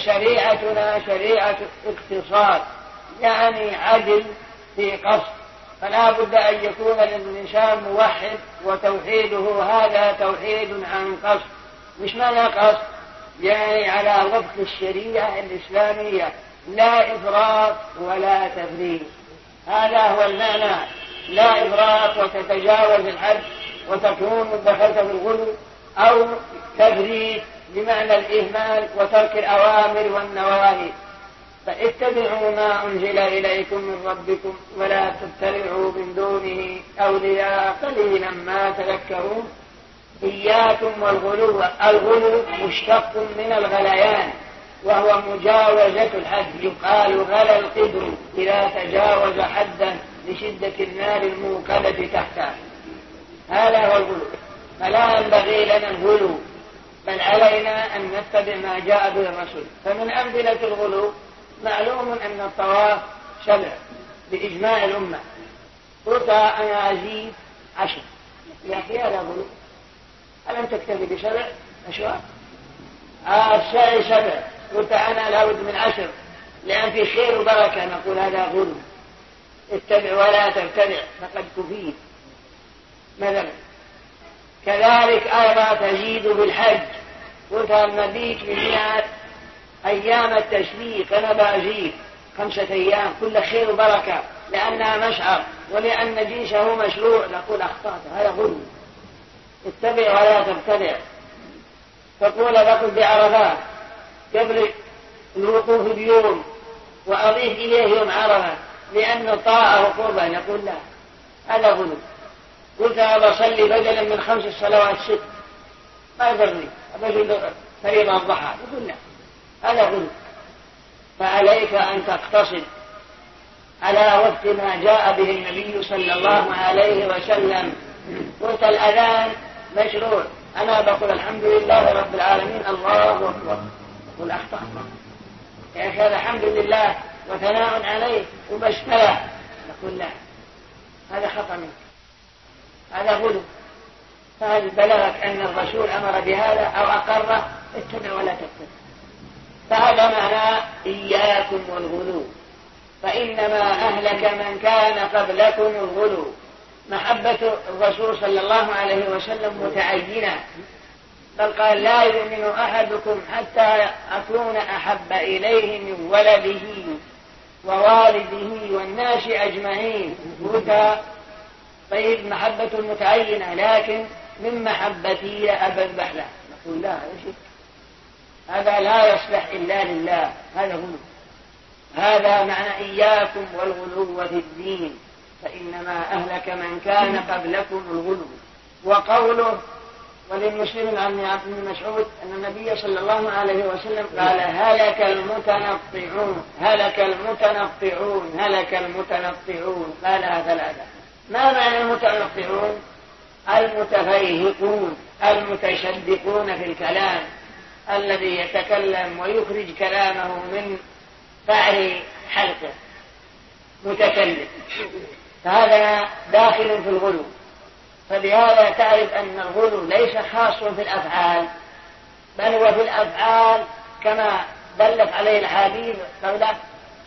فشريعتنا شريعة اقتصاد، يعني عدل في قصد، فلا بد أن يكون الإنسان موحد، وتوحيده هذا توحيد عن قصد. مش معنى قصد يعني على وفق الشريعة الإسلامية، لا إفراط ولا تفريط، هذا هو المعنى. لا إفراط وتتجاوز الحد وتكون دخلت في الغلو، أو تفريط بمعنى الإهمال وترك الأوامر والنواهي. فاتبعوا ما أنزل إليكم من ربكم ولا تتبعوا من دونه أولياء قليلا ما تذكرون. إياكم والغلو. الغلو مشتق من الغليان، وهو مجاوزة الحد. يقال غلى القدر إذا تجاوز حدا لشدة النار الموقدة تحته، هذا هو الغلو. فلا ينبغي لنا الغلو، بل علينا أن نتبع ما جاء به الرسول. فمن أمثلة الغلو معلوم أن الطواف شرع بإجماع الأمة. قلت أنا أزيد 10، يا أخي هذا غلو. ألم تكتفي بشرع أشواء؟ الشرع 7، قلت أنا لابد من 10 لأن في خير وبركة، نقول هذا غلو. اتبع ولا تبتدع فقد كفيت مثلا. كذلك أيضا تزيد بالحج. قلت المبيت بمئة أيام التشريق، أنا بأزيد 5 أيام، كل خير وبركة لأنها مشعر ولأن جيشه مشروع، نقول أخطأت، هذا غلو. اتبع ولا تبتدع. تقول لكم بعرفات قبل الوقوف بيوم وأضيف إليه يوم عرفة لأنه طاعة وقربة، نقول لا، هذا غلو. قلت أصلي بدلا من 5 صلوات 6 ما يضرني، أبجل فريضة الضحى، نقول لا، هذا غلو. فعليك أن تقتصد على وفق ما جاء به النبي صلى الله عليه وسلم. قلت الأذان مشروع، أنا بقول الحمد لله رب العالمين الله أكبر، قل أخطأ يا أخي، هذا الحمد لله وثناء عليه وبسملة، نقول لا، هذا خطأ منك، هذا غلو. فهل بلغك أن الرسول أمر بهذا أو أقره؟ اتبع ولا تتبع. فهذا معنى إياكم والغلو، فإنما أهلك من كان قبلكم الغلو. محبة الرسول صلى الله عليه وسلم متعينة، بل قال لا يؤمن أحدكم حتى أكون أحب إليه من ولده ووالده والناس أجمعين. طيب محبة متعينة، لكن من محبتي لأبذبح له، نقول لا، هذا لا يصلح إلا لله، هذا غلو. هذا معنى إياكم والغلو في الدين، فإنما أهلك من كان قبلكم الغلو. وقوله وللمسلم عن ابن مسعود أن النبي صلى الله عليه وسلم قال هلك المتنطعون، هلك المتنطعون، هلك المتنطعون، قالها 3. ما معنى المتنطعون؟ المتفيهقون، المتشدقون في الكلام، الذي يتكلم ويخرج كلامه من فعل حلقه، متكلم، فهذا داخل في الغلو. فبهذا تعرف أن الغلو ليس خاص في الأفعال، بل هو في الأفعال كما دلت عليه الحديث قبله،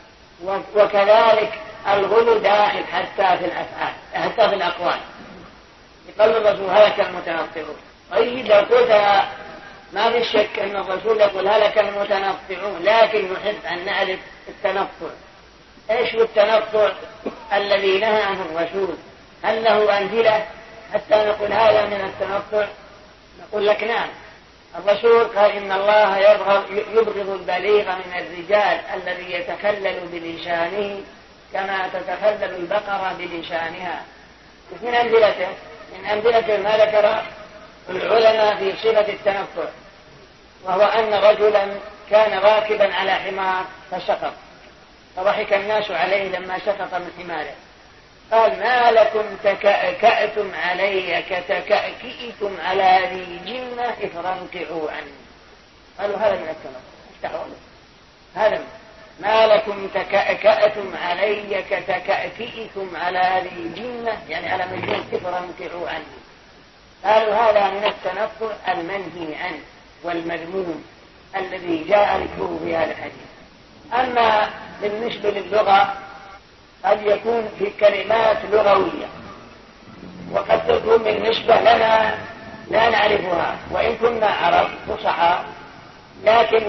وكذلك الغلو داخل حتى في الأفعال، حتى في الأقوال. يقول الرسول هلك المتنطعون. طيب قلت ما في شك أن الرسول يقول هلك المتنطعون، لكن نحب أن نعرف التنطع. إيش هو التنطع الذي نهى عنه الرسول؟ هل له أمثلة حتى نقول هذا من التنطع؟ نقول لك نعم. الرسول قال إن الله يبغض البليغ من الرجال الذي يتخلل بلسانه كما تتخلل البقرة بلسانها. من أمثلته، من أمثلته ما ذكر العلماء في صفة التنطع، وهو أن رجلا كان راكبا على حمار فسقط، فضحك الناس عليه لما سقط من حماره. قال ما لكم تكأكأتم علي كتكأكئكم على ذي جنة افرنقعوا عني. قالوا هذا من التنطع، هذا ما لكم تكأكأتم علي كتكأكئكم على ذي جنة، يعني على مجنون افرنقعوا عني. قالوا هذا من التنطع المنهي عنه والمذموم الذي جاء ذكره في هذا الحديث. أما بالنسبة للغة قد يكون في كلمات لغوية وقد تكون من نسبة لنا لا نعرفها وإن كنا عرب فصحى، لكن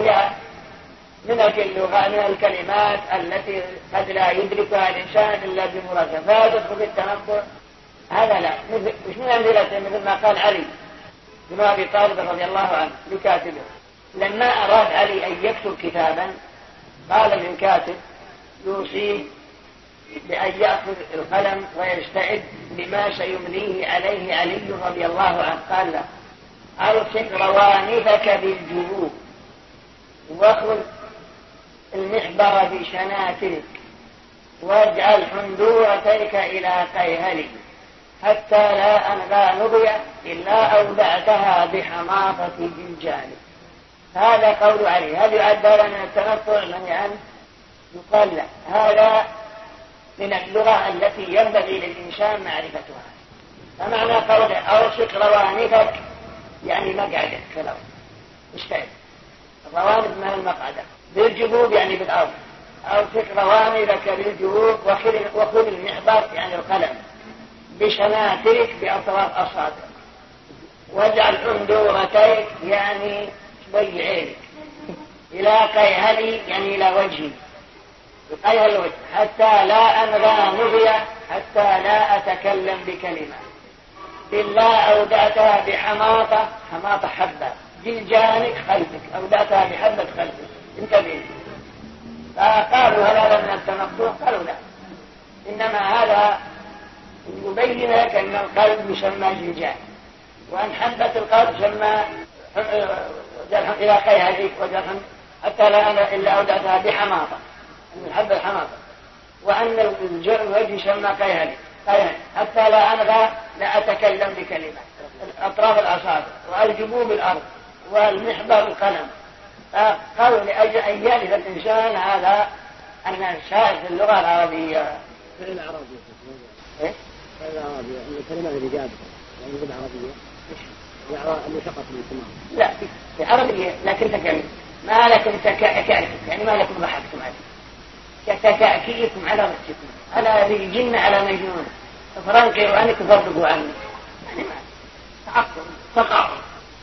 من الكلمات التي قد لا يدركها الإنسان إلا بمرادفة تدخل في التنبؤ. هذا لا، مش من أمثلته مثل ما قال علي بن أبي طالب رضي الله عنه لكاتبه لما أراد علي أن يكتب كتابا قال للكاتب يوصيه بأن يأخذ القلم ويستعد لما سيمليه عليه علي رضي الله عنه. قال له أرسل روانفك بالجيوب واخذ المحبر بشناتك واجعل حندورتيك إلى قيهلي حتى لا أنغى نبيا إلا أودعتها بحماطة جلجالي. هذا قول علي. هل يعد لنا التنطع من أن يقال له هذا من اللغة التي ينبغي للإنسان معرفتها. فمعنى قوله أرسك روانفك يعني مقعدك في الأرض استعد. الروانف من المقعدة بالجبوب يعني بالأرض. أرسك روانفك بالجبوب وخذ المحبر يعني القلم بشناتك بأطراف أصابعك واجعل حندورتيك يعني شوي عينك إلى قيهلي يعني إلى وجهي بقيها الوجه حتى لا أنغى نبيا حتى لا أتكلم بكلمة إلا أودعتها بحماطة حماطة حبة جلجانك خلفك أودعتها بحبة خلفك انتبه. فقالوا هل هذا من التنطع؟ قالوا لا، إنما هذا يبين لك أن القلب يسمى جلجان وأن حبة القلب تسمى إلى قيهلك حتى لا إلا أودعتها بحماطة من حب الحماطة وأن الوجه يسمى قيهلي حتى لا أنغى لا أتكلم بكلمة أطراف الأصابع والجبوب الأرض والمحبر القلم. قالوا لأجل أن يعرف الإنسان هذا أن الشاعر في اللغة العربية فعل العربية إيه؟ فعل العربية أن الكلمة اللي جابت يعني بالعربية اللي سقط من السماء لا في العربية لكن تكلم ما لكم تكأكأتم يعني ما لكم ضحكتم عليه كتكأكيكم على رأسكم على ذي الجن على مجنون فرنقوا أنكم فرقوا عني يعني ما تعقل تقع.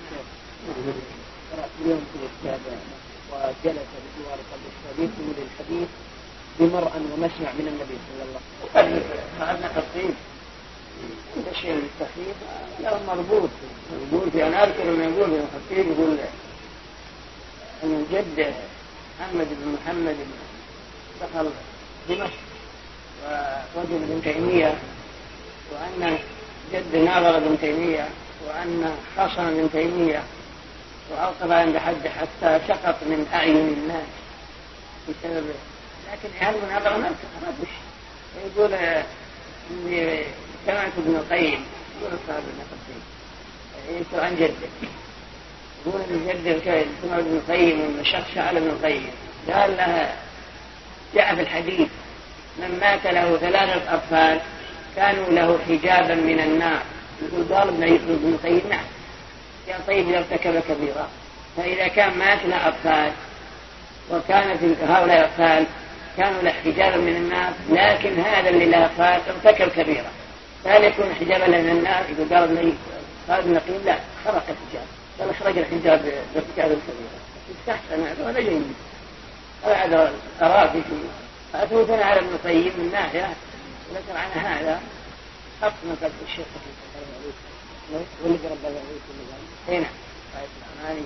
اليوم في الكتاب وجلس بجوار قبل الصديق من الحديث بمرأى ومسمع من النبي صلى الله عليه وسلم. فعلنا تفصيل هذا الشيء التخفيف له مربوط في أنا أذكر أن يقول في التخفيف يقول أن الجد محمد بن محمد دخل دمشق ووجد ابن تيمية وأن جد ناظر ابن تيمية وأن خصم ابن تيمية وأوقف عند حد حتى سقط من أعين الناس بسبب لكن هذا المناظرة ما تخرجش. يقول إني سمعت ابن القيم يقول صاحب ابن القيم يسأل عن جده يقول إن جده سمع ابن القيم وشخص على ابن القيم قال لها جاء في الحديث من مات له 3 أطفال كانوا له حجابا من النار. يقول قال ابن القيم نعم يا طيب إذا ارتكب كبيرة فإذا كان مات له أطفال وكان في هؤلاء الأطفال كانوا له حجابا من النار لكن هذا اللي له أطفال ارتكب كبيرة فهل يكون حجابا من النار؟ يقول قال ابن القيم لا خرق الحجاب قال اخرج الحجاب بارتكاب الكبيرة استحسن هذا جيد. هذا قراتي فأثبتنا على ابن القيم من ناحية وذكر عن هذا خط من قبل الشيخ واللي رب العالمين هنا آية الأماني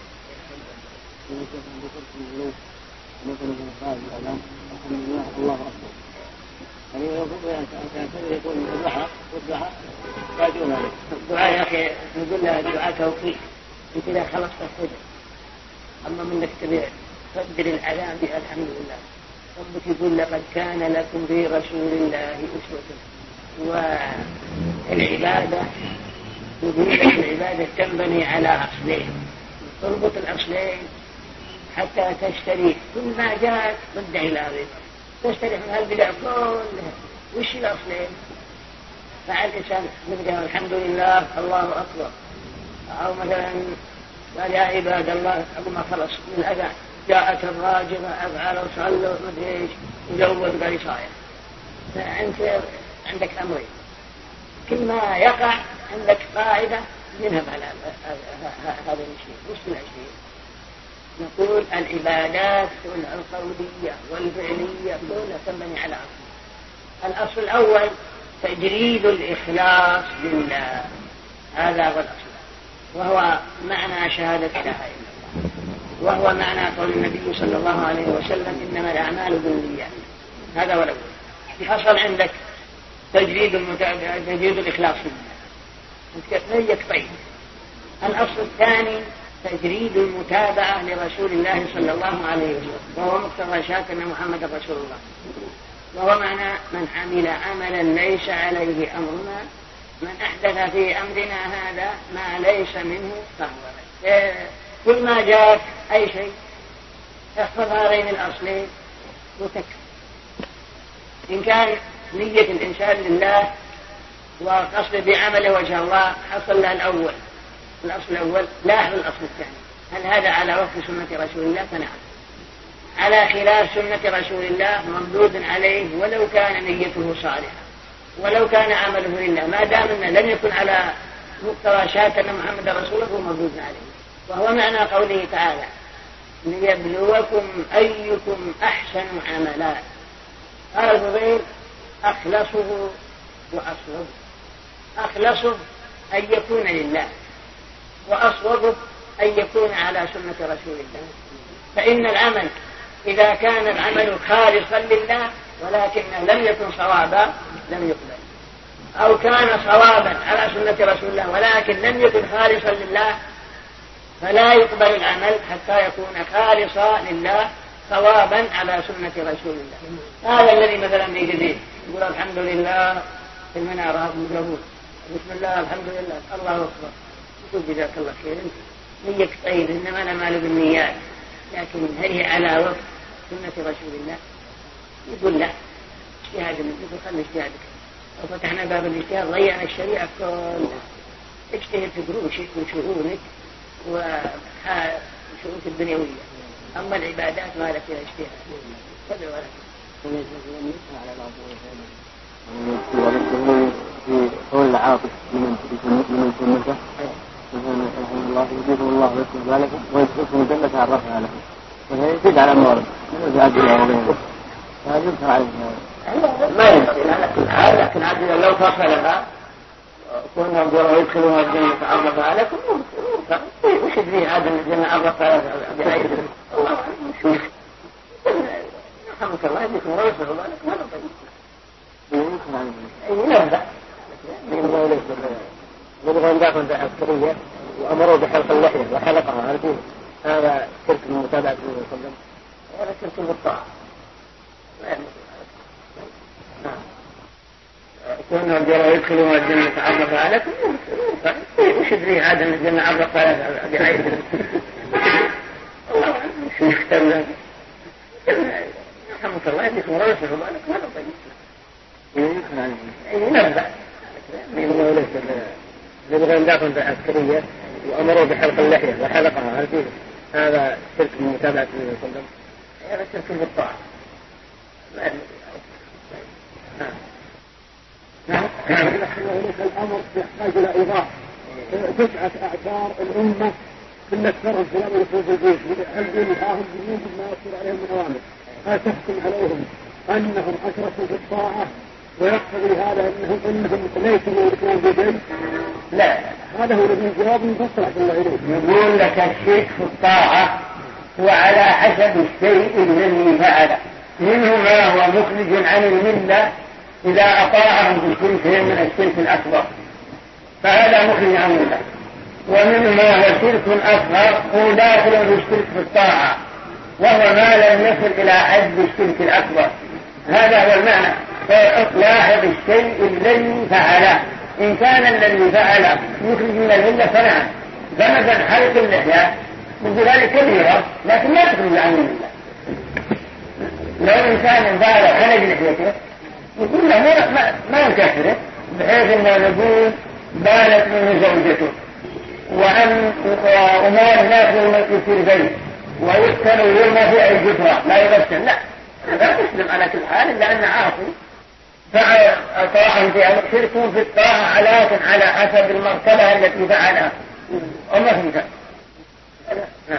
الله أكبر. يعني يقول أنت يقول الضحى والضحى يجون عليك الدعاء يا أخي نقول له الدعاء توفيق أنت إذا خلصت الصدر أما منك تبيع صدر الأذان بها الحمد لله. ربك يقول لقد كان لكم في رسول الله أسوة والعبادة يقول لك العبادة تنبني على أصلين تربط الأصلين حتى تشتري كل ما جاءت ضد علاوة تشتري من هالبدع كلها وش الأصلين فعل الإنسان نبدأ الحمد لله الله أكبر أو مثلا قال يا عباد الله أبو ما خلص من الأذان جاءت الراجمة أفعال وصلوا مدريش وجود قريصايا فأنت عندك أمرين، كل ما يقع عندك قاعدة نذهب على هذا الشيء. وش الشيء؟ نقول العبادات القولية والفعلية كلها تنبني على أصل. الأصل الأول تجريد الإخلاص لله، هذا هو الأصل، وهو معنى شهادة لا إله إلا الله، وهو معنى قول النبي صلى الله عليه وسلم إنما الأعمال بالنيات. هذا هو الأول. حصل عندك تجريد الإخلاص لله، طيب. الأصل الثاني تجريد المتابعة لرسول الله صلى الله عليه وسلم، وهو مقتضى شهادة أن محمد رسول الله، وهو معنى من عمل عملا ليس عليه أمرنا، من أحدث في أمرنا هذا ما ليس منه فهو. كل ما جاء أي شيء احفظ هذين الأصلين وتكفي. إن كان نية الإنسان لله وقصد بعمله وجه الله حصل له الأول، الأصل الأول. لاحظ الأصل الثاني، هل هذا على وفق سنة رسول الله؟ فنعم. على خلاف سنة رسول الله مردود عليه ولو كان نيته صالحة، ولو كان عمله لله، ما دام أنه لم يكن على مقتضى شهادة أن محمد رسول الله مردود عليه. وهو معنى قوله تعالى ليبلوكم أيكم أحسن عملا. قال الفضيل أخلصه وأصوبه. أخلصه أن يكون لله، وأصوبه أن يكون على سنة رسول الله. فإن العمل إذا كان العمل خالصا لله ولكنه لم يكن صوابا لم يقبل، أو كان صوابا على سنة رسول الله ولكن لم يكن خالصا لله فلا يقبل العمل حتى يكون خالصا لله صوابا على سنة رسول الله. هذا الذي مثلا يجزيه يقول الحمد لله في المنارة مجربون، بسم الله الحمد لله الله أكبر، يقول جزاك الله خير نيك طيب، إنما الأعمال بالنيات، لكن هل هي على وفق سنة رسول الله؟ يقول لا، اجتهاد منك، يقول خلي اجتهادك، وفتحنا باب الاجتهاد ضيعنا الشريعة كلها. اجتهد في دروسك وشؤونك وشؤونك الدنيوية، أما العبادات ما لك فيها اجتهاد. كذا ولا في قول العاطف من سنته رحمه الله يجيبه الله ويكون ذلك ويدخلكم الجنة عرفها لكم، وهي يزيد على المورد هذا ينكر عليه ما ينكر، لكن عدل لو فصلها كنا نقول يدخلوها الجنة عرفها لكم وش يدري عاد الجنة عرفها لكم؟ شوف رحمك الله يديكم ورسل الله لكم هذا طيب. أي نبدأ يبغى يندعون عسكرية وأمروا بحلق اللحية وحلقها، عارفين هذا شرك من متابعة النبي صلى الله عليه وسلم، هذا شرك بالطاعة. كنا نقول يدخلون الجنة عرفها لكم وش يدري عاد الجنة عرفها بعيد شو يختار رحمك الله يديكم ورسل الله لكم هذا طيب. نبدأ يبغى يندعون عسكرية وأمروا بحلق اللحية وحلقها، عارفين هذا شرك من متابعة النبي صلى الله عليه وسلم، هذا شرك بالطاعة. الأمر يحتاج إلى إيضاح. تسعة أعشار الأمة كل الشر في الأمر في البيت، هل ينهاهم بوجود ما يصير عليهم من أوامر؟ هل تحكم عليهم أنهم أشركوا في الطاعة ويقتضي هذا أنهم ليسوا يملكون بيدين؟ لا، هذا هو الذي جواب مفصل عبد الله إليه. يقول لك الشرك في الطاعة هو على حسب الشيء الذي فعله، منه ما هو مخرج عن الملة إذا أطاعهم بالشرك من الشرك الأكبر فهذا مخرج عن الملة، ومنه ما هو شرك أصغر هو داخل بالشرك في الطاعة وهو ما لم يصل إلى حد الشرك الأكبر. هذا هو المعنى. فلاحظ الشيء الذي فعله، إن كان الذي فعله يخرج من الملة فنعم، فمثلا حلق اللحية من ذلك كبيرة لكن لا تخرج عن الملة. لو إنسان فعل حلق لحيته يقول له ما نكفره، بحيث أنه نقول بالت منه زوجته وأمور الناس يصير بيت ويقتل ويرمى في أي جثرة لا يغسل، لا هذا مسلم على كل حال إلا أنه عاصي فأطاعهم في أن يشركوا في الطاعة على حسب المرتبة التي فعلها وما فهمت. نعم.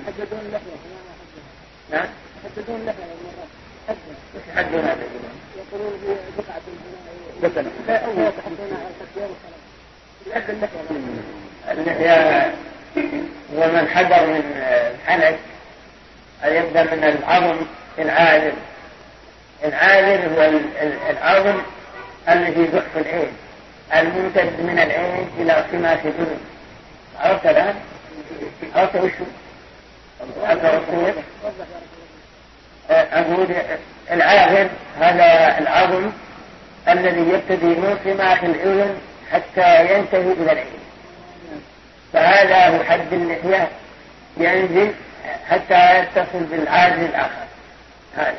نعم. يحددون لها يحددون هذا يقولون بقعة البناء لا أول يتحدثون على التكبير والصلاة. اللحية ومن حذر من الحنك يبدأ من العظم العالم. العالم هو العظم الذي ضعف العين الممتد من العين إلى سماك الأذن. عرفت الآن؟ عرفت وشو؟ أقول العاهر هذا العظم الذي يبتدي من سماك الأذن حتى ينتهي إلى العين، فهذا هو حد اللحية ينزل حتى يتصل بالعاجل الآخر. هذا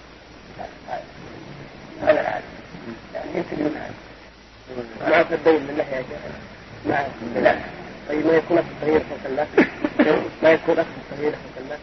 العاجل يعني يمكن ما تبين من اللحية لا. طيب ما يكون التغيير خلق الله؟ ما يكون التغيير خلق الله؟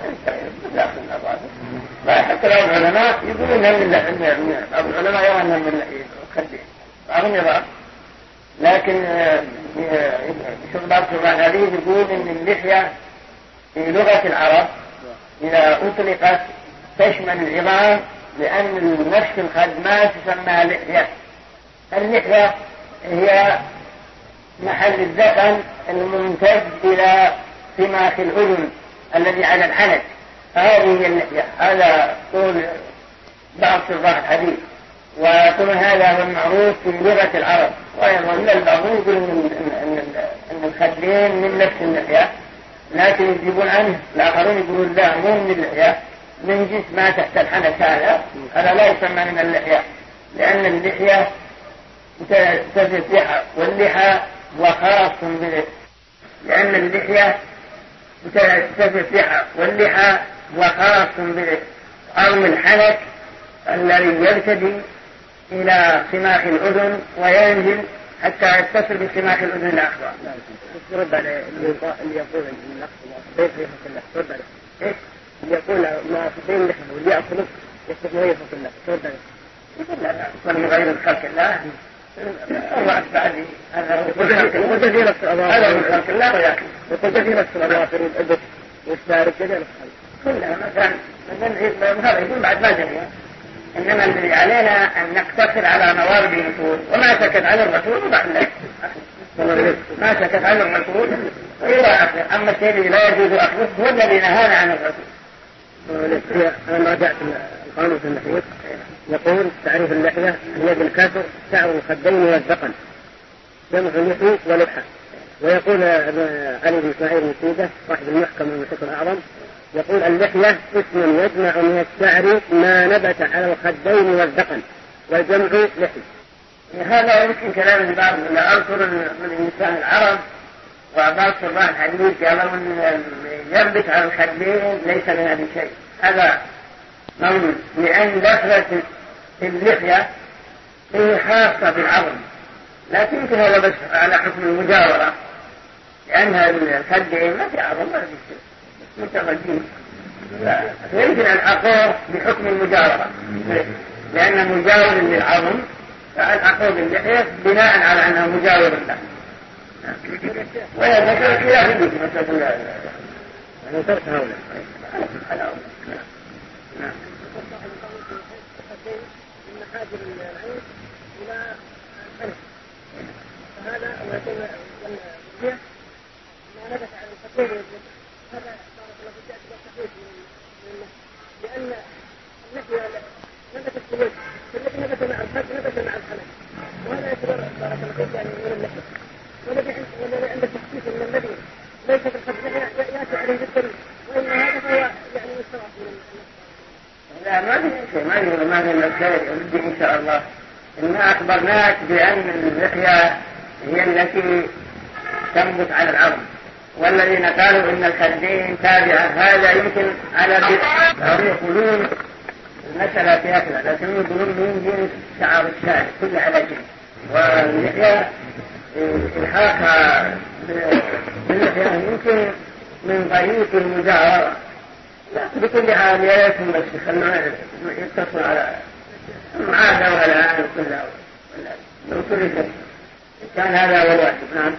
لا حتى لو العلماء يقولون ان العلماء يرون من اللحية بعضهم يرى، لكن شوف بعض هذه يقول ان اللحية في لغة العرب إذا أطلقت تشمل العظام، لأن نفس الخد ما تسمى لحية. اللحية هي محل الذقن الممتد إلى سماك الأذن الذي على الحنك، هذه هي اللحية. هذا قول بعض شراح الحديث، ويقول هذا هو المعروف في لغة العرب. وأيضا البعضهم يقول أن الخدين من نفس اللحية، لكن يجيبون عنه الآخرون يقولون لا مو من اللحية، من جنس ما تحت الحنك. هذا لا يسمى من اللحية، لأن اللحية تفتح واللحى وخاص به، لأن اللحية تفتح واللحى وخاص به عظم الحنك الذي يبتدي إلى سماك الأذن وينزل حتى يتصل بسماك الأذن الأخرى. رد على اللي يقول ان الاخ ليس يخلق الله، رد عليه. ايش اللي يقول ما في بين اللحم واللي ياكل يخلق الله يخلق الله، رد عليه. يقول لا من غير خلق الله الله أتبعني هذا وكثيرة هذا من خلق الله ويأكل. وكثيرة الأظافر والأدب والشارب كذلك كلها مثلا هذا يقول بعد ما جميع، إنما الذي علينا أن نقتصر على موارد الرسول، وما سكت عن الرسول وبعد ذلك ما سكت عن الرسول وإلى آخره. أما الشيء الذي لا يجوز أخذه هو الذي نهانا عن الرسول. أنا راجعت القانون في اللحية يقول تعريف اللحية هي بالكسر شعر الخدين والذقن، جمع اللحي ولحى. ويقول علي بن إسماعيل بن سيدة صاحب المحكم والمسك الأعظم يقول اللحية اسم يجمع من الشعر ما نبت على الخدين والذقن، والجمع لحي. هذا يمكن كلام بعض أذكر من إنسان العرب وبعض شراح الحديث قالوا أن ينبت على الخدين ليس من هذا شيء. هذا موجود لأن دخلت اللحية هي خاصة بالعظم، لكن يمكن هذا بس على حكم المجاورة، لأنها الخدين ما في عظم ولا في شيء متغذين، فيمكن الحقوق بحكم المجاورة، لأن مجاور للعظم فالحقوق باللحية بناء على أنها مجاور له. وهذا ذكر خلاف يجب مثلا أنا ترك هؤلاء. نعم. من محاجر العين إلى الحنك، فهذا ويكون اللحية ما نبت على الخدين هذا بارك الله فيك يعتبر صحيح لأن اللحية نبتت في الوجه، فالذي نبت مع الخد نبت مع الحنك، وهذا يعتبر بارك الله فيك يعني من اللحية. والذي عند التخصيص من الذي ليس في الخد يأتي عليه بالدليل، وإن هذا هو يعني مستوى من لا ما في شيء، ما في الخير ودي إن شاء الله. إنا أخبرناك بأن اللحية هي التي تنبت على العظم، والذين قالوا إن الخدين تابعة هذا يمكن على يقولون المسألة فيها كذا، لكن يقولون من جنس شعر الشارع كل على جنس، واللحية الحاقها باللحية يمكن من طريق المجاورة. لا بكل حال يا ريتهم بس يخلونا يتصلوا على هذا ولا كل شيء كان هذا هو الواجب. نعم.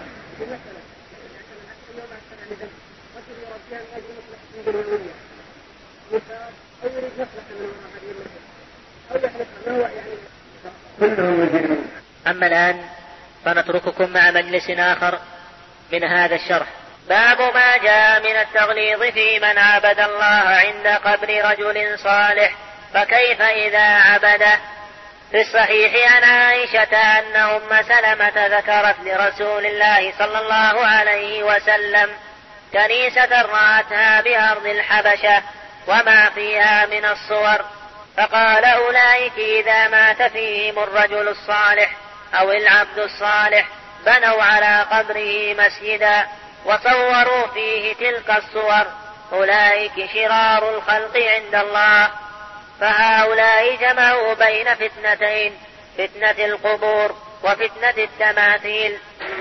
أما الآن فنترككم مع مجلس آخر من هذا الشرح. باب ما جاء من التغليظ في من عبد الله عند قبر رجل صالح، فكيف إذا عبده؟ في الصحيح عن عائشة أن أم سلمة ذكرت لرسول الله صلى الله عليه وسلم كنيسة رأتها بأرض الحبشة وما فيها من الصور، فقال أولئك إذا مات فيهم الرجل الصالح أو العبد الصالح بنوا على قبره مسجدا وصوروا فيه تلك الصور، أولئك شرار الخلق عند الله. فهؤلاء جمعوا بين فتنتين، فتنة القبور وفتنة التماثيل.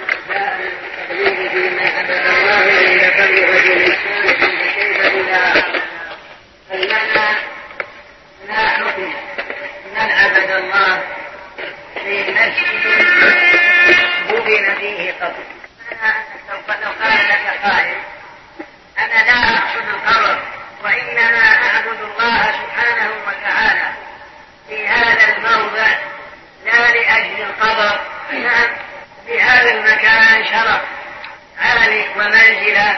لا حكم من عبد الله في مسجد بني فيه قبر. لو قال لك قائل أنا لا أقصد القبر وإنما أعبد الله سبحانه وتعالى في هذا الموضع لا لأجل القبر، نعم بهذا المكان شرف عالي ومنزلة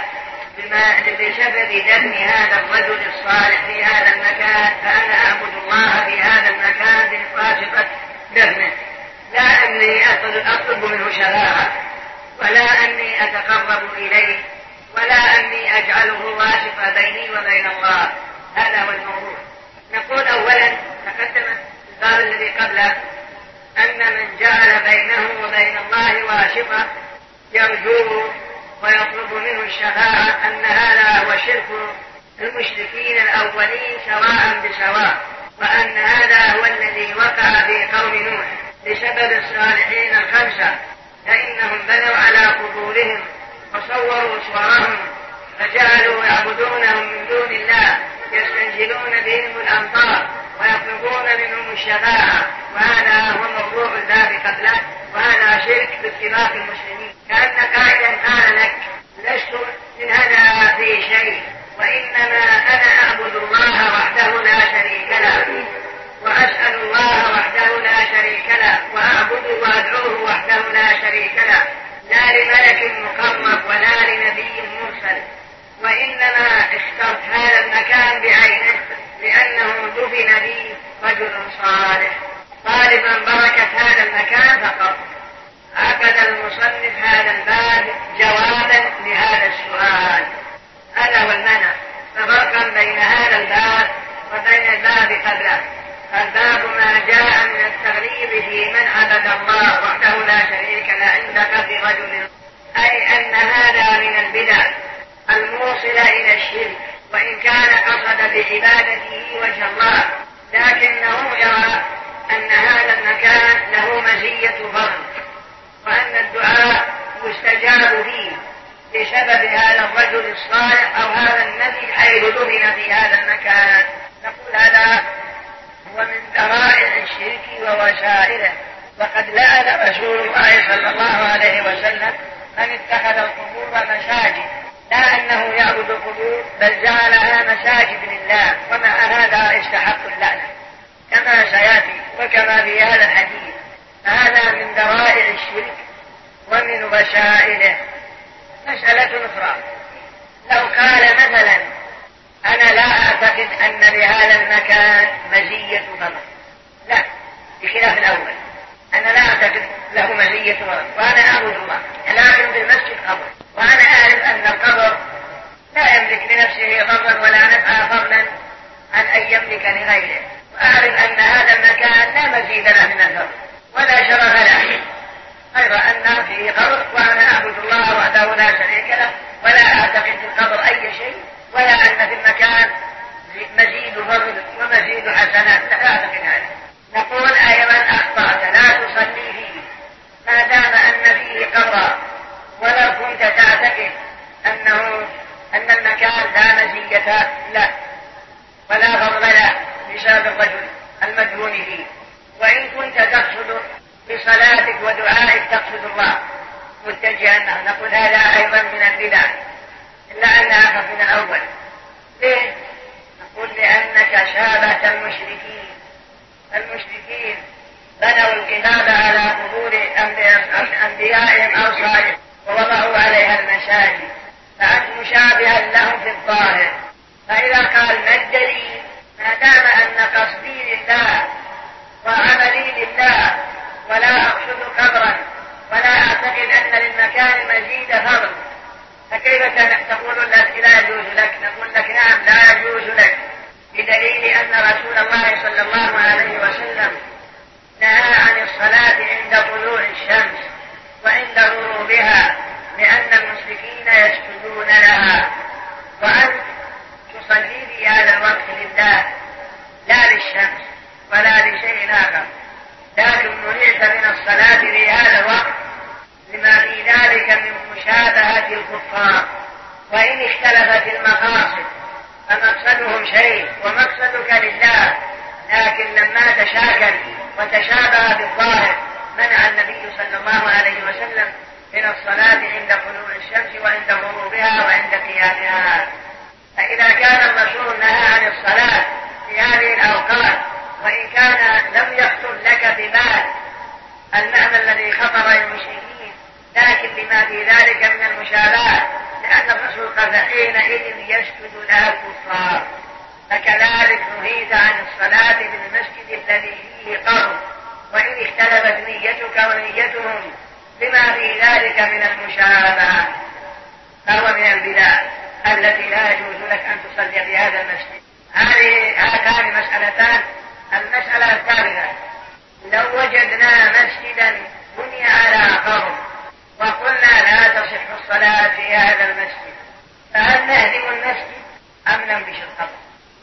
بسبب دفن هذا الرجل الصالح في هذا المكان، فأنا أعبد الله في هذا المكان بواسطة دفنه، لا أني أطلب منه شفاعة ولا أني أتقرب إليه ولا أني أجعله واسطة بيني وبين الله. هذا هو الموضوع. نقول أولا تقدم الباب الذي قبله أن من جعل بينه وبين الله واسطة يرجوه ويطلب منه الشفاعة أن هذا هو شرك المشركين الأولين سواء بسواء، وأن هذا هو الذي وقع في قوم نوح بسبب الصالحين الخمسة، فإنهم بنوا على قبورهم وصوروا صورهم فجعلوا يعبدونهم من دون الله يستنزلون بهم الأمطار ويطلبون منهم الشفاعة، وهذا هو موضوع الباب قبله، وهذا شرك باتفاق المسلمين. كأن قائلا قال لك لست من هذا في شيء وإنما أنا أعبد الله وحده لا شريك له وأسأل الله وحده لا شريك له وأعبده وأدعوه وحده لا شريك له، لا لملك مقرب ولا لنبي مرسل، وإنما اخترت هذا المكان بعينه لأنه دفن به رجل صالح طالبا بركة هذا المكان فقط. عقد المصنف هذا الباب جوابا لهذا السؤال. هذا هو المعنى، ففرقا بين هذا الباب وبين الباب قبله. الباب ما جاء من التغليظ في من عبد الله وحده لا شريك له عند قبر رجل، أي أن هذا من البدع الموصلة إلى الشرك، وإن كان قصد بعبادته وجه الله، لكنه يرى أن هذا المكان له مزية فضل وأن الدعاء مستجاب فيه بسبب هذا الرجل الصالح أو هذا النبي حيث دفن في هذا المكان. نقول هذا هو من ذرائع الشرك ووسائله، وقد لعن رسول الله صلى الله عليه وسلم من اتخذ القبور مساجد، لا أنه يعبد القبور بل جعلها مساجد لله، ومع هذا يستحق اللعنة كما سيأتي وكما في هذا الحديث. فهذا من ذرائع الشرك ومن وسائله. مسألة أخرى، لو قال مثلا أنا لا أعتقد أن لهذا المكان مزية فضل، لا، بخلاف الأول، أنا لا أعتقد له مزية فضل وأنا أعبد الله، لكن في المسجد قبر، وأنا أعرف أن القبر لا يملك لنفسه ضرا ولا نفعا فضلا عن أن يملك لغيره، وأعرف أن هذا المكان لا مزيد له من الفضل ولا شرف له، غير أن فيه قبر وأنا أعبد الله وحده لا شريك له ولا أعتقد في القبر أي شيء، ولا أن في المكان مزيد فضل ومزيد حسنات، لا أعتقد هذا. نقول أيضا أخطأت، لا تصلي فيه ما دام أن فيه قبرا، ولو كنت تعتقد أن المكان لا مزية له ولا فضل له بسبب الرجل المدفون فيه، تقصد الله متجها، نقول هذا أيضا من البدع إلا أنها أخف من الأول. ليه؟ نقول لأنك شابهت المشركين. المشركين بنوا الكتاب على قبور أنبيائهم أو صالحين ووضعوا عليها المساجد، فأنت مشابها لهم في الظاهر. فإذا قال ما الدليل؟ ما دام أن قصدي لله وعملي لله ولا أقصد قبرا ولا أعتقد أن للمكان مزيد فضل، فكيف تقول لك لا يجوز لك؟ نقول لك نعم لا يجوز لك، بدليل أن رسول الله صلى الله عليه وسلم نهى عن الصلاة عند طلوع الشمس وعند غروبها، لأن المشركين يسجدون لها، وأنت تصلي في هذا الوقت لله لا للشمس ولا لشيء آخر، لكن منعت من الصلاة في هذا الوقت لما في ذلك من مشابهة الكفار. وإن اختلفت المقاصد فمقصدهم شيء ومقصدك لله، لكن لما تشاكل وتشابه بالظاهر منع النبي صلى الله عليه وسلم من الصلاة عند طلوع الشمس وعند غروبها وعند قيامها. فإذا كان الرسول نهى عن الصلاة في هذه الأوقات، وإن كان لم يخطر لك ببال المعنى الذي خطر للمشركين، لكن لما في ذلك من المشابهة، لأن الرسول قال حينئذ يسجد لها الكفار، فكذلك نهيت عن الصلاة في المسجد الذي فيه قبر، وإن اختلفت نيتك ونيتهم لما في ذلك من المشابهة، فهو من البدع التي لا يجوز لك أن تصلي في هذا المسجد. هاتان مسألتان. المسألة الثالثة: لو وجدنا مسجدا بني على قبر وقلنا لا تصح الصلاة في هذا المسجد، فهل نهدم المسجد أم ننبش القبر؟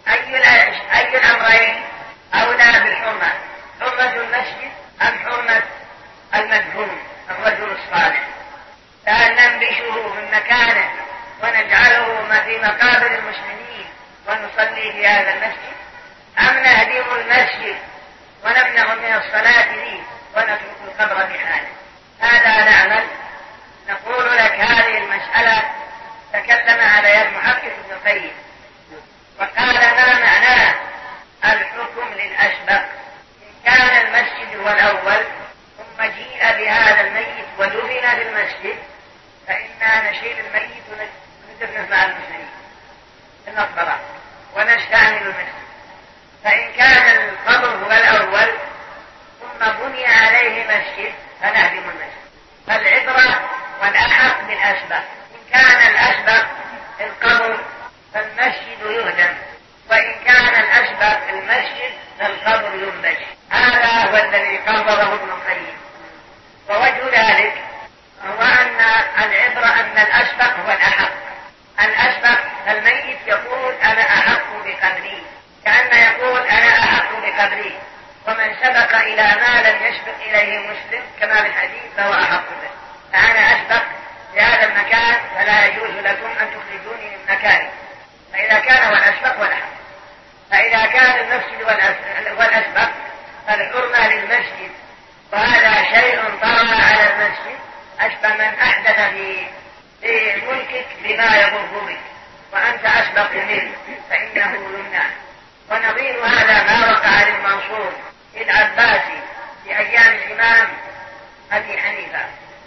أي الأمرين أولى بالحرمة؟ حرمة المسجد أم حرمة المدفون الرجل الصالح؟ فهل ننبشه من مكانه ونجعله في مقابر المسلمين ونصلي في هذا المسجد، أم نهدم المسجد ونمنع من الصلاة فيه ونترك القبر بحاله؟ هذا نعمل. نقول لك هذه المسألة تكلم عليها المحقق ابن القيم وقال ما معناه الحكم للأسبق. إن كان المسجد هو الأول ثم جيء بهذا الميت ودفن في المسجد، فإنا نشيل الميت وندفنه مع المسلمين في المقبرة ونستعمل المسجد. فإن كان القبر هو الأول ثم بني عليه مسجد فنهدم المسجد. فالعبرة والأحق بالأسبق. إن كان الأسبق القبر فالمسجد يهدم، وإن كان الأسبق المسجد فالقبر ينبش. هذا هو الذي قرره ابن القيم. ووجه ذلك هو أن العبرة أن الأسبق هو الأحق. الأسبق الميت يقول أنا أحق بقبري، كأن يقول أنا أحق بقبري، ومن سبق إلى ما لم يسبق إليه مسلم كما في الحديث فهو أحق به، فأنا أسبق لهذا المكان فلا يجوز لكم أن تخرجوني من مكاني. فإذا كان هو الأسبق والأحق، فإذا كان المسجد والأسبق فالحرمة للمسجد، وهذا شيء طرأ على المسجد أشبه من أحدث في ملكك بما يضر بك وأنت أسبق منه فإنه يمنع. ونظير هذا ما وقع للمنصور العباسي في أيام الإمام أبي حنيفة،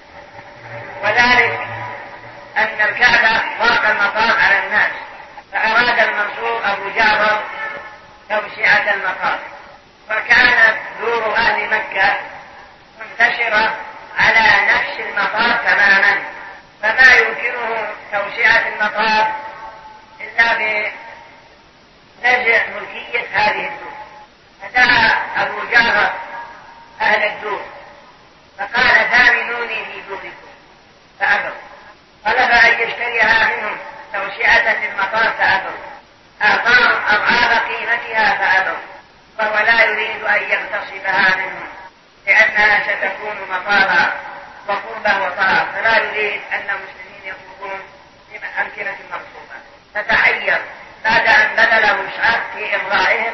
وذلك أن الكعبة ضاق المطاف على الناس، فأراد المنصور أبو جعفر توسعة المطاف، وكانت دور أهل مكة منتشرة على نفس المطاف تماما، فما يمكنه توسعة المطاف إلا بنزع ملكية هذه الدور. فدعا أبو جعفر أهل الدور فقال ثامنوني في دوركم، فأبوا. طلب أن يشتريها منهم توسعة للمطاف فأبوا. أعطاهم أضعاف قيمتها فأبوا، وهو لا يريد أن يغتصبها منهم لأنها ستكون مطارا وقربة وطرف، فلا يريد أن المسلمين يطلبون في أمكنة مقصودة. فتحير بعد أن بذل وسعة في إمضائهم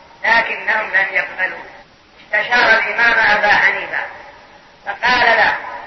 لكنهم لم يقبلوا. استشار الإمام أبا حنيفة فقال له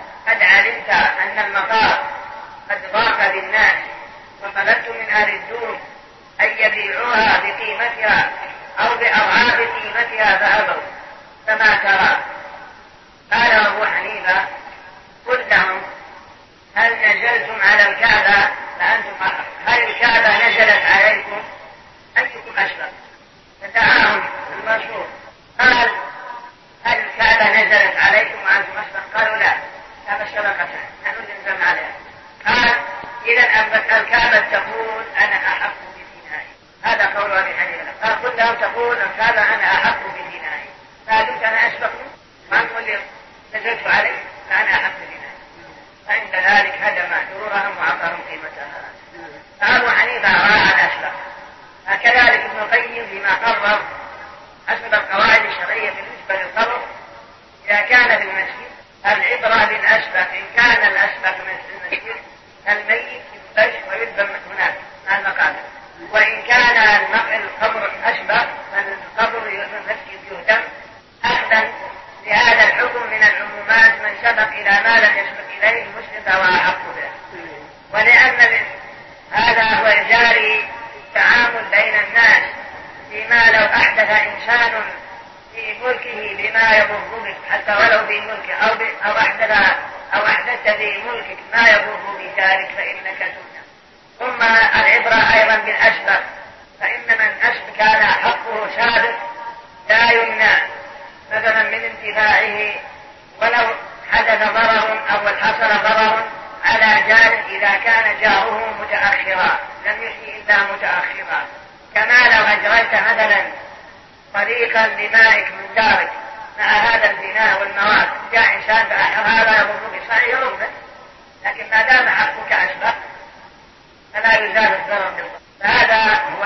منها للدون أن يبيعوها بقيمتها أو بأضعاف قيمتها فأبوا فما ترى. قال أبو حنيفة قل لهم هل نزلتم على الكعبة فأنتم أحق، هل الكعبة نزلت عليكم أيكم أشبه؟ فدعاهم المشهور قال هل الكعبة نزلت عليكم وأنتم أشبه؟ قالوا لا، هذا سبقتنا نحن ننزل عليها. قال إذا الكعبة تقول أنا أحق بفنائي، هذا قول أبي حنيفة. قال قل لهم تقول الكعبة أنا أحق بفنائي، فقلت أنا أشبه ما تقول لي نزلت عليك فأنا أحق بفنائي، فعند ذلك هدم درورهم وعطاهم قيمتها. فأبو حنيفة راعى الأشبه. كذلك ابن القيم فيما قرر حسب القواعد الشرعية بالنسبة للقبر إذا كان بالمسجد العبرة بالأشبه، إن كان الأشبه مثل المسجد الميت يفتش ويدفن هناك مع المقابر، وإن كان القبر أشبه فالقبر المسجد يهدم أخذا لهذا الحكم من العمومات من سبق إلى ما لم يسبق إليه المسلم فهو أحق به. ولأن هذا هو الجاري التعامل بين الناس فيما لو أحدث إنسان في ملكه بما يضر بك حتى ولو في ملكه أو أحدثت في ملكك ما يضر بذلك فإنك تمنع. ثم العبرة أيضا بالأسبق، فإن من أسبق كان حقه سابق لا يمنع مثلا من انتفاعه ولو حدث ضرر أو حصل ضرر على جار إذا كان جاره متأخرا لم يحيي إلا متأخرا، كما لو أجريت مثلا طريقا لمائك من دارك مع هذا البناء والمواد جاء إنسان فأحر هذا يضر بصحيح يضر، لكن ما دام حقك أسبق فلا يزال الضرر بالضرر. فهذا هو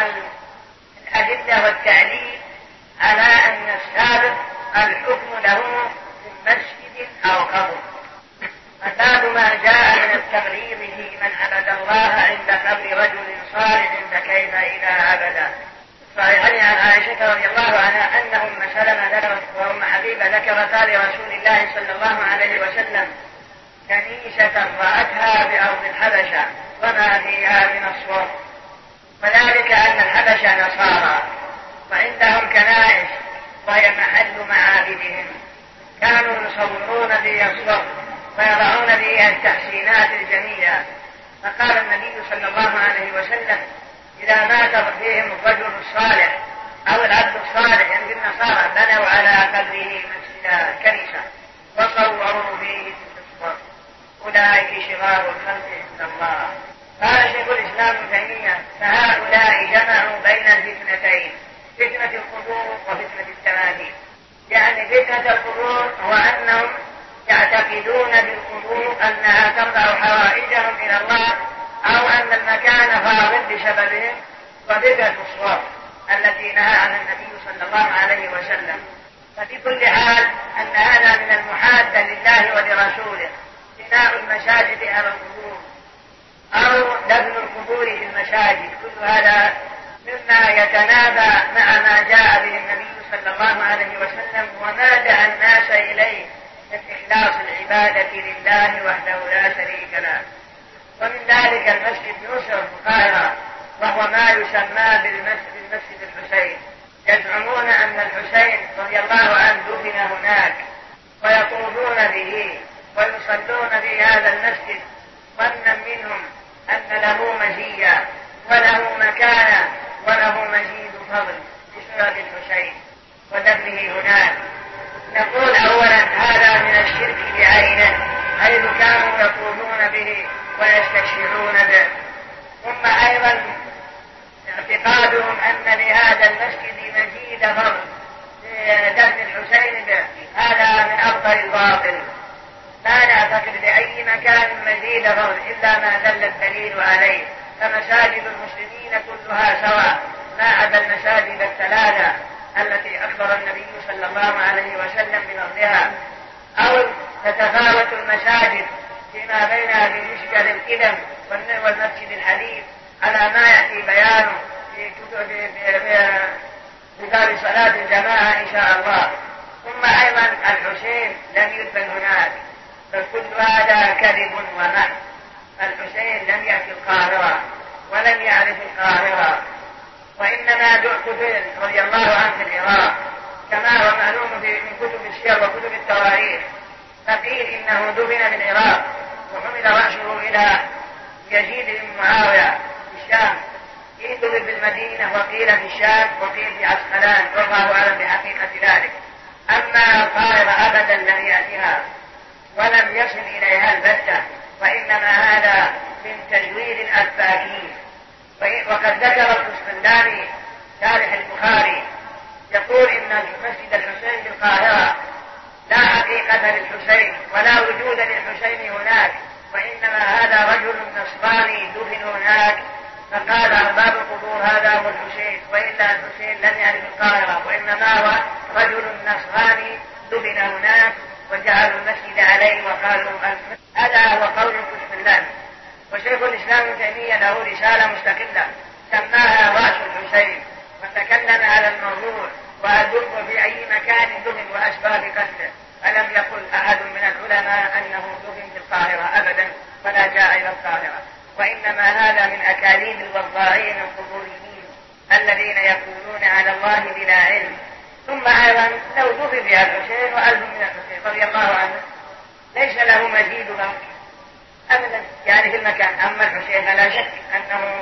الأدلة والتعليل على أن السابق الحكم له في مسجد أو قبر. فباب ما جاء من التغليظ في من عبد الله عند قبر رجل صالح فكيف إذا عبده. صحيحين عن عائشة رضي الله عنها أن أم سلمة ذكرت وأم حبيبة ذكرتا لرسول الله صلى الله عليه وسلم كنيسة رأتها بأرض الحبشة وما فيها من الصور، وذلك أن الحبشة نصارى وعندهم كنائس وهي محل معابدهم، كانوا يصورون به الصور ويضعون به التحسينات الجميلة. فقال النبي صلى الله عليه وسلم إذا مات فيهم الرجل الصالح أو العبد الصالح يعني النصارى بنوا على قبره مسجدا كنيسة وصوروا فيه الصور أولئك شرار الخلق عند الله. قال شيخ الإسلام ابن تيمية فهؤلاء جمعوا بين الفتنتين، فتنة القبور وفتنة التماثيل. يعني فتنة القبور هو أنهم يعتقدون بالقبور أنها ترفع حوائجهم إلى الله أو أن المكان فاضل بسببهم، وفتنة الصور التي نهى عنها النبي صلى الله عليه وسلم. ففي كل حال أن هذا من المحادة لله ولرسوله بناء المساجد على القبور أو دفن القبور في المساجد، كل هذا مما يتنافى مع ما جاء به النبي صلى الله عليه وسلم وما دعا الناس إليه من إخلاص العبادة لله وحده لا شريك له. ومن ذلك المسجد يوسف القاهرة وهو ما يسمى بالمسجد الحسين. يزعمون أن الحسين رضي الله عنه دفن هناك ويطوفون به ويصلون في هذا المسجد ظنا منهم أن له مزية وله مكانة وله مزيد فضل بسبب الحسين ودفنه هناك. نقول أولا هذا من الشرك بعينه حيث كانوا يطوفون به ويستشفعون به. ثم أيضا اعتقادهم أن لهذا المسجد مزيد فضل دفن الحسين به، هذا من أفضل الباطل. لا نعتقد لأي مكان مزيد فضل إلا ما دل الدليل عليه، فمساجد المسلمين كلها سواء ما عدا المساجد الثلاثة التي أخبر النبي صلى الله عليه وسلم بفضلها، أو تتفاوت المساجد فيما بينها بالنسبة للقدم والمسجد الحديث على ما يأتي بيانه في كتاب صلاة الجماعة إن شاء الله. ثم أيضا الحسين لم يدفن هناك، فكل هذا كذب ومحن. الحسين لم يأتي القاهرة ولم يعرف القاهرة، وإنما دفن رضي الله عنه في العراق كما هو معلوم من كتب السير وكتب التواريخ. فقيل إنه دفن بالعراق وحمل رأسه إلى يزيد بن معاوية في الشام، قيل دفن بالمدينة وقيل في الشام وقيل في عسقلان، والله أعلم بحقيقة ذلك. أما القاهرة أبدا لم يأتها ولم يصل إليها البتة، وإنما هذا من تزوير الأفاكين. وقد ذكر القسطلاني شارح البخاري يقول إن مسجد الحسين بالقاهرة لا حقيقة للحسين ولا وجود للحسين هناك، وإنما هذا رجل نصراني دفن هناك، فقال أرباب القبور هذا هو الحسين، وإلا الحسين لم يعرف القاهرة، وإنما هو رجل نصراني دفن هناك وجعلوا المسجد عليه وقالوا هذا هو قول القسطلاني. وشيخ الإسلام ابن تيمية له رسالة مستقلة سماها رأس الحسين، وتكلم على الموضوع وأدب في أي مكان دفن وأسباب قتله، فلم يقل أحد من العلماء أنه دفن في القاهرة أبدا ولا جاء إلى القاهرة، وإنما هذا من أكاذيب الوضاعين القبوريين الذين يقولون على الله بلا علم. ثم أيضا لو دفن بها الحسين وألف من الحسين رضي الله عنه ليس له مزيد له أبدا يعني في المكان. أما الحسين فلا شك أنه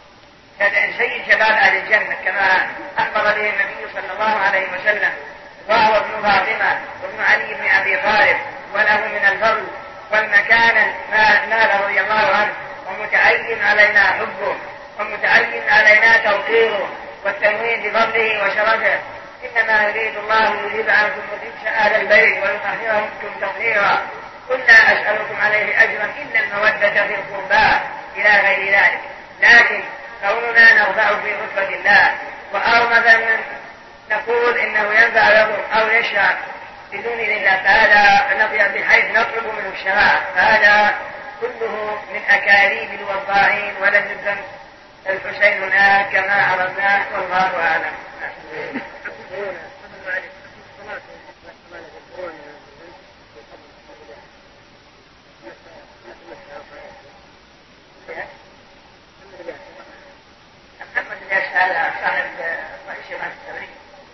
سيد شباب أهل الجنة كما أخبر به النبي صلى الله عليه وسلم، وهو ابن فاطمة وابن علي بن أبي طالب، وله من الفضل والمكان ما نال رضي الله عنه، ومتعين علينا حبه ومتعين علينا توقيره والتنوين بفضله وشرفه. إنما يريد الله يذهب عنكم الرجس أهل البيت ويطهركم تطهيرا. قل لا أسألكم عليه أجرا إلا المودة في القربى إلى غير ذلك، لكن كوننا نرفع في رتبة الله أو مثلا نقول إنه ينفع له أو يشرع بدون الله، فهذا بحيث نطلب منه الشفاعة، فهذا كله من أكاذيب الوضاعين، ولم يكن الحسين هناك كما عرفناه والله أعلم. محمد يسأل صاحب رئيس جماعة التبريد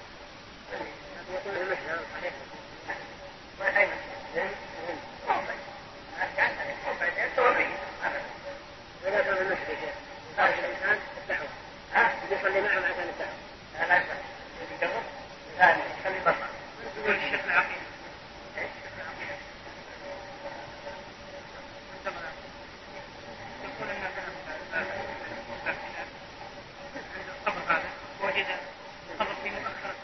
يصلي معه عشان الدعوة. لا يجرب ثاني خلي بطل يقول الشيخ العقيل يقول ان القبر هذا وجد قبر في مؤخرة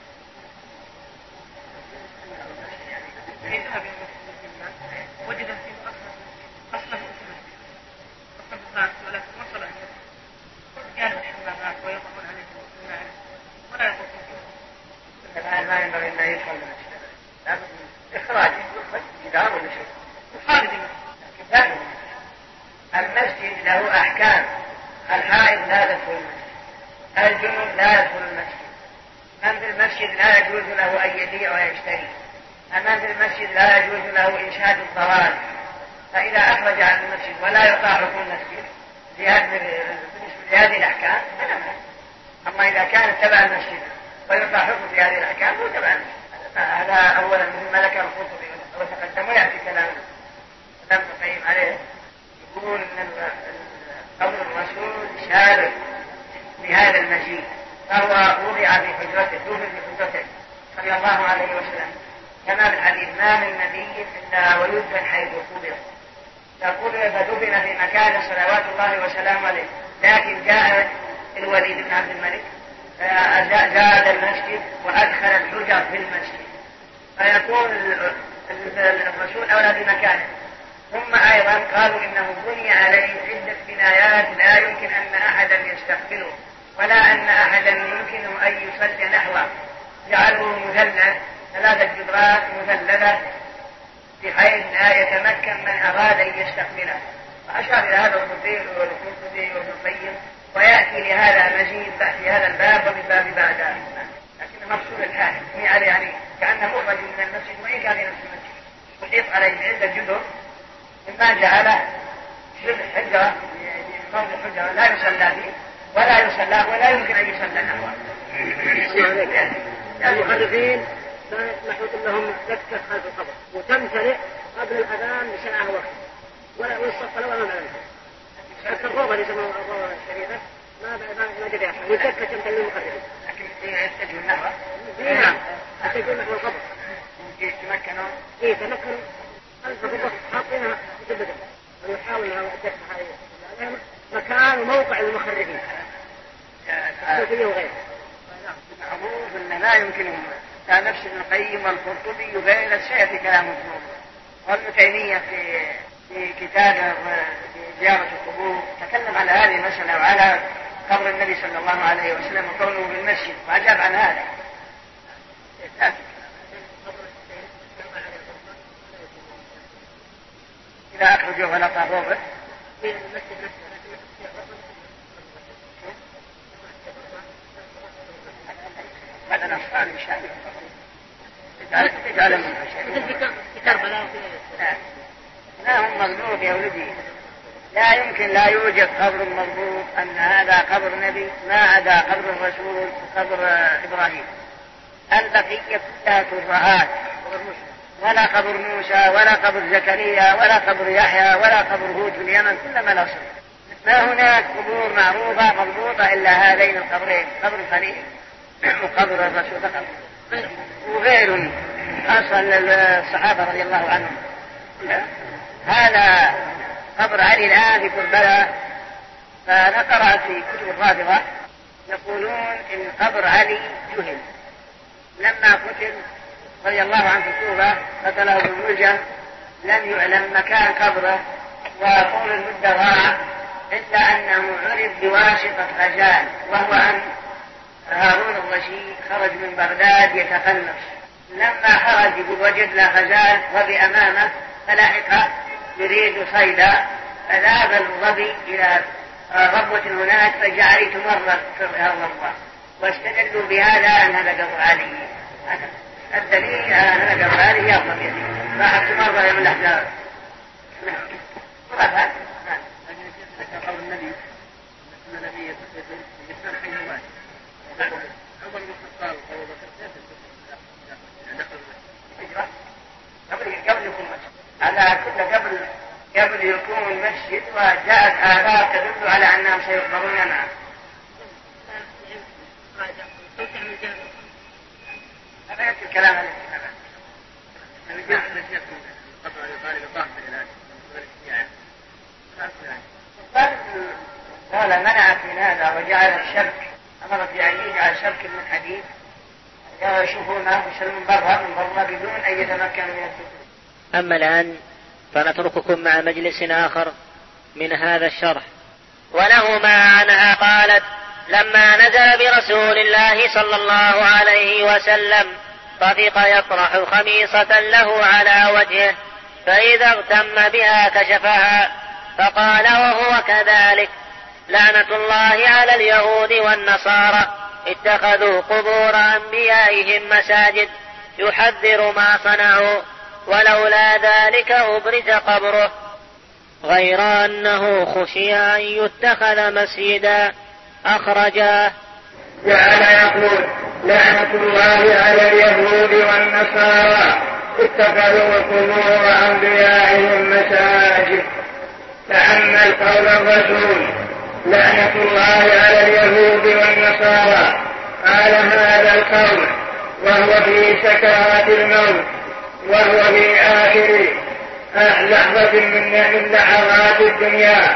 في ذهب وجد في مؤخرة اصلا ولكن وصل كان الحمامات ويضعون عليه الماء ولا يقول الآن ما ينبغي أن يدخل المسجد، لابد من إخراجه جدار ولا شيء خارج المسجد. المسجد له أحكام، الحائض لا يدخل المسجد، الجنوب لا يدخل المسجد، من في المسجد لا يجوز له أن يبيع ويشتري، من في المسجد لا يجوز له إنشاد الضرائب. فإذا أخرج عن المسجد ولا يطاع حكم المسجد بهذه الأحكام فلا مانع. أما إذا كانت تبع المسجد ويطاع حكم بهذه الأحكام هو تبع المسجد. هذا أولا مثل ما ذكر القرطبي وتقدم ويأتي كلام لم تقيم عليه، يقول أن قبر الرسول شارك بهذا المسجد، فهو وضع في حجرته دفن في حجرته صلى الله عليه وسلم، كما في الحديث ما من نبي إلا ويدفن حيث قبر، يقول فدفن في مكان صلوات الله وسلامه عليه. لكن جاء الوليد بن عبد الملك زاد المسجد وأدخل الحجر في المسجد، فيكون الرسول أولى بمكانه. ثم أيضا قالوا إنه بني عليه عدة بنايات لا يمكن أن أحدا يستقبله ولا أن أحدا يمكن أن يصلي نحوه، جعلوا مثلث 3 جدران مثلثة بحيث لا يتمكن من أراد أن يستقبله. فأشار إلى هذا الخطير والقرطبي وابن القيم، ويأتي لهذا مزيد في هذا الباب وفي الباب بعده، لكن مقصود الحال يعني كأنه مخرج من المسجد وإن كان في نفس المسجد، وحيط عليه عدة جدر مما جعله شبه حجرة موضع حجرة لا يصلى فيه ولا يمكن أن يصلى نحوه. المؤرخين محوط لهم دكة خلف القبر وتمتلئ قبل الأذان بساعة وقت ولا يصف ولا معلم. حتى الروضة اللي يسموها الروضة الشريفة ما جد يحصل والدكة تمتلئ المؤرخين. لكن يتجه نحوه. نعم يتجه نحو القبر. يتمكنوا. تمكنوا خلف القبر حاطينها جبدا ويحاول الدكة هذه مكان وموقع المخرجين. الصوفية وغيره. معروف أن لا يمكنهم كان نفس ابن القيم والقرطبي وغير الشيء في كلام الظهور. وابن تيمية في كتابه في زيارة القبور تكلم على هذه المسألة وعلى قبر النبي صلى الله عليه وسلم وكونه بالمسجد وأجاب عن هذا. إذا أخرجوا غلطة روبه هذا الأصفار إن شاء الله تجعل منه شيء لا هم مضبوط يا ولدي لا يمكن لا يوجد قبر مضبوط أن هذا قبر نبي ما عدا قبر الرسول وقبر إبراهيم. البقية كلها كفرات ولا قبر موسى ولا قبر زكريا ولا قبر يحيى ولا قبر هود في اليمن كلما لا صل. ما هناك قبور معروفة مضبوطة إلا هذين القبرين قبر الخليل وقبر الرسول فقط وغير خاصة الصحابة رضي الله عنهم. هذا قبر علي الآن في كربلاء. فأنا قرأت في كتب الرافضة يقولون إن قبر علي جهل لما قتل رضي الله عنه في كوفة قتله بالملجم لم يعلم مكان قبره وطول المدة ضاع إلا أنه عرف بواسطة غزال وهو أن هارون الرشيد خرج من بغداد يتقلص لما خرج وجد له غزال وظبي أمامه فلاحق يريد صيدا فذهب الظبي إلى ربوة هناك فجعل يتمرد في الله واستدلوا بهذا أن هذا قبر علي. الدليل هذا قبر علي يا ظبي راح تمرد يوم الأحزاب. قول النبي أن النبي يسمى حين الواحد عمر بن الخطاب وأبو بكر قبل يكون مسجد على كل قبل يكون مسجد وجاءت آثار تدل على أنهم سيقبرون معه. هذا يأتي الكلام عليه قال منعت من هذا وجعل الشبك أمرت يعني يجعل شبك من حديد يشوفونه يسلمون برا من برا بدون أن يتمكنوا من الدخول. أما الآن فنترككم مع مجلس آخر من هذا الشرح. ولهما عنها قالت: لما نزل برسول الله صلى الله عليه وسلم طفق يطرح خميصة له على وجهه فإذا اغتم بها كشفها فقال وهو كذلك: لعنة الله على اليهود والنصارى اتخذوا قبور أنبيائهم مساجد يحذر ما صنعوا ولولا ذلك أبرز قبره غير أنه خشي أن يتخذ مسجدا أخرجاه. جعل يقول: لعنة الله على اليهود والنصارى اتخذوا قبور أنبيائهم مساجد. تأمل قول الرسول: لعنة الله على اليهود والنصارى. قال هذا القول وهو في سكرات الموت وهو في آخر لحظة من لحظات الدنيا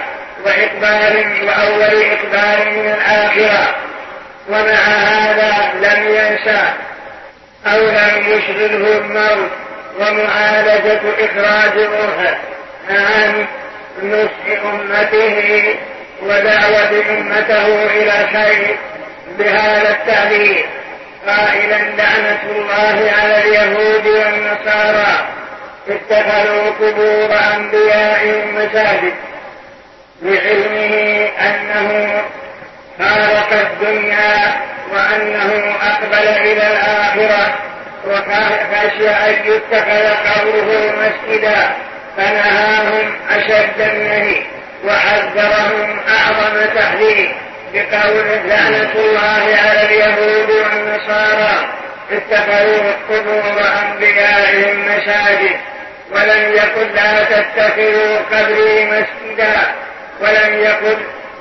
وأول إقبال من الآخرة. ومع هذا لم ينسى أو لم يشغله الموت ومعالجة إخراج روحه عن نصح أمته ودعوة أمته إلى الخير بهذا التعبير قائلا: لعنة الله على اليهود والنصارى اتخذوا قبور أنبيائهم مساجد، بعلمه أنه فارق الدنيا وأنه أقبل إلى الآخرة وخشي أن يتخذ قبره مسجدا فنهاهم أشد النهي وحذرهم أعظم تحذير بقوله لعنة الله على اليهود والنصارى اتخذوا قبور أنبيائهم مساجد، ولم يقل لا تتخذوا قبري مسجدا، ولم يقل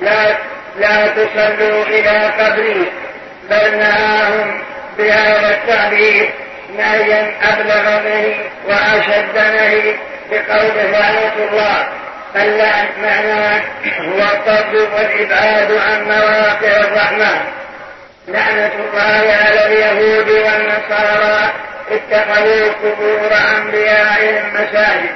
لا تصلوا إلى قبري، بل نهاهم بهذا التعبير نهيا أبلغ منه وأشد نهي بقوله لعنة الله. فاللعن معناه هو الطرد والإبعاد عن مواقع الرحمة. لعنة الله على اليهود والنصارى اتخذوا قبور أنبيائهم مساجد.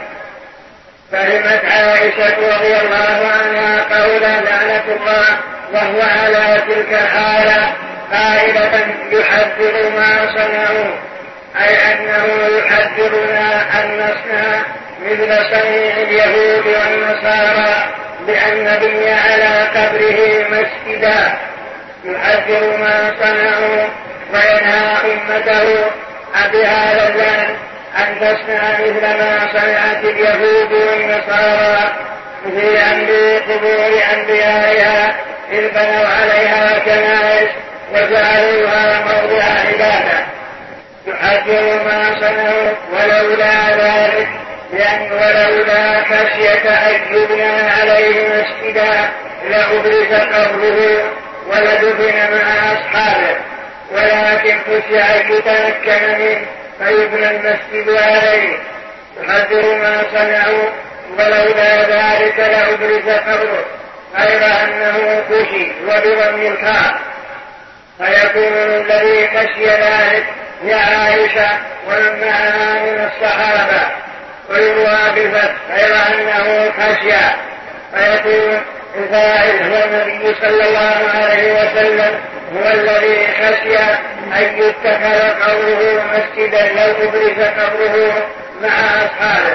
فهمت عائشة رضي الله عنها قول لعنة الله وهو على تلك الحالة قائلة يحذر ما صنعوا، أي أنه يحذرنا أن نصنع مثل صنيع اليهود والنصارى بأن نبني على قبره مسجدا. يحذر ما صنعوا وينهى أمته بهذا اللعن أن تصنع مثل ما صنعت اليهود والنصارى في أمر قبور أنبيائها إذ بنوا عليها كنائس وجعلوها موضع عبادة. يحذر ما صنعوا ولولا ذلك، لأن ولولا خشية أن يبنى عليه مسجدا لأبرز قبره ولدفن مع أصحابه، ولكن خشي أن يتمكن منه فيبنى المسجد عليه. يحذر ما صنعوا ولولا ذلك لأبرز قبره، غير أنه خشي وبضم الكاف، فيكون الذي خشي ذلك هي عائشة ومن معها من الصحابة، ويروى بفتح غير أنه خشي، فيكون الفاعل هو النبي صلى الله عليه وسلم هو الذي خشي أن يتخذ قبره مسجدا لو أبرز قبره مع أصحابه،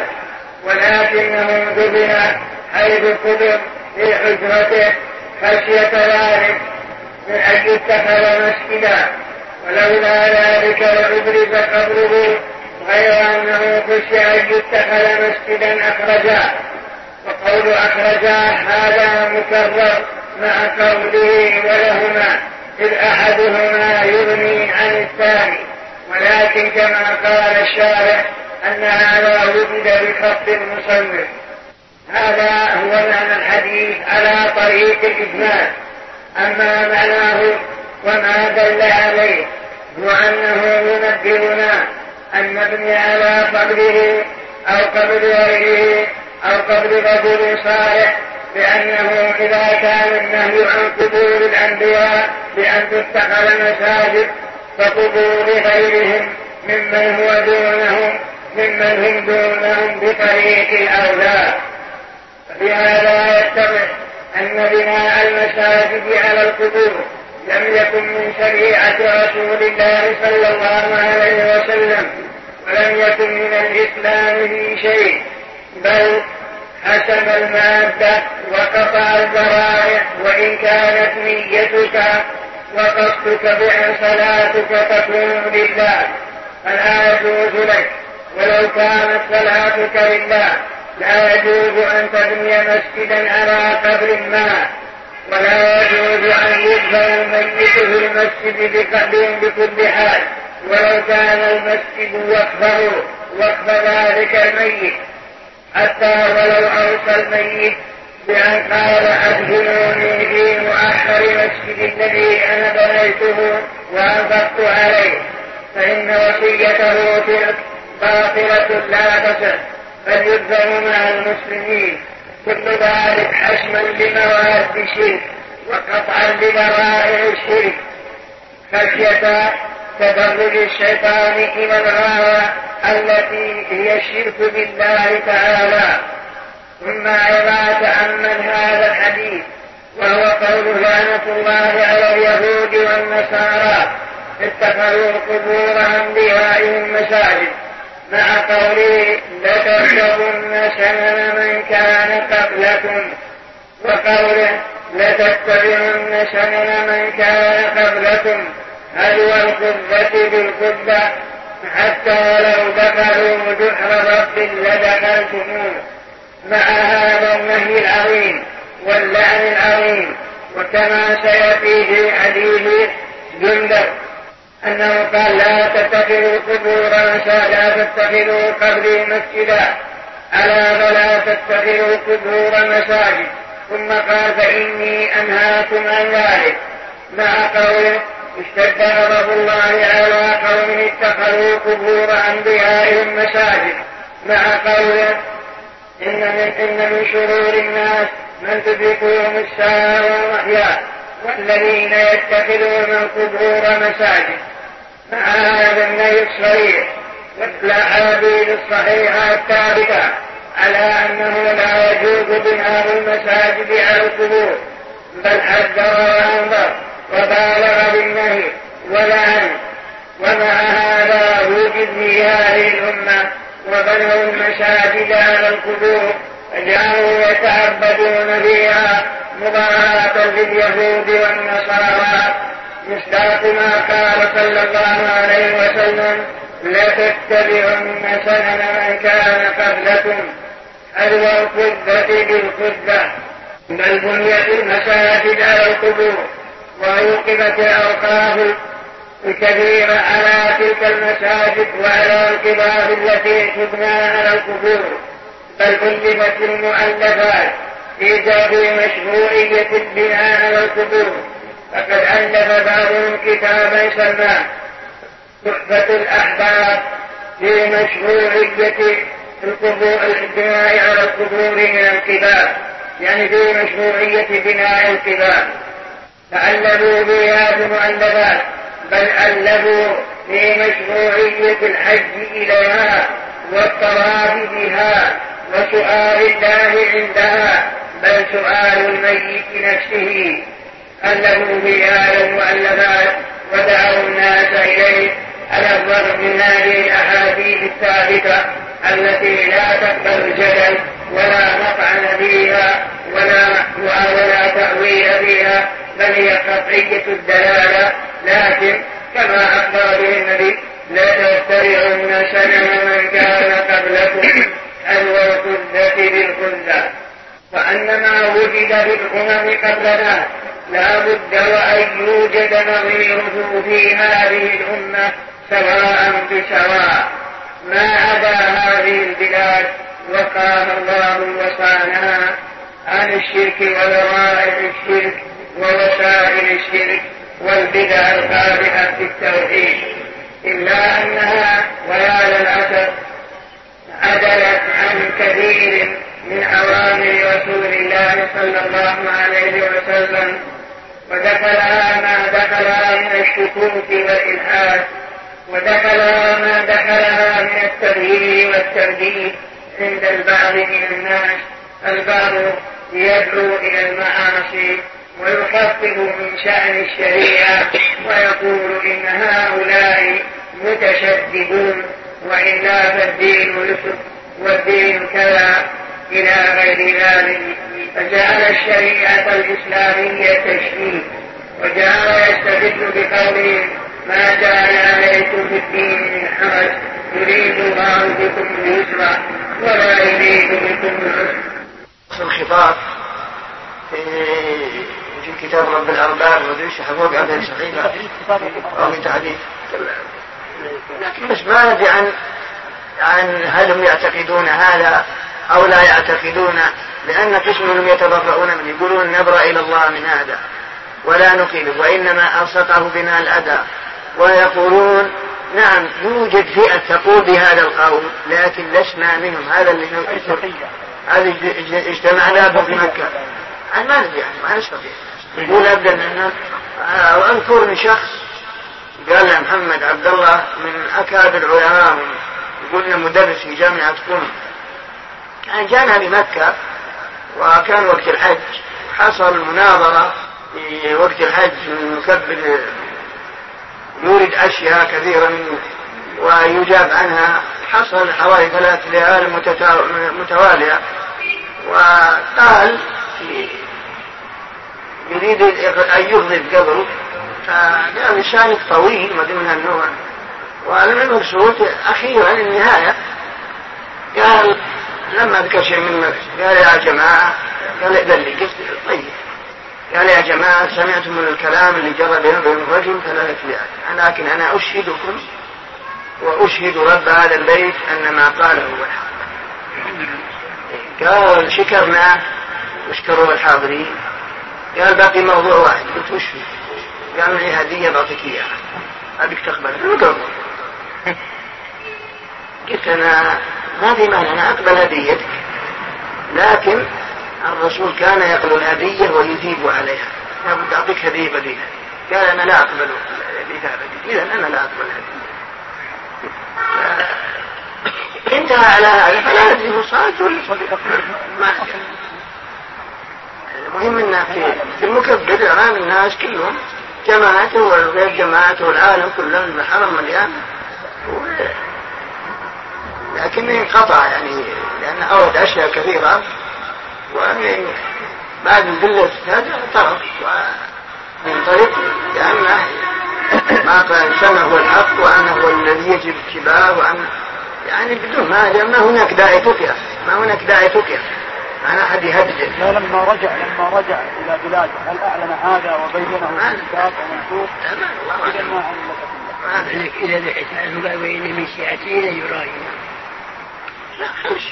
ولكنه دفن حيث قبر في حجرته خشية ذلك من أن يتخذ مسجدا، ولولا ذلك لأبرز قبره، غير أنه خشي أن يتخذ مسجدا أخرجاه. وقول أخرجاه هذا مكرر مع قوله ولهما، إذ أحدهما يغني عن الثاني، ولكن كما قال الشارح أن هذا وجد بخط المصنف. هذا هو معنى الحديث على طريق الإجمال. أما معناه وما دل عليه هو أنه ينبهنا أن نبني على قبره أو قبر غيره أو قبر رجل صالح، لأنه إذا كان النهي عن قبور الأنبياء بأن تتخذ مساجد، فقبور غيرهم ممن هم دونهم بطريق الأولى. بهذا يتضح أن بناء المساجد على القبور لم يكن من شريعة رسول الله صلى الله عليه وسلم، ولم يكن من الإسلام في شيء، بل حسم المادة وقطع الذرائع. وإن كانت نيتك وقصدك بأن صلاتك تكون لله فلا يجوز لك، ولو كانت صلاتك لله لا يجوز أن تبني مسجدا على قبر ما، ولا يجوز أن يدفن الميت في المسجد بكل حال، ولو كان المسجد وقف ذلك الميت، حتى ولو أوصى الميت بأن قال أدخلوني في مؤخر مسجد الذي أنا بنيته وأنفقت عليه، فإن وصيته تلك باطلة لا تصح، بل يدفن مع المسلمين. كل ذلك حشما لمواد الشرك وقطعا لذرائع الشرك، خشية تدرج الشيطان إلى الغاية التي هي الشرك بالله تعالى. ثم أيضا تأمل هذا الحديث وهو قول لعنة الله على اليهود والنصارى اتخذوا قبور أنبيائهم مساجد، مع قوله لتتبعن سنن من كان قبلكم، وقوله لتتبعن سنن من كان قبلكم هدو القبة بالقبة حتى لو دخلوا جحر رب لدخلتموه. مع هذا النهي العظيم واللعن العظيم. وكما سيأتي في حديث جندب أنه قال لا تتخذوا قبري مسجدا، ألا فلا تتخذوا قبور مساجد. ثم قال فإني أنهاكم عن ذلك، مع قوله اشتد غضب الله على قوم اتخذوا قبور أنبيائهم مساجد، مع قوله إن من شرور الناس من تدركهم الساعة والمحيا والذين يتخذون القبور مساجد. مع هذا النهي الصريح والأحاديث الصحيحة الثابتة على أنه لا يجوز بناء المساجد على القبور، بل حذر وأنذر وبالغ بالنهي ولعن. ومع هذا وجد في هذه الأمة وبنوا المساجد على القبور فجعلوا يتعبدون فيها مضاهاة لليهود والنصارى، مصداق ما قال صلى الله عليه وسلم لتتبعن سنن من كان قبلكم حذو القبة بالقبة. بل بنيت المساجد على القبور وأوقفت الأوقاف الكثيرة على تلك المساجد وعلى القباب التي تبنى على القبور. بل ألفت المؤلفات في مشروعية البناء على القبور، فقد ألف بعضهم كتابا سماه تحفة الأحباب في مشروعية البناء على القبور من القباب، يعني في مشروعية بناء القباب، فألفوا بها المؤلفات. بل ألفوا في مشروعية الحج إليها والطواف بها وسؤال الله عندها، بل سؤال الميت نفسه. ألفوا بها المؤلفات ودعوا الناس إليه على الرغم من هذه الأحاديث الثابتة التي لا تقبل الجدل ولا مطعن فيها ولا تأويل فيها، بل هي قطعية الدلالة. لكن كما أخبر به النبي لتتبعن سنن من كان قبلكم حذو القبة بالقبة. وأن ما وجد بالأمم قبلنا لا بد وأن يوجد نظيره في هذه الأمة سواء بسواء، ما عدا هذه البلاد وقاها الله وصانها عن الشرك وذرائع الشرك ووسائل الشرك والبدع القادحة في التوحيد، إلا أنها ويا للأسف عدلت عن كثير من أوامر رسول الله صلى الله عليه وسلم، ودخلها ما دخلها من الشكوك والإلحاد، ودخلها ما دخلها من التغيير والترديد عند البعض من الناس. البعض يدعو إلى المعاصي ويخفف من شأن الشريعة ويقول إن هؤلاء متشددون وإلا فالدين يسر والدين كذا إلى غير ذلك، فجعل الشريعة الإسلامية تشديد، وجعل يستدل بقوله ما جعل عليكم في الدين من حرج يريد الله بكم اليسر ولا يريد بكم العسر. الخطاب في كتاب رب الأرباب ودريش حفوظ عبد الصحيفة أو في تعديد، لكن بس ما ندري عن هل هم يعتقدون هذا أو لا يعتقدون، لأن قسم منهم يتبرؤون من يقولون نبرأ إلى الله من هذا ولا نقيله وإنما ألصقه بنا الأذى، ويقولون نعم يوجد فئة تقول بهذا القول لكن لسنا منهم. هذا اللي هذا اجتمعنا في مكة ما ندري يعني ما نستطيع يقول أبدا أن وأذكرني شخص قال له محمد عبد الله من أكابر العلماء يقولنا مدرس في جامعة قم، كان جانا بمكة وكان وقت الحج، حصل مناظرة في وقت الحج المكبر يورد أشياء كثيرة منه ويجاب عنها، حصل حوالي 3 ليال متوالية، وقال يريد أن يغضب قبره، فقال لسانك طويل ما من هالنوع، ولم المقصود أخيرا النهاية قال لما ذكر شيء من قال يا جماعة قال إذن لي. قلت طيب. قال يا جماعة سمعتم من الكلام اللي جرى بين الرجل 3 ليال، لكن أنا أشهدكم وأشهد رب هذا البيت أن ما قاله هو الحق. قال شكرنا واشكروا الحاضرين. قال باقي موضوع واحد. قلت وش هو؟ قال معي هدية بعطيك إياها أبيك تقبلها. قلت أنا ما في مانع أنا أقبل هديتك، لكن الرسول كان يقبل الهدية ويثيب عليها، لابد أعطيك هدية بديلة. قال أنا لا أقبل الإثابة، إذن أنا لا أقبل هدية. انتهى على هذا فلا أدري هو صادق ولا صدق. المهم أنه في المكبر أمام الناس كلهم، جماعته وغير جماعته والعالم كلهم الحرم مليان، لكنه انقطع يعني لأنه أورد أشياء كثيرة، ومن بعد الذلة هذا طرف من طريق لأنه ما قال سنة هو الحق وأنه هو الذي يجب اتباعه، وأن يعني بدون ما هناك داعي تقيا، ما هناك داعي تقيا، أنا أحد يهدد. لما رجع إلى بلاده هل أعلن هذا وبينه الكتاب ومنسوخ؟ إذا ما علم لك إلى ذلك قال وإن من شيعتين يراهن. لا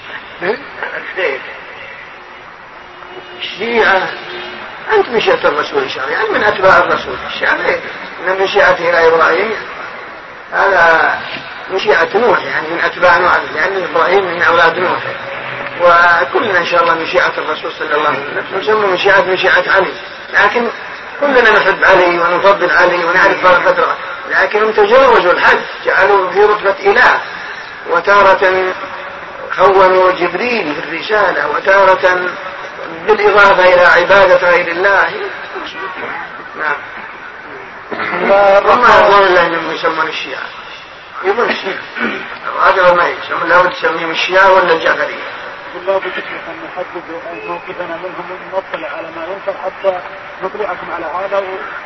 الشيعة أنت من شيعة الرسول إن شاء الله، يعني من أتباع الرسول. الشيعة إن من شيعته إلى إبراهيم هذا من شيعة نوح، يعني من أتباع نوح، يعني إبراهيم من أولاد نوح، وكلنا إن شاء الله من شيعة الرسول صلى الله عليه وسلم. نسمى من شيعة علي، لكن كلنا نحب علي ونفضل علي ونعرف بركته، لكن تجاوزوا الحد، جعلوا في رتبة إله، وتارة خونوا جبريل في الرسالة، وتارة بالإضافة إلى عبادة غير الله. نعم. وما يظن الله أنهم يسمون الشيعة، يظن الشيعة هذا ما يسمون، لا بد تسميهم الشيعة ولا الجعفرية. بالله بكثرة أن نحدد أن موقفنا منهم ونطلع على ما ينكر حتى نطلعكم على هذا.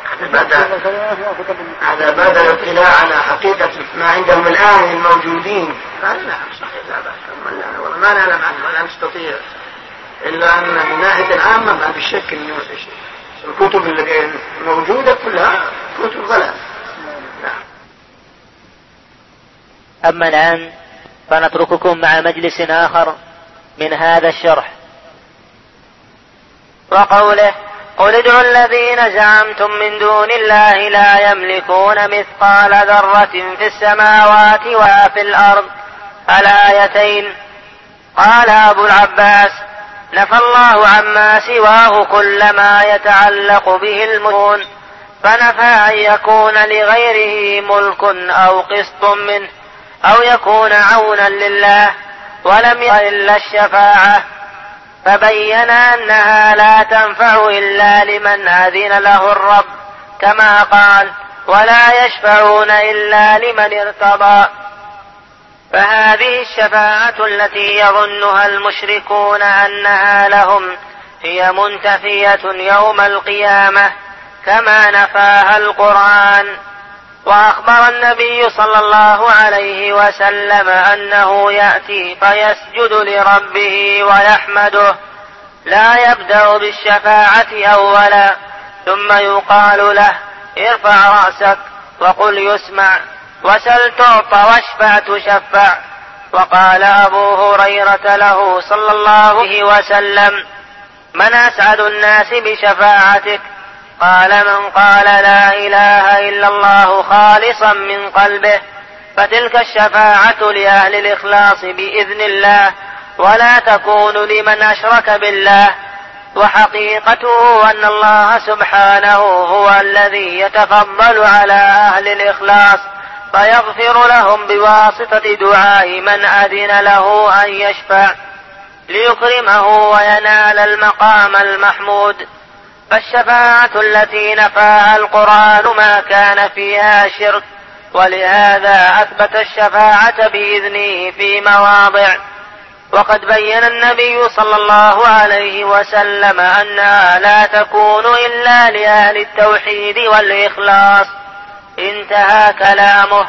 هذا بعد الاطلاع على حقيقة ما عندهم الآن الموجودين. قال نعم صحيح لا بأس، والله ما نعلم عنه ولا نستطيع، إلا أن من ناحية عامة ما في شك أن الكتب اللي موجودة كلها كتب ضلال. نعم. أما الآن فنترككم مع مجلس آخر من هذا الشرح. وقوله قل ادعوا الذين زعمتم من دون الله لا يملكون مثقال ذرة في السماوات ولا في الأرض الآيتين. قال أبو العباس نفى الله عما سواه كل ما يتعلق به الملكون، فنفى أن يكون لغيره ملك أو قسط منه أو يكون عونا لله، ولم ير إلا الشفاعة، فبين أنها لا تنفع إلا لمن أذن له الرب، كما قال ولا يشفعون إلا لمن ارتضى. فهذه الشفاعة التي يظنها المشركون أنها لهم هي منتفية يوم القيامة كما نفاها القرآن. وأخبر النبي صلى الله عليه وسلم أنه يأتي فيسجد لربه ويحمده، لا يبدأ بالشفاعة أولا، ثم يقال له ارفع رأسك وقل يسمع، وسل تعطى واشفع تشفع. وقال أبو هريرة له صلى الله عليه وسلم من أسعد الناس بشفاعتك؟ قال من قال لا إله إلا الله خالصا من قلبه، فتلك الشفاعة لأهل الإخلاص بإذن الله، ولا تكون لمن أشرك بالله. وحقيقته أن الله سبحانه هو الذي يتفضل على أهل الإخلاص فيغفر لهم بواسطة دعاء من أذن له أن يشفع ليكرمه وينال المقام المحمود. فالشفاعة التي نفاها القرآن ما كان فيها شرك، ولهذا أثبت الشفاعة بإذنه في مواضع. وقد بين النبي صلى الله عليه وسلم أنها لا تكون إلا لأهل التوحيد والإخلاص. انتهى كلامه.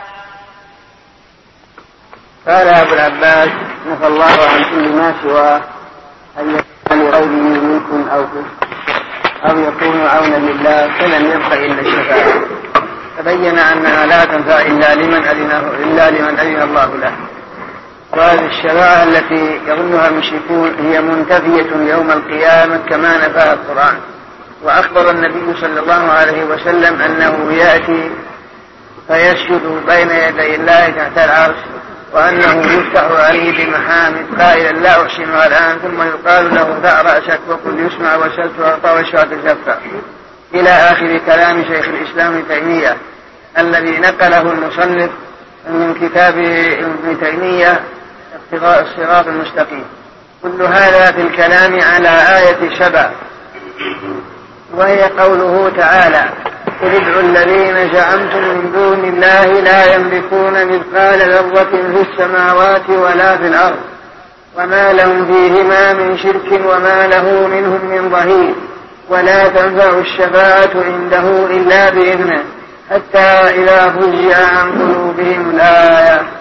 قال أبو العباس نفى الله عن كل ما سواه أن يكون لغيره منكم أو يكون عونا لله فلم يبق إلا الشفاعة. تبين أنها لا تنفع إلا لمن أذن الله له. وهذه الشفاعة التي يظنها المشركون هي منتفية يوم القيامة كما نفاها القرآن. وأخبر النبي صلى الله عليه وسلم أنه يأتي فيسجد بين يدي الله تحت العرش، وأنه يفتح عليه بمحامد قائلا لا أحسنها الآن، ثم يقال له ضع رأسك وقل يسمع وسل تعطى واشفع تشفع، إلى آخر كلام شيخ الإسلام ابن تيمية الذي نقله المصنف من كتاب ابن تيمية اقتضاء الصراط المستقيم. كل هذا في الكلام على آية 7، وهي قوله تعالى: قل ادعوا الذين زعمتم من دون الله لا يملكون مثقال ذرة في السماوات ولا في الأرض وما لهم فيهما من شرك وما له منهم من ظهير ولا تنفع الشفاعة عنده إلا بإذنه حتى إذا فزع عن قلوبهم الآية